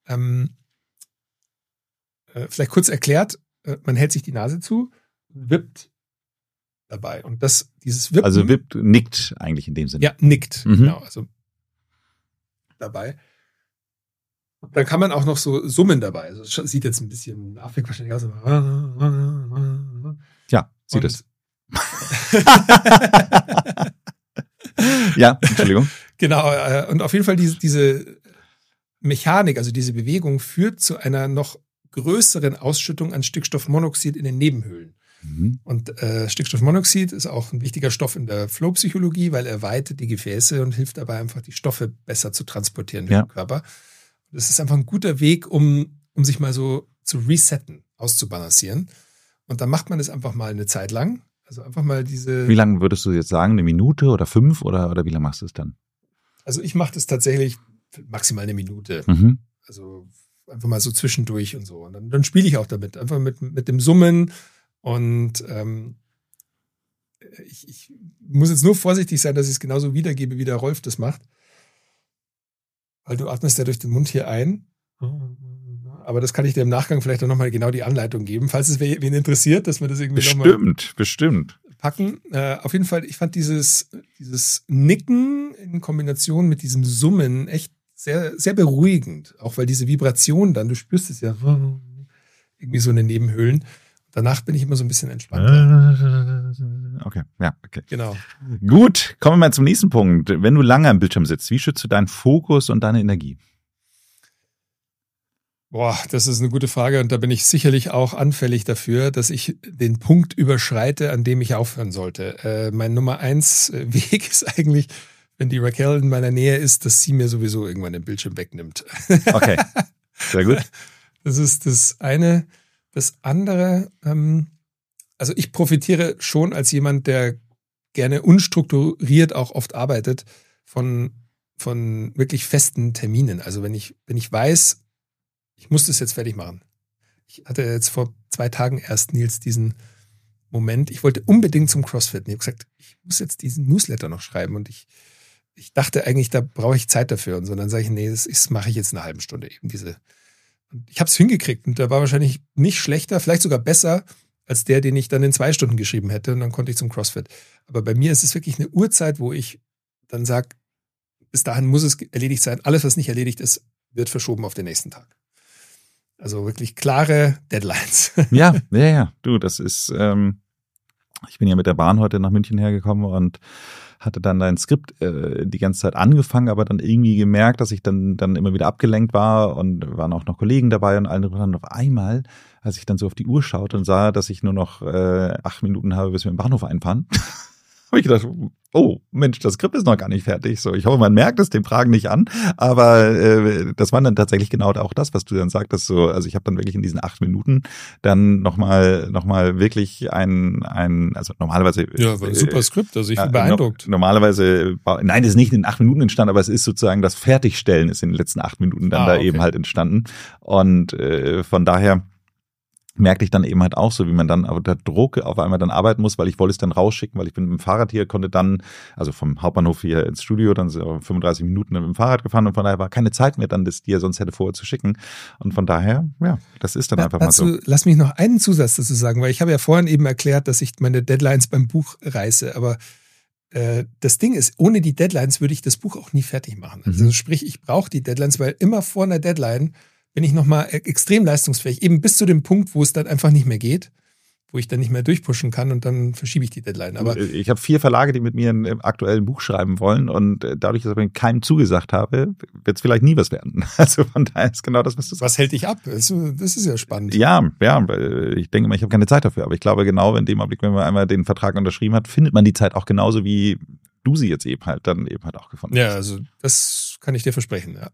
vielleicht kurz erklärt, man hält sich die Nase zu, wippt dabei und dieses Wippen... Also wippt, nickt eigentlich in dem Sinne. Ja, nickt, genau, also dabei. Dann kann man auch noch so summen dabei, also das sieht jetzt ein bisschen nervig wahrscheinlich aus. Ja, sieht es. Ja, Entschuldigung. Genau, und auf jeden Fall diese Mechanik, also diese Bewegung führt zu einer noch größeren Ausschüttung an Stickstoffmonoxid in den Nebenhöhlen. Und Stickstoffmonoxid ist auch ein wichtiger Stoff in der Flow-Psychologie, weil er weitet die Gefäße und hilft dabei einfach, die Stoffe besser zu transportieren durch den Körper. Das ist einfach ein guter Weg, um sich mal so zu resetten, auszubalancieren. Und dann macht man das einfach mal eine Zeit lang. Also einfach mal diese... Wie lange würdest du jetzt sagen? 1 Minute oder 5 oder wie lange machst du es dann? Also ich mache das tatsächlich maximal 1 Minute. Also einfach mal so zwischendurch und so. Und dann spiele ich auch damit. Einfach mit dem Summen. Und ich muss jetzt nur vorsichtig sein, dass ich es genauso wiedergebe, wie der Rolf das macht. Weil du atmest ja durch den Mund hier ein. Aber das kann ich dir im Nachgang vielleicht auch nochmal genau die Anleitung geben, falls es wen interessiert, dass wir das irgendwie bestimmt packen. Auf jeden Fall, ich fand dieses Nicken in Kombination mit diesem Summen echt sehr, sehr beruhigend. Auch weil diese Vibration dann, du spürst es ja irgendwie so in den Nebenhöhlen. Danach bin ich immer so ein bisschen entspannter. Okay. Genau. Gut, kommen wir mal zum nächsten Punkt. Wenn du lange am Bildschirm sitzt, wie schützt du deinen Fokus und deine Energie? Boah, das ist eine gute Frage und da bin ich sicherlich auch anfällig dafür, dass ich den Punkt überschreite, an dem ich aufhören sollte. Mein Nummer 1 Weg ist eigentlich, wenn die Raquel in meiner Nähe ist, dass sie mir sowieso irgendwann den Bildschirm wegnimmt. Okay, sehr gut. Das ist das eine. Das andere, also ich profitiere schon als jemand, der gerne unstrukturiert auch oft arbeitet, von wirklich festen Terminen. Also wenn ich weiß, ich muss das jetzt fertig machen. Ich hatte jetzt vor 2 Tagen erst, Nils, diesen Moment. Ich wollte unbedingt zum CrossFit. Und ich habe gesagt, ich muss jetzt diesen Newsletter noch schreiben. Und ich dachte eigentlich, da brauche ich Zeit dafür. Und so, dann sage ich, nee, das mache ich jetzt eine halbe Stunde. Eben Und ich habe es hingekriegt. Und der war wahrscheinlich nicht schlechter, vielleicht sogar besser als der, den ich dann in 2 Stunden geschrieben hätte. Und dann konnte ich zum CrossFit. Aber bei mir ist es wirklich eine Uhrzeit, wo ich dann sage, bis dahin muss es erledigt sein. Alles, was nicht erledigt ist, wird verschoben auf den nächsten Tag. Also wirklich klare Deadlines. Ja. Du, das ist, ich bin ja mit der Bahn heute nach München hergekommen und hatte dann dein Skript die ganze Zeit angefangen, aber dann irgendwie gemerkt, dass ich dann immer wieder abgelenkt war und waren auch noch Kollegen dabei und alle und auf einmal, als ich dann so auf die Uhr schaute und sah, dass ich nur noch 8 Minuten habe, bis wir im Bahnhof einfahren, habe ich gedacht, oh Mensch, das Skript ist noch gar nicht fertig. So, ich hoffe, man merkt es dem Tragen nicht an, aber das war dann tatsächlich genau auch das, was du dann sagtest. So, also ich habe dann wirklich in diesen 8 Minuten dann noch mal wirklich also normalerweise ja, war ein super Skript, also ich bin beeindruckt. Normalerweise, nein, das ist nicht in 8 Minuten entstanden, aber es ist sozusagen das Fertigstellen ist in den letzten 8 Minuten dann da eben halt entstanden und von daher merkte ich dann eben halt auch so, wie man dann unter Druck auf einmal dann arbeiten muss, weil ich wollte es dann rausschicken, weil ich bin mit dem Fahrrad hier, konnte dann, also vom Hauptbahnhof hier ins Studio, dann so 35 Minuten mit dem Fahrrad gefahren und von daher war keine Zeit mehr dann, das dir sonst hätte vorher zu schicken. Und von daher, ja, das ist dann einfach mal so. Lass mich noch einen Zusatz dazu sagen, weil ich habe ja vorhin eben erklärt, dass ich meine Deadlines beim Buch reiße, aber das Ding ist, ohne die Deadlines würde ich das Buch auch nie fertig machen. Also sprich, ich brauche die Deadlines, weil immer vor einer Deadline bin ich nochmal extrem leistungsfähig, eben bis zu dem Punkt, wo es dann einfach nicht mehr geht, wo ich dann nicht mehr durchpushen kann und dann verschiebe ich die Deadline. Aber ich habe 4 Verlage, die mit mir ein aktuelles Buch schreiben wollen und dadurch, dass ich keinem zugesagt habe, wird es vielleicht nie was werden. Also von daher ist genau das, was du sagst. Was hält dich ab? Das ist ja spannend. Ja, ich denke mal, ich habe keine Zeit dafür, aber ich glaube genau in dem Augenblick, wenn man einmal den Vertrag unterschrieben hat, findet man die Zeit auch genauso, wie du sie jetzt eben halt auch gefunden hast. Ja, also das kann ich dir versprechen, ja.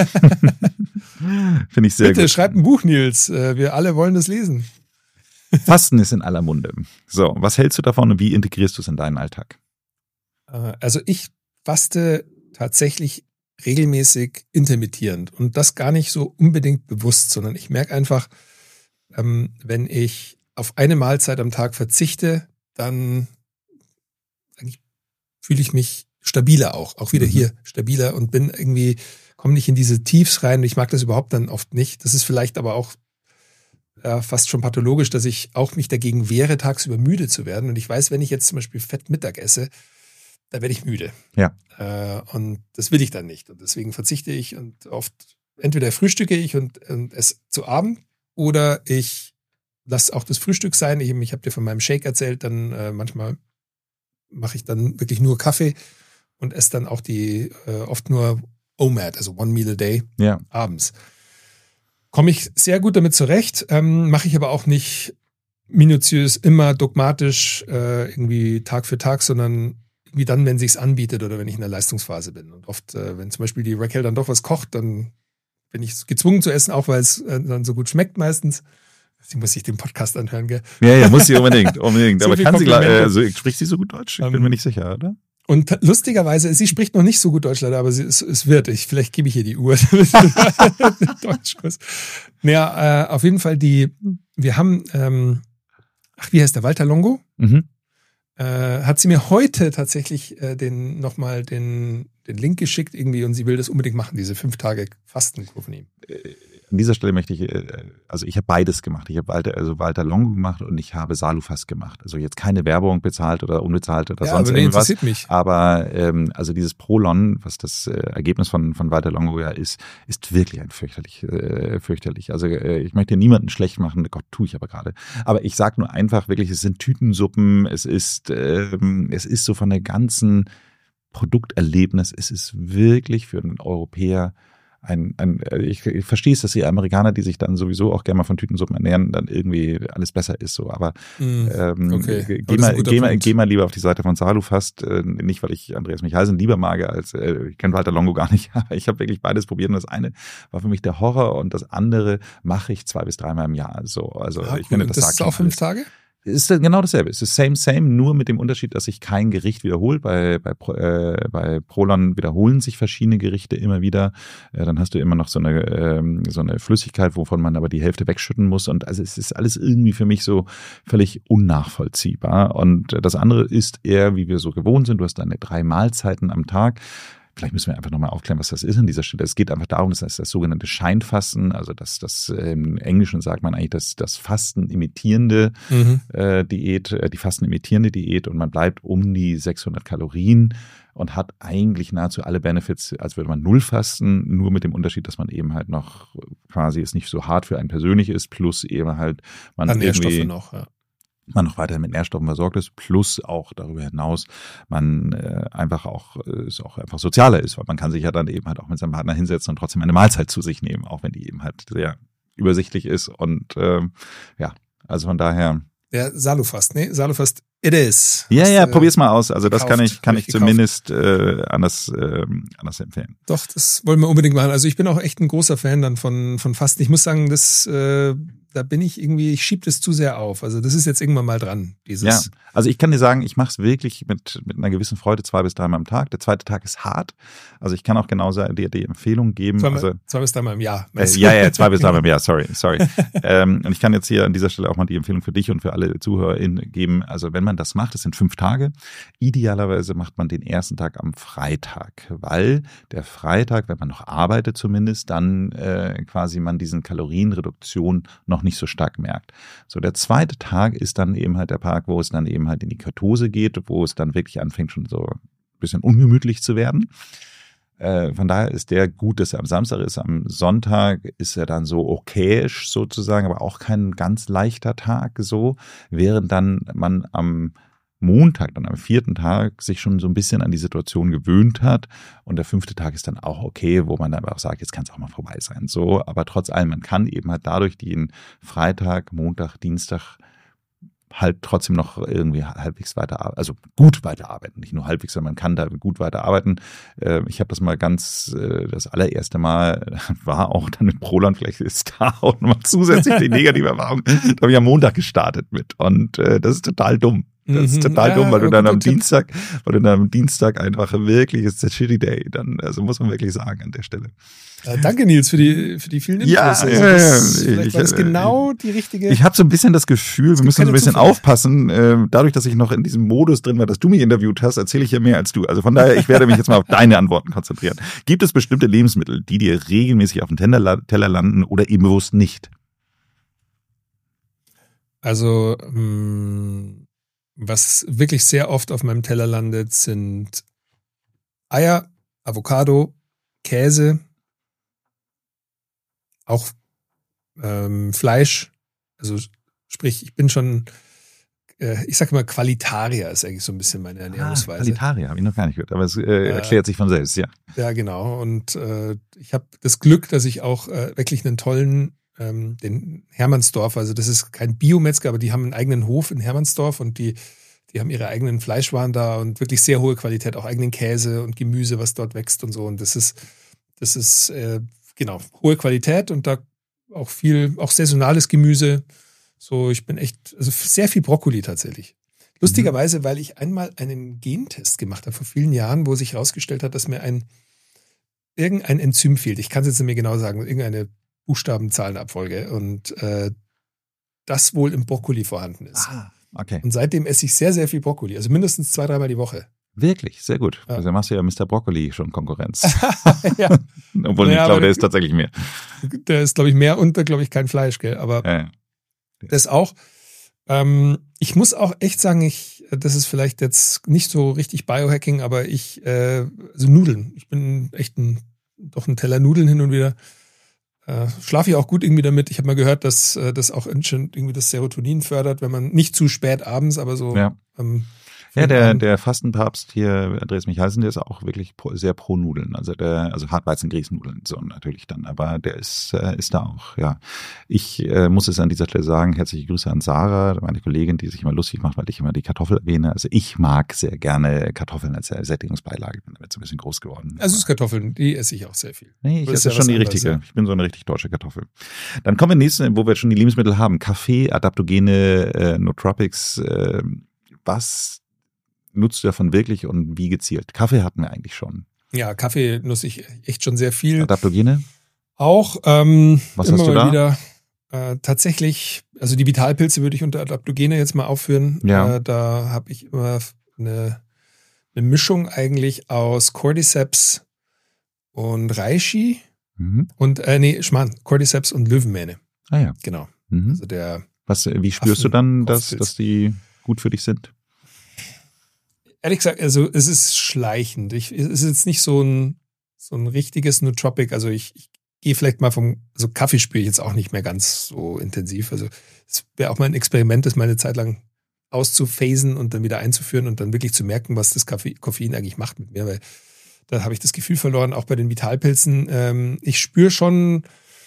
Finde ich sehr gut. Bitte, schreib ein Buch, Nils. Wir alle wollen das lesen. Fasten ist in aller Munde. So, was hältst du davon und wie integrierst du es in deinen Alltag? Also ich faste tatsächlich regelmäßig intermittierend und das gar nicht so unbedingt bewusst, sondern ich merke einfach, wenn ich auf eine Mahlzeit am Tag verzichte, dann eigentlich fühle ich mich stabiler auch wieder hier stabiler und komme nicht in diese Tiefs rein. Ich mag das überhaupt dann oft nicht. Das ist vielleicht aber auch fast schon pathologisch, dass ich auch mich dagegen wehre, tagsüber müde zu werden. Und ich weiß, wenn ich jetzt zum Beispiel fett Mittag esse, da werde ich müde. Ja. Und das will ich dann nicht. Und deswegen verzichte ich und oft entweder frühstücke ich und esse zu Abend oder ich lasse auch das Frühstück sein. Ich habe dir von meinem Shake erzählt, dann manchmal mache ich dann wirklich nur Kaffee und esse dann auch die oft nur OMAD, also One Meal a Day, abends. Komme ich sehr gut damit zurecht, mache ich aber auch nicht minutiös, immer dogmatisch, irgendwie Tag für Tag, sondern irgendwie dann, wenn sich's anbietet oder wenn ich in der Leistungsphase bin. Und oft, wenn zum Beispiel die Raquel dann doch was kocht, dann bin ich gezwungen zu essen, auch weil es dann so gut schmeckt meistens. Sie muss sich den Podcast anhören, gell? Ja, muss sie unbedingt. So Aber viel kann sie, Komplimente. spricht sie so gut Deutsch? Ich bin mir nicht sicher, oder? Und lustigerweise, sie spricht noch nicht so gut Deutsch leider, aber es wird. Vielleicht gebe ich ihr die Uhr. Deutschkurs. Naja, auf jeden Fall wir haben, wie heißt der, Walter Longo? Mhm. Hat sie mir heute tatsächlich den Link geschickt irgendwie und sie will das unbedingt machen, diese 5 Tage Fastenkur von ihm. An dieser Stelle möchte ich, also ich habe beides gemacht. Ich habe Walter Longo gemacht und ich habe Salufast gemacht. Also jetzt keine Werbung bezahlt oder unbezahlt oder Ja, sonst aber irgendwas. interessiert mich. Aber also dieses Prolon, was das Ergebnis von Walter Longo ja ist wirklich ein fürchterlich. Also ich möchte niemanden schlecht machen, Gott, tue ich aber gerade. Aber ich sage nur einfach wirklich, es sind Tütensuppen, es ist so von der ganzen Produkterlebnis, es ist wirklich für einen Europäer ich verstehe es, dass die Amerikaner, die sich dann sowieso auch gerne mal von Tütensuppen ernähren, dann irgendwie alles besser ist so. Aber Okay. geh mal lieber auf die Seite von Salufast. Nicht, weil ich Andreas Michalsen lieber mag als ich kenne Walter Longo gar nicht, aber ich habe wirklich beides probiert und das eine war für mich der Horror und das andere mache ich 2 bis 3 Mal im Jahr. So, also ich finde, das sagt ist auch 5 Tage? ist genau dasselbe. Es ist same, nur mit dem Unterschied, dass sich kein Gericht wiederholt. Bei Prolon wiederholen sich verschiedene Gerichte immer wieder. Dann hast du immer noch so eine Flüssigkeit, wovon man aber die Hälfte wegschütten muss. Und also es ist alles irgendwie für mich so völlig unnachvollziehbar. Und das andere ist eher, wie wir so gewohnt sind. Du hast deine 3 Mahlzeiten am Tag. Vielleicht müssen wir einfach nochmal aufklären, was das ist an dieser Stelle. Es geht einfach darum, das ist das sogenannte Scheinfasten, also das im Englischen sagt man eigentlich das Fasten imitierende Diät, die Fasten imitierende Diät und man bleibt um die 600 Kalorien und hat eigentlich nahezu alle Benefits, als würde man null fasten, nur mit dem Unterschied, dass man eben halt noch quasi es nicht so hart für einen persönlich ist, plus eben halt man Nährstoffe noch, ja. Man noch weiterhin mit Nährstoffen versorgt ist, plus auch darüber hinaus man einfach auch sozialer ist, weil man kann sich ja dann eben halt auch mit seinem Partner hinsetzen und trotzdem eine Mahlzeit zu sich nehmen, auch wenn die eben halt sehr übersichtlich ist und also von daher. Ja, Salufast, Salufast it is. Ja, probier's mal aus. Also das gekauft, kann ich zumindest anders empfehlen. Doch, das wollen wir unbedingt machen. Also ich bin auch echt ein großer Fan dann von Fasten. Ich muss sagen, da bin ich schiebe das zu sehr auf. Also das ist jetzt irgendwann mal dran. Ja, also ich kann dir sagen, ich mache es wirklich mit einer gewissen Freude 2 bis 3 Mal am Tag. Der zweite Tag ist hart. Also ich kann auch genauso dir die Empfehlung geben. 2 bis 3 Mal im Jahr. 2 bis 3 Mal im Jahr, sorry. Und ich kann jetzt hier an dieser Stelle auch mal die Empfehlung für dich und für alle ZuhörerInnen geben. Also wenn man das macht, das sind 5 Tage. Idealerweise macht man den ersten Tag am Freitag, weil der Freitag, wenn man noch arbeitet zumindest, dann quasi man diesen Kalorienreduktion noch nicht so stark merkt. So, der zweite Tag ist dann eben halt der Tag, wo es dann eben halt in die Ketose geht, wo es dann wirklich anfängt schon so ein bisschen ungemütlich zu werden. Von daher ist der gut, dass er am Samstag ist. Am Sonntag ist er dann so okayisch sozusagen, aber auch kein ganz leichter Tag so, während dann man am Montag, dann am 4. Tag, sich schon so ein bisschen an die Situation gewöhnt hat. Und der 5. Tag ist dann auch okay, wo man dann aber auch sagt, jetzt kann es auch mal vorbei sein. So, aber trotz allem, man kann eben halt dadurch den Freitag, Montag, Dienstag halt trotzdem noch irgendwie halbwegs gut weiterarbeiten. Nicht nur halbwegs, sondern man kann da gut weiterarbeiten. Ich habe das mal das allererste Mal war auch dann mit Prolon, vielleicht ist da auch nochmal zusätzlich die negative Erfahrung, da habe ich am Montag gestartet mit. Und das ist total dumm. Das ist total dumm, weil du dann am Dienstag einfach wirklich, ist der Shitty Day, dann, also muss man wirklich sagen an der Stelle. Danke, Nils, für die vielen Infos. Ja, vielleicht war das genau die richtige. Ich habe so ein bisschen das Gefühl, wir müssen so ein bisschen aufpassen. Dadurch, dass ich noch in diesem Modus drin war, dass du mich interviewt hast, erzähle ich ja mehr als du. Also von daher, ich werde mich jetzt mal auf deine Antworten konzentrieren. Gibt es bestimmte Lebensmittel, die dir regelmäßig auf dem Teller landen oder eben bewusst nicht? Also, was wirklich sehr oft auf meinem Teller landet, sind Eier, Avocado, Käse, auch Fleisch. Also sprich, ich bin schon, ich sage immer Qualitarier ist eigentlich so ein bisschen meine Ernährungsweise. Qualitarier, habe ich noch gar nicht gehört, aber es erklärt sich von selbst, ja. Ja, genau. Und ich habe das Glück, dass ich auch wirklich einen tollen den Hermannsdorf. Also das ist kein Biometzger, aber die haben einen eigenen Hof in Hermannsdorf und die haben ihre eigenen Fleischwaren da und wirklich sehr hohe Qualität, auch eigenen Käse und Gemüse, was dort wächst und so. Und das ist genau hohe Qualität und da auch saisonales Gemüse. So, ich bin also sehr viel Brokkoli tatsächlich. Lustigerweise, weil ich einmal einen Gentest gemacht habe vor vielen Jahren, wo sich herausgestellt hat, dass mir irgendein Enzym fehlt. Ich kann es jetzt nicht mehr genau sagen, irgendeine Buchstaben-Zahlen-Abfolge und das wohl im Brokkoli vorhanden ist. Ah, okay. Und seitdem esse ich sehr, sehr viel Brokkoli, also mindestens 2-3 Mal die Woche. Wirklich, sehr gut. Ja. Also machst du ja Mr. Brokkoli schon Konkurrenz. Ja. Obwohl, ich glaube, der ist tatsächlich mehr. Der ist, glaube ich, mehr und, glaube ich, kein Fleisch, gell? Aber das auch. Ich muss auch echt sagen, das ist vielleicht jetzt nicht so richtig Biohacking, aber also Nudeln. Ich bin echt doch ein Teller Nudeln hin und wieder. Schlafe ich auch gut irgendwie damit. Ich habe mal gehört, dass das auch irgendwie das Serotonin fördert, wenn man nicht zu spät abends, aber so. Ja. Der Fastenpapst hier, Andreas Michalsen, der ist auch wirklich sehr pro Nudeln. Also Hartweizen-Grießnudeln, so natürlich dann. Aber der ist da auch, ja. Ich muss es an dieser Stelle sagen, herzliche Grüße an Sarah, meine Kollegin, die sich immer lustig macht, weil ich immer die Kartoffel erwähne. Also ich mag sehr gerne Kartoffeln als Sättigungsbeilage. Ich bin damit so ein bisschen groß geworden. Also Kartoffeln, die esse ich auch sehr viel. Nee, ich esse schon die richtige. Ja. Ich bin so eine richtig deutsche Kartoffel. Dann kommen wir nächstes, wo wir schon die Lebensmittel haben. Kaffee, Adaptogene, Nootropics, was nutzt du davon wirklich und wie gezielt? Kaffee hatten wir eigentlich schon. Ja, Kaffee nutze ich echt schon sehr viel. Adaptogene? Auch. Was hast du da? Wieder, tatsächlich, also die Vitalpilze würde ich unter Adaptogene jetzt mal aufführen. Ja. Da habe ich immer eine Mischung eigentlich aus Cordyceps und Reishi und Cordyceps und Löwenmähne. Ah ja. Genau. Also wie spürst du dann, dass die gut für dich sind? Ehrlich gesagt, also es ist schleichend. Es ist jetzt nicht so ein richtiges Nootropic. Also ich gehe vielleicht mal also Kaffee spüre ich jetzt auch nicht mehr ganz so intensiv. Also es wäre auch mal ein Experiment, das mal eine Zeit lang auszuphasen und dann wieder einzuführen und dann wirklich zu merken, was das Koffein eigentlich macht mit mir, weil da habe ich das Gefühl verloren, auch bei den Vitalpilzen. Ich spüre schon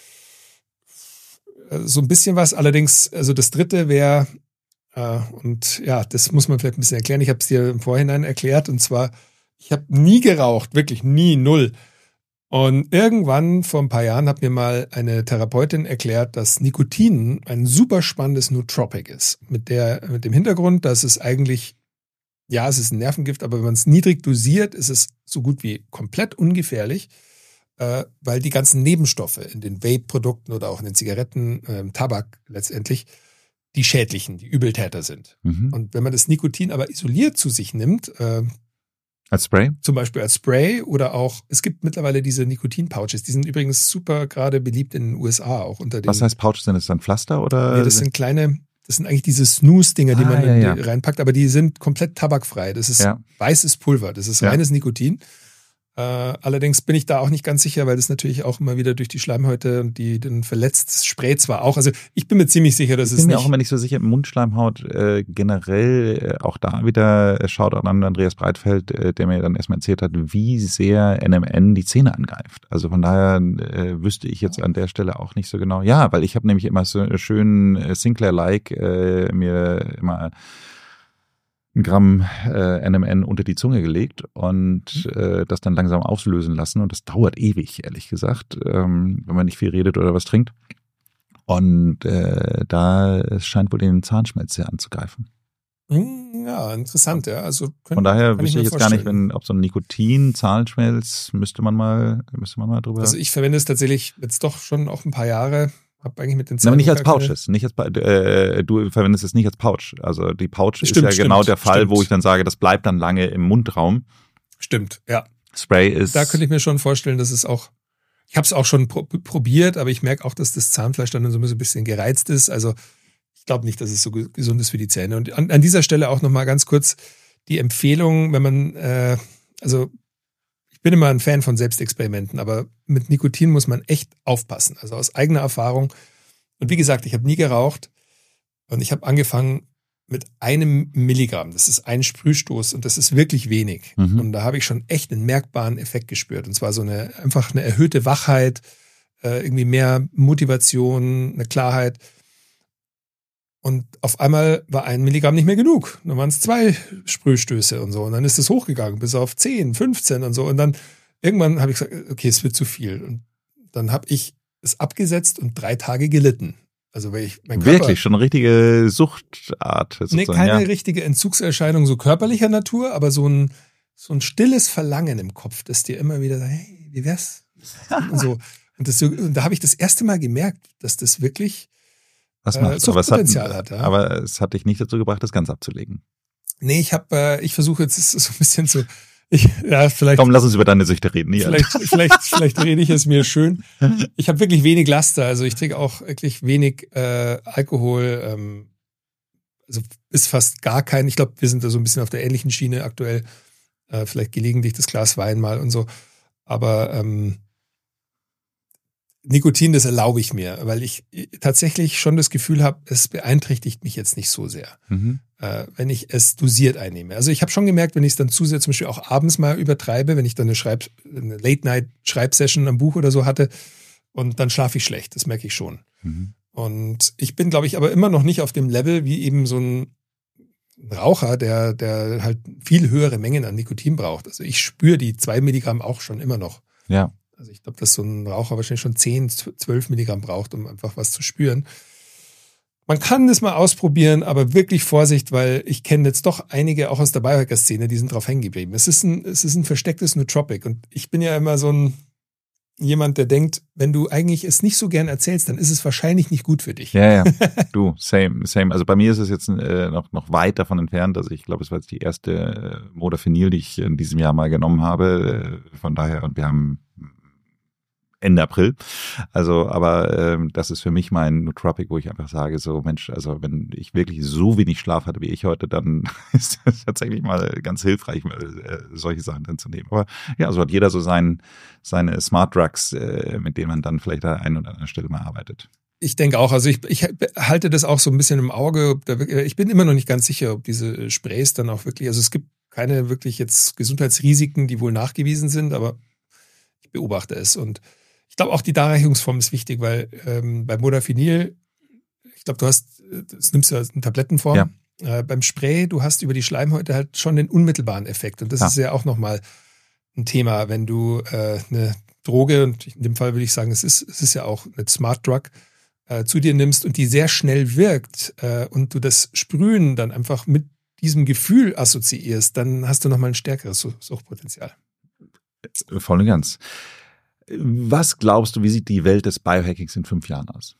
so ein bisschen was, allerdings, also das dritte wäre, und ja, das muss man vielleicht ein bisschen erklären. Ich habe es dir im Vorhinein erklärt und zwar, ich habe nie geraucht, wirklich nie, null. Und irgendwann vor ein paar Jahren hat mir mal eine Therapeutin erklärt, dass Nikotin ein super spannendes Nootropic ist. Mit dem Hintergrund, dass es eigentlich, ja, es ist ein Nervengift, aber wenn man es niedrig dosiert, ist es so gut wie komplett ungefährlich, weil die ganzen Nebenstoffe in den Vape-Produkten oder auch in den Zigaretten, Tabak letztendlich, die schädlichen, die Übeltäter sind. Und wenn man das Nikotin aber isoliert zu sich nimmt, als Spray? Zum Beispiel als Spray oder auch, es gibt mittlerweile diese Nikotin-Pouches, die sind übrigens super gerade beliebt in den USA auch unter den. Was heißt Pouches, sind das dann Pflaster oder? Nee, das sind eigentlich diese Snooze-Dinger, die man reinpackt, aber die sind komplett tabakfrei. Das ist weißes Pulver, das ist reines Nikotin. Allerdings bin ich da auch nicht ganz sicher, weil das natürlich auch immer wieder durch die Schleimhäute und den verletzt, sprayt zwar auch. Also ich bin mir ziemlich sicher, dass es nicht... Ich bin mir auch immer nicht so sicher, Mundschleimhaut generell, auch da wieder schaut auch an Andreas Breitfeld, der mir dann erstmal erzählt hat, wie sehr NMN die Zähne angreift. Also von daher wüsste ich jetzt an der Stelle auch nicht so genau. Ja, weil ich habe nämlich immer so schön Sinclair-like mir immer 1 Gramm NMN unter die Zunge gelegt und das dann langsam auslösen lassen. Und das dauert ewig, ehrlich gesagt, wenn man nicht viel redet oder was trinkt. Und da scheint wohl den Zahnschmelz sehr anzugreifen. Ja, interessant, ja. Also von daher wüsste ich jetzt gar nicht, ob so ein Nikotin-Zahnschmelz müsste man mal drüber. Also ich verwende es tatsächlich jetzt doch schon auch ein paar Jahre. Hab eigentlich mit den aber nicht als Pouches. Du verwendest es nicht als Pouch. Also die Pouch ist ja genau der Fall, wo ich dann sage, das bleibt dann lange im Mundraum. Stimmt, ja. Spray ist... Da könnte ich mir schon vorstellen, dass es auch... Ich habe es auch schon probiert, aber ich merke auch, dass das Zahnfleisch dann so ein bisschen gereizt ist. Also ich glaube nicht, dass es so gesund ist für die Zähne. Und an dieser Stelle auch nochmal ganz kurz die Empfehlung, wenn man... Ich bin immer ein Fan von Selbstexperimenten, aber mit Nikotin muss man echt aufpassen. Also aus eigener Erfahrung. Und wie gesagt, ich habe nie geraucht und ich habe angefangen mit 1 Milligramm. Das ist ein Sprühstoß und das ist wirklich wenig. Und da habe ich schon echt einen merkbaren Effekt gespürt. Und zwar einfach eine erhöhte Wachheit, irgendwie mehr Motivation, eine Klarheit. Und auf einmal war 1 Milligramm nicht mehr genug. Dann waren es 2 Sprühstöße und so. Und dann ist es hochgegangen bis auf 10, 15 und so. Und dann irgendwann habe ich gesagt, okay, es wird zu viel. Und dann habe ich es abgesetzt und 3 Tage gelitten. Also weil mein Körper, wirklich schon eine richtige Suchtart. Nee, keine richtige Entzugserscheinung so körperlicher Natur, aber so ein stilles Verlangen im Kopf, das dir immer wieder sagt, hey, wie wär's? Und so. Und da habe ich das erste Mal gemerkt, dass das wirklich Suchtpotenzial hat. Ja. Aber es hat dich nicht dazu gebracht, das Ganze abzulegen. Nee, ich versuche jetzt so ein bisschen so, vielleicht. Komm, lass uns über deine Süchte reden. Vielleicht rede ich es mir schön. Ich habe wirklich wenig Laster, also ich trinke auch wirklich wenig Alkohol, also ist fast gar kein. Ich glaube, wir sind da so ein bisschen auf der ähnlichen Schiene aktuell. Vielleicht gelegentlich das Glas Wein mal und so. Aber Nikotin, das erlaube ich mir, weil ich tatsächlich schon das Gefühl habe, es beeinträchtigt mich jetzt nicht so sehr, wenn ich es dosiert einnehme. Also ich habe schon gemerkt, wenn ich es dann zu sehr zum Beispiel auch abends mal übertreibe, wenn ich dann eine Late-Night-Schreibsession am Buch oder so hatte und dann schlafe ich schlecht, das merke ich schon. Und ich bin, glaube ich, aber immer noch nicht auf dem Level wie eben so ein Raucher, der halt viel höhere Mengen an Nikotin braucht. Also ich spüre die 2 Milligramm auch schon immer noch. Ja. Also ich glaube, dass so ein Raucher wahrscheinlich schon 10, 12 Milligramm braucht, um einfach was zu spüren. Man kann das mal ausprobieren, aber wirklich Vorsicht, weil ich kenne jetzt doch einige auch aus der Biohacker-Szene, die sind drauf hängen geblieben. Es ist ein verstecktes Nootropic und ich bin ja immer so jemand, der denkt, wenn du eigentlich es nicht so gern erzählst, dann ist es wahrscheinlich nicht gut für dich. Ja. Du, same. Also bei mir ist es jetzt noch weit davon entfernt. Also ich glaube, es war jetzt die erste Modafinil, die ich in diesem Jahr mal genommen habe. Von daher, und wir haben Ende April. Also, aber das ist für mich mein Nootropic, wo ich einfach sage, so Mensch, also wenn ich wirklich so wenig Schlaf hatte wie ich heute, dann ist das tatsächlich mal ganz hilfreich, solche Sachen dann zu nehmen. Aber ja, so hat jeder so seine Smart Drugs, mit denen man dann vielleicht an einer oder anderen Stelle mal arbeitet. Ich denke auch, also ich halte das auch so ein bisschen im Auge. Ich bin immer noch nicht ganz sicher, ob diese Sprays dann auch wirklich, also es gibt keine wirklich jetzt Gesundheitsrisiken, die wohl nachgewiesen sind, aber ich beobachte es und ich glaube, auch die Darreichungsform ist wichtig, weil bei Modafinil, ich glaube, das nimmst du in Tablettenform. Ja. Beim Spray, du hast über die Schleimhäute halt schon den unmittelbaren Effekt. Und das ist ja auch nochmal ein Thema, wenn du eine Droge, und in dem Fall würde ich sagen, es ist ja auch eine Smart Drug, zu dir nimmst und die sehr schnell wirkt und du das Sprühen dann einfach mit diesem Gefühl assoziierst, dann hast du nochmal ein stärkeres Suchtpotenzial. Voll und ganz. Was glaubst du, wie sieht die Welt des Biohackings in 5 Jahren aus?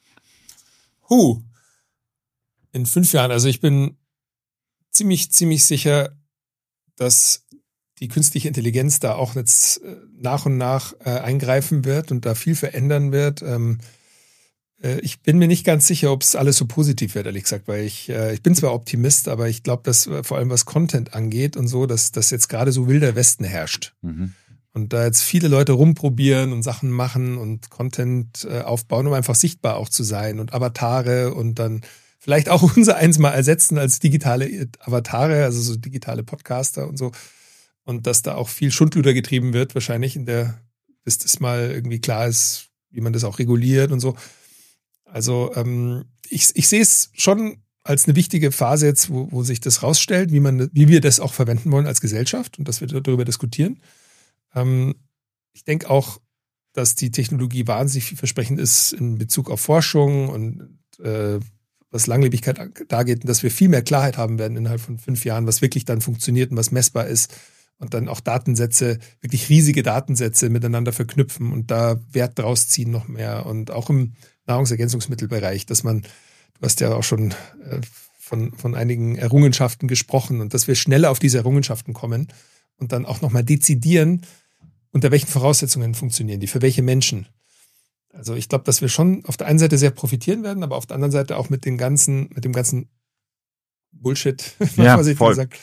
In 5 Jahren, also ich bin ziemlich sicher, dass die künstliche Intelligenz da auch jetzt nach und nach eingreifen wird und da viel verändern wird. Ich bin mir nicht ganz sicher, ob es alles so positiv wird, ehrlich gesagt, weil ich bin zwar Optimist, aber ich glaube, dass vor allem was Content angeht und so, dass das jetzt gerade so wilder Westen herrscht. Und da jetzt viele Leute rumprobieren und Sachen machen und Content aufbauen, um einfach sichtbar auch zu sein und Avatare und dann vielleicht auch unser eins mal ersetzen als digitale Avatare, also so digitale Podcaster und so. Und dass da auch viel Schundluder getrieben wird, wahrscheinlich bis das mal irgendwie klar ist, wie man das auch reguliert und so. Also ich sehe es schon als eine wichtige Phase jetzt, wo sich das rausstellt, wie wir das auch verwenden wollen als Gesellschaft und dass wir darüber diskutieren. Ich denke auch, dass die Technologie wahnsinnig vielversprechend ist in Bezug auf Forschung und was Langlebigkeit angeht, dass wir viel mehr Klarheit haben werden innerhalb von 5 Jahren, was wirklich dann funktioniert und was messbar ist und dann auch Datensätze, wirklich riesige Datensätze miteinander verknüpfen und da Wert draus ziehen noch mehr und auch im Nahrungsergänzungsmittelbereich, dass du hast ja auch schon von einigen Errungenschaften gesprochen und dass wir schneller auf diese Errungenschaften kommen und dann auch nochmal dezidieren, unter welchen Voraussetzungen funktionieren die, für welche Menschen. Also ich glaube, dass wir schon auf der einen Seite sehr profitieren werden, aber auf der anderen Seite auch mit dem ganzen Bullshit, ja, voll. Gesagt,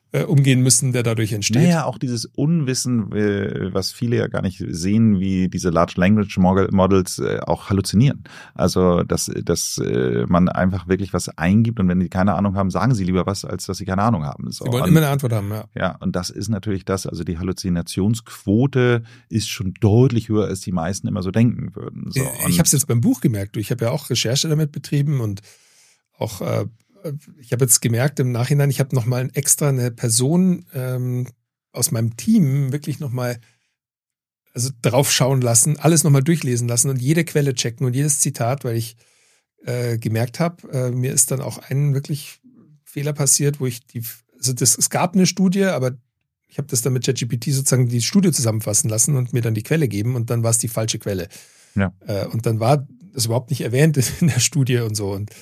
umgehen müssen, der dadurch entsteht. Naja, auch dieses Unwissen, was viele ja gar nicht sehen, wie diese Large Language Models auch halluzinieren. Also, dass man einfach wirklich was eingibt und wenn die keine Ahnung haben, sagen sie lieber was, als dass sie keine Ahnung haben. So. Sie wollen immer eine Antwort haben, ja. Ja, und das ist natürlich das, also die Halluzinationsquote ist schon deutlich höher, als die meisten immer so denken würden. So. Ich habe es jetzt beim Buch gemerkt. Ich habe ja auch Recherche damit betrieben und auch ich habe jetzt gemerkt im Nachhinein, ich habe nochmal extra eine Person aus meinem Team wirklich nochmal drauf schauen lassen, alles nochmal durchlesen lassen und jede Quelle checken und jedes Zitat, weil ich gemerkt habe, mir ist dann auch ein wirklich Fehler passiert, wo ich es gab eine Studie, aber ich habe das dann mit ChatGPT sozusagen die Studie zusammenfassen lassen und mir dann die Quelle geben und dann war es die falsche Quelle. Ja. Und dann war das überhaupt nicht erwähnt in der Studie und so. Und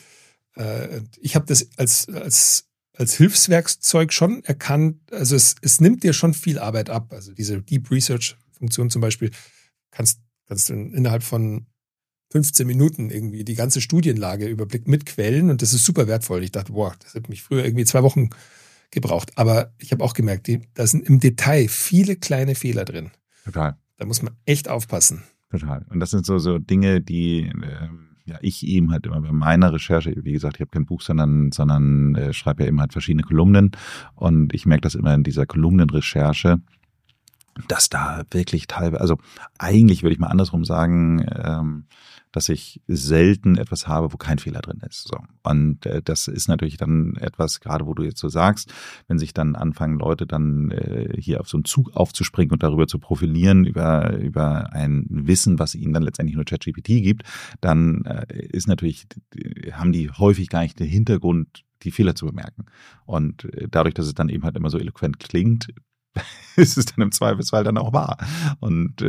ich habe das als Hilfswerkzeug schon erkannt. Also es nimmt dir schon viel Arbeit ab. Also diese Deep Research Funktion zum Beispiel kannst du innerhalb von 15 Minuten irgendwie die ganze Studienlage überblicken mit Quellen und das ist super wertvoll. Ich dachte, boah, das hat mich früher irgendwie 2 Wochen gebraucht. Aber ich habe auch gemerkt, da sind im Detail viele kleine Fehler drin. Total. Da muss man echt aufpassen. Total. Und das sind so Dinge, die ich eben halt immer bei meiner Recherche, wie gesagt, ich habe kein Buch, sondern schreibe ja eben halt verschiedene Kolumnen und ich merke das immer in dieser Kolumnenrecherche, dass da wirklich teilweise, also eigentlich würde ich mal andersrum sagen, dass ich selten etwas habe, wo kein Fehler drin ist. So. Und das ist natürlich dann etwas, gerade wo du jetzt so sagst, wenn sich dann anfangen Leute dann hier auf so einen Zug aufzuspringen und darüber zu profilieren, über ein Wissen, was ihnen dann letztendlich nur ChatGPT gibt, dann ist natürlich, haben die häufig gar nicht den Hintergrund, die Fehler zu bemerken. Und dadurch, dass es dann eben halt immer so eloquent klingt, ist es dann im Zweifelsfall dann auch wahr. Und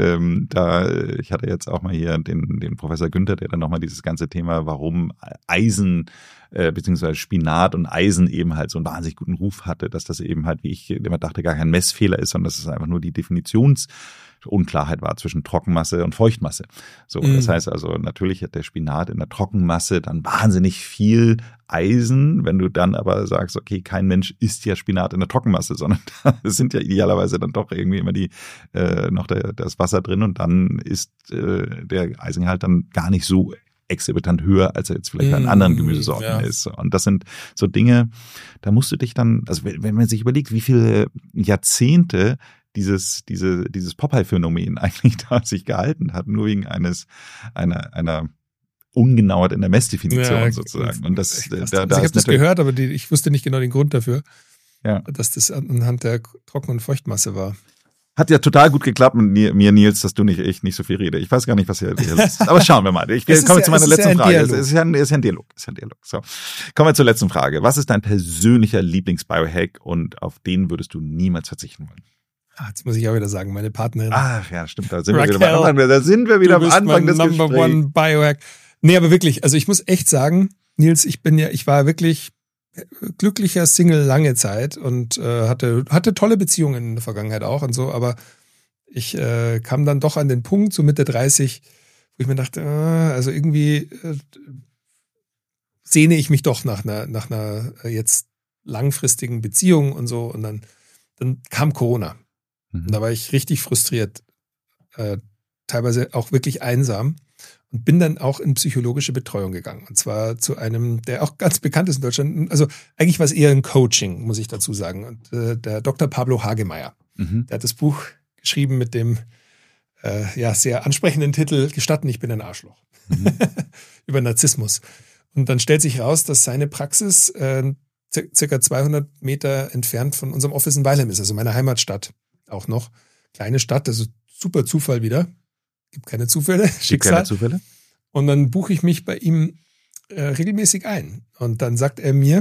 ich hatte jetzt auch mal hier den Professor Günther, der dann nochmal dieses ganze Thema, warum Eisen beziehungsweise Spinat und Eisen eben halt so einen wahnsinnig guten Ruf hatte, dass das eben halt, wie ich immer dachte, gar kein Messfehler ist, sondern dass es einfach nur die Definitionsunklarheit war zwischen Trockenmasse und Feuchtmasse. So, das heißt also, natürlich hat der Spinat in der Trockenmasse dann wahnsinnig viel Eisen, wenn du dann aber sagst, okay, kein Mensch isst ja Spinat in der Trockenmasse, sondern da sind ja idealerweise dann doch irgendwie immer noch das Wasser drin und dann ist der Eisengehalt dann gar nicht so exorbitant höher, als er jetzt vielleicht bei anderen Gemüsesorten ist. Und das sind so Dinge, da musst du dich dann, also wenn man sich überlegt, wie viele Jahrzehnte dieses Popeye-Phänomen eigentlich da sich gehalten hat, nur wegen einer Ungenauheit in der Messdefinition sozusagen. Und das, ich habe das gehört, aber ich wusste nicht genau den Grund dafür, dass das anhand der Trocken- und Feuchtmasse war. Hat ja total gut geklappt mit mir, Nils, dass du ich nicht so viel rede. Ich weiß gar nicht, was hier ist. Aber schauen wir mal. Ich komme zu meiner letzten Frage. Es ist ja ein Dialog. So. Kommen wir zur letzten Frage. Was ist dein persönlicher Lieblings-Biohack und auf den würdest du niemals verzichten wollen? Jetzt muss ich auch wieder sagen, meine Partnerin. Ach ja, stimmt. Da sind wir wieder am Anfang des Gesprächs. Number one Biohack. Nee, aber wirklich, also ich muss echt sagen, Nils, ich war wirklich glücklicher Single lange Zeit und hatte tolle Beziehungen in der Vergangenheit auch und so, aber ich kam dann doch an den Punkt, so Mitte 30, wo ich mir dachte, also irgendwie sehne ich mich doch nach einer jetzt langfristigen Beziehung und so und dann kam Corona. Und da war ich richtig frustriert, teilweise auch wirklich einsam. Und bin dann auch in psychologische Betreuung gegangen. Und zwar zu einem, der auch ganz bekannt ist in Deutschland. Also eigentlich war es eher ein Coaching, muss ich dazu sagen. Und der Dr. Pablo Hagemeyer, der hat das Buch geschrieben mit dem sehr ansprechenden Titel Gestatten, ich bin ein Arschloch. Über Narzissmus. Und dann stellt sich raus, dass seine Praxis circa 200 Meter entfernt von unserem Office in Weilheim ist, also meiner Heimatstadt auch noch. Kleine Stadt, also super Zufall wieder. Gibt keine Zufälle, Schicksal. Keine Zufälle. Und dann buche ich mich bei ihm regelmäßig ein. Und dann sagt er mir,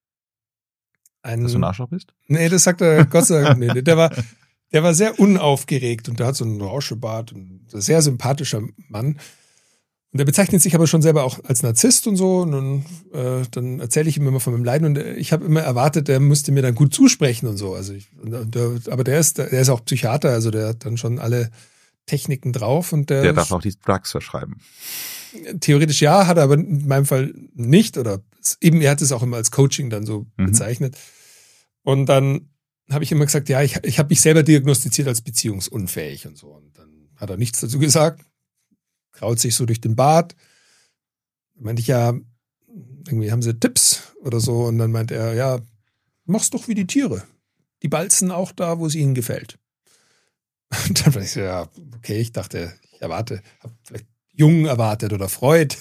dass du ein Arschloch bist? Nee, das sagt er Gott sei Dank nicht. Der war sehr unaufgeregt und der hat so einen Rauschebart und ein sehr sympathischer Mann. Und der bezeichnet sich aber schon selber auch als Narzisst und so. Und dann erzähle ich ihm immer von meinem Leiden und ich habe immer erwartet, der müsste mir dann gut zusprechen und so. Also aber der ist auch Psychiater, also der hat dann schon alle Techniken drauf und der darf auch die Drugs verschreiben. Theoretisch ja, hat er aber in meinem Fall nicht oder eben er hat es auch immer als Coaching dann so bezeichnet. Und dann habe ich immer gesagt, ja, ich habe mich selber diagnostiziert als beziehungsunfähig und so. Und dann hat er nichts dazu gesagt, kraut sich so durch den Bart. Dann meinte ich, ja, irgendwie haben sie Tipps oder so. Und dann meint er, ja, mach's doch wie die Tiere. Die balzen auch da, wo es ihnen gefällt. Und dann war ich so, ja, okay, ich dachte, habe vielleicht Jung erwartet oder Freud.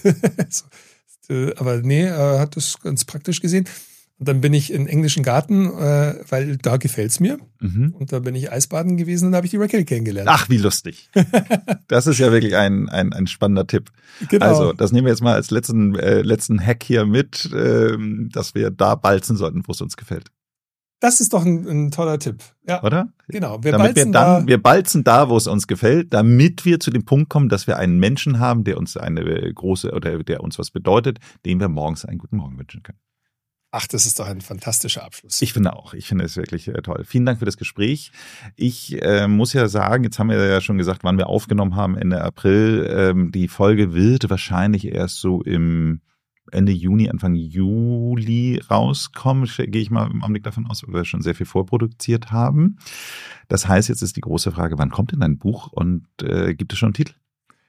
Aber nee, er hat das ganz praktisch gesehen. Und dann bin ich in englischen Garten, weil da gefällt's mir. Mhm. Und da bin ich Eisbaden gewesen und da habe ich die Raquel kennengelernt. Ach, wie lustig. Das ist ja wirklich ein spannender Tipp. Genau. Also, das nehmen wir jetzt mal als letzten Hack hier mit, dass wir da balzen sollten, wo es uns gefällt. Das ist doch ein toller Tipp. Ja. Oder? Genau. Wir balzen da, wo es uns gefällt, damit wir zu dem Punkt kommen, dass wir einen Menschen haben, der uns der uns was bedeutet, dem wir morgens einen guten Morgen wünschen können. Ach, das ist doch ein fantastischer Abschluss. Ich finde auch. Ich finde es wirklich toll. Vielen Dank für das Gespräch. Ich muss ja sagen, jetzt haben wir ja schon gesagt, wann wir aufgenommen haben, Ende April. Die Folge wird wahrscheinlich erst so im Ende Juni, Anfang Juli rauskommen. Gehe ich mal im Augenblick davon aus, weil wir schon sehr viel vorproduziert haben. Das heißt, jetzt ist die große Frage, wann kommt denn dein Buch und gibt es schon einen Titel?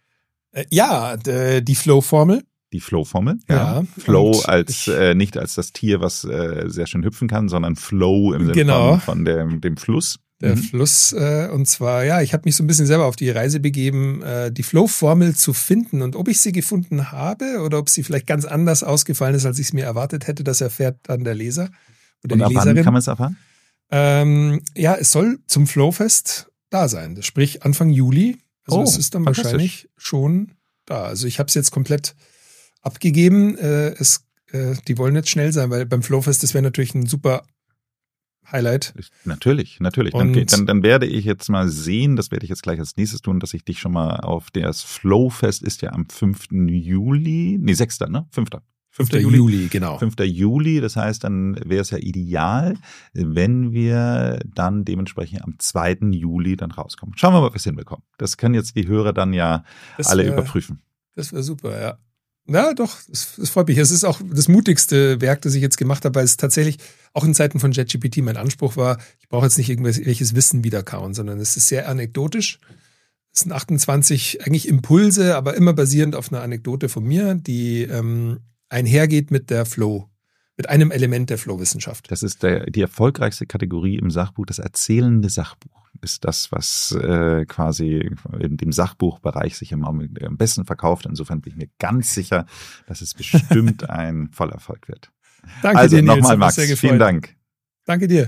Ja, die Flow-Formel. Die Flow-Formel, ja. Flow als nicht als das Tier, was sehr schön hüpfen kann, sondern Flow im Sinne von dem Fluss. Der Fluss, und zwar, ja, ich habe mich so ein bisschen selber auf die Reise begeben, die Flow-Formel zu finden. Und ob ich sie gefunden habe oder ob sie vielleicht ganz anders ausgefallen ist, als ich es mir erwartet hätte, das erfährt dann der Leser oder und die Leserin. Und wann kann man es erfahren? Ja, es soll zum Flowfest da sein. Sprich Anfang Juli. Also es ist dann wahrscheinlich schon da. Also ich habe es jetzt komplett abgegeben. Die wollen jetzt schnell sein, weil beim Flowfest, das wäre natürlich ein super Highlight. Natürlich. Dann werde ich jetzt mal sehen, das werde ich jetzt gleich als nächstes tun, dass ich dich schon mal auf das Flowfest ist ja am 5. Juli, nee 6. ne? 5. 5. Juli, genau. 5. Juli, das heißt, dann wäre es ja ideal, wenn wir dann dementsprechend am 2. Juli dann rauskommen. Schauen wir mal, ob wir es hinbekommen. Das können jetzt die Hörer dann ja alle überprüfen. Das wäre super, ja. Ja, doch, das freut mich. Es ist auch das mutigste Werk, das ich jetzt gemacht habe, weil es tatsächlich auch in Zeiten von ChatGPT mein Anspruch war, ich brauche jetzt nicht irgendwelches Wissen wiederkauen, sondern es ist sehr anekdotisch. Es sind 28 eigentlich Impulse, aber immer basierend auf einer Anekdote von mir, die einhergeht mit einem Element der Flow-Wissenschaft. Das ist die erfolgreichste Kategorie im Sachbuch, das erzählende Sachbuch. Ist das, was quasi in dem Sachbuchbereich sich am besten verkauft. Insofern bin ich mir ganz sicher, dass es bestimmt ein Vollerfolg wird. Danke also dir, Nils. Nochmal, Max, vielen Dank. Danke dir.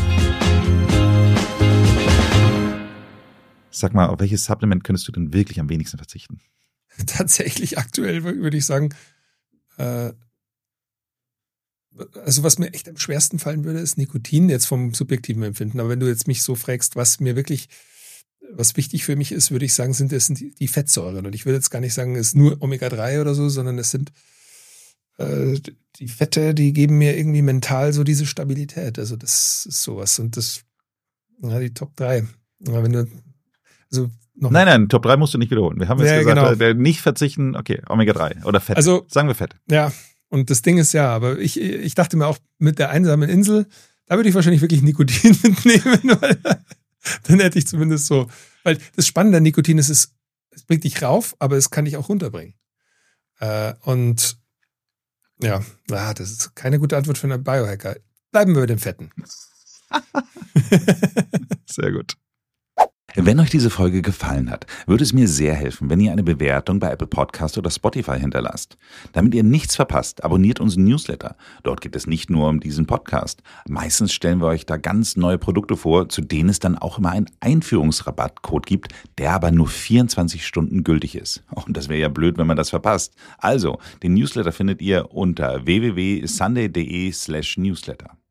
Sag mal, auf welches Supplement könntest du denn wirklich am wenigsten verzichten? Tatsächlich aktuell würde ich sagen, also was mir echt am schwersten fallen würde, ist Nikotin, jetzt vom subjektiven Empfinden. Aber wenn du jetzt mich so fragst, was wichtig für mich ist, würde ich sagen, sind die Fettsäuren. Und ich würde jetzt gar nicht sagen, es ist nur Omega-3 oder so, sondern es sind die Fette, die geben mir irgendwie mental so diese Stabilität. Also das ist sowas. Und die Top 3. Nein, Top 3 musst du nicht wiederholen. Wir haben jetzt gesagt, nicht verzichten, okay, Omega-3 oder Fett. Also, sagen wir Fett. Ja. Und das Ding ist aber ich dachte mir auch, mit der einsamen Insel, da würde ich wahrscheinlich wirklich Nikotin mitnehmen, weil dann hätte ich zumindest so, weil das Spannende an Nikotin ist, es bringt dich rauf, aber es kann dich auch runterbringen. Und ja, das ist keine gute Antwort für einen Biohacker. Bleiben wir bei den Fetten. Sehr gut. Wenn euch diese Folge gefallen hat, würde es mir sehr helfen, wenn ihr eine Bewertung bei Apple Podcast oder Spotify hinterlasst. Damit ihr nichts verpasst, abonniert unseren Newsletter. Dort geht es nicht nur um diesen Podcast. Meistens stellen wir euch da ganz neue Produkte vor, zu denen es dann auch immer einen Einführungsrabattcode gibt, der aber nur 24 Stunden gültig ist. Und das wäre ja blöd, wenn man das verpasst. Also, den Newsletter findet ihr unter www.sunday.de/newsletter.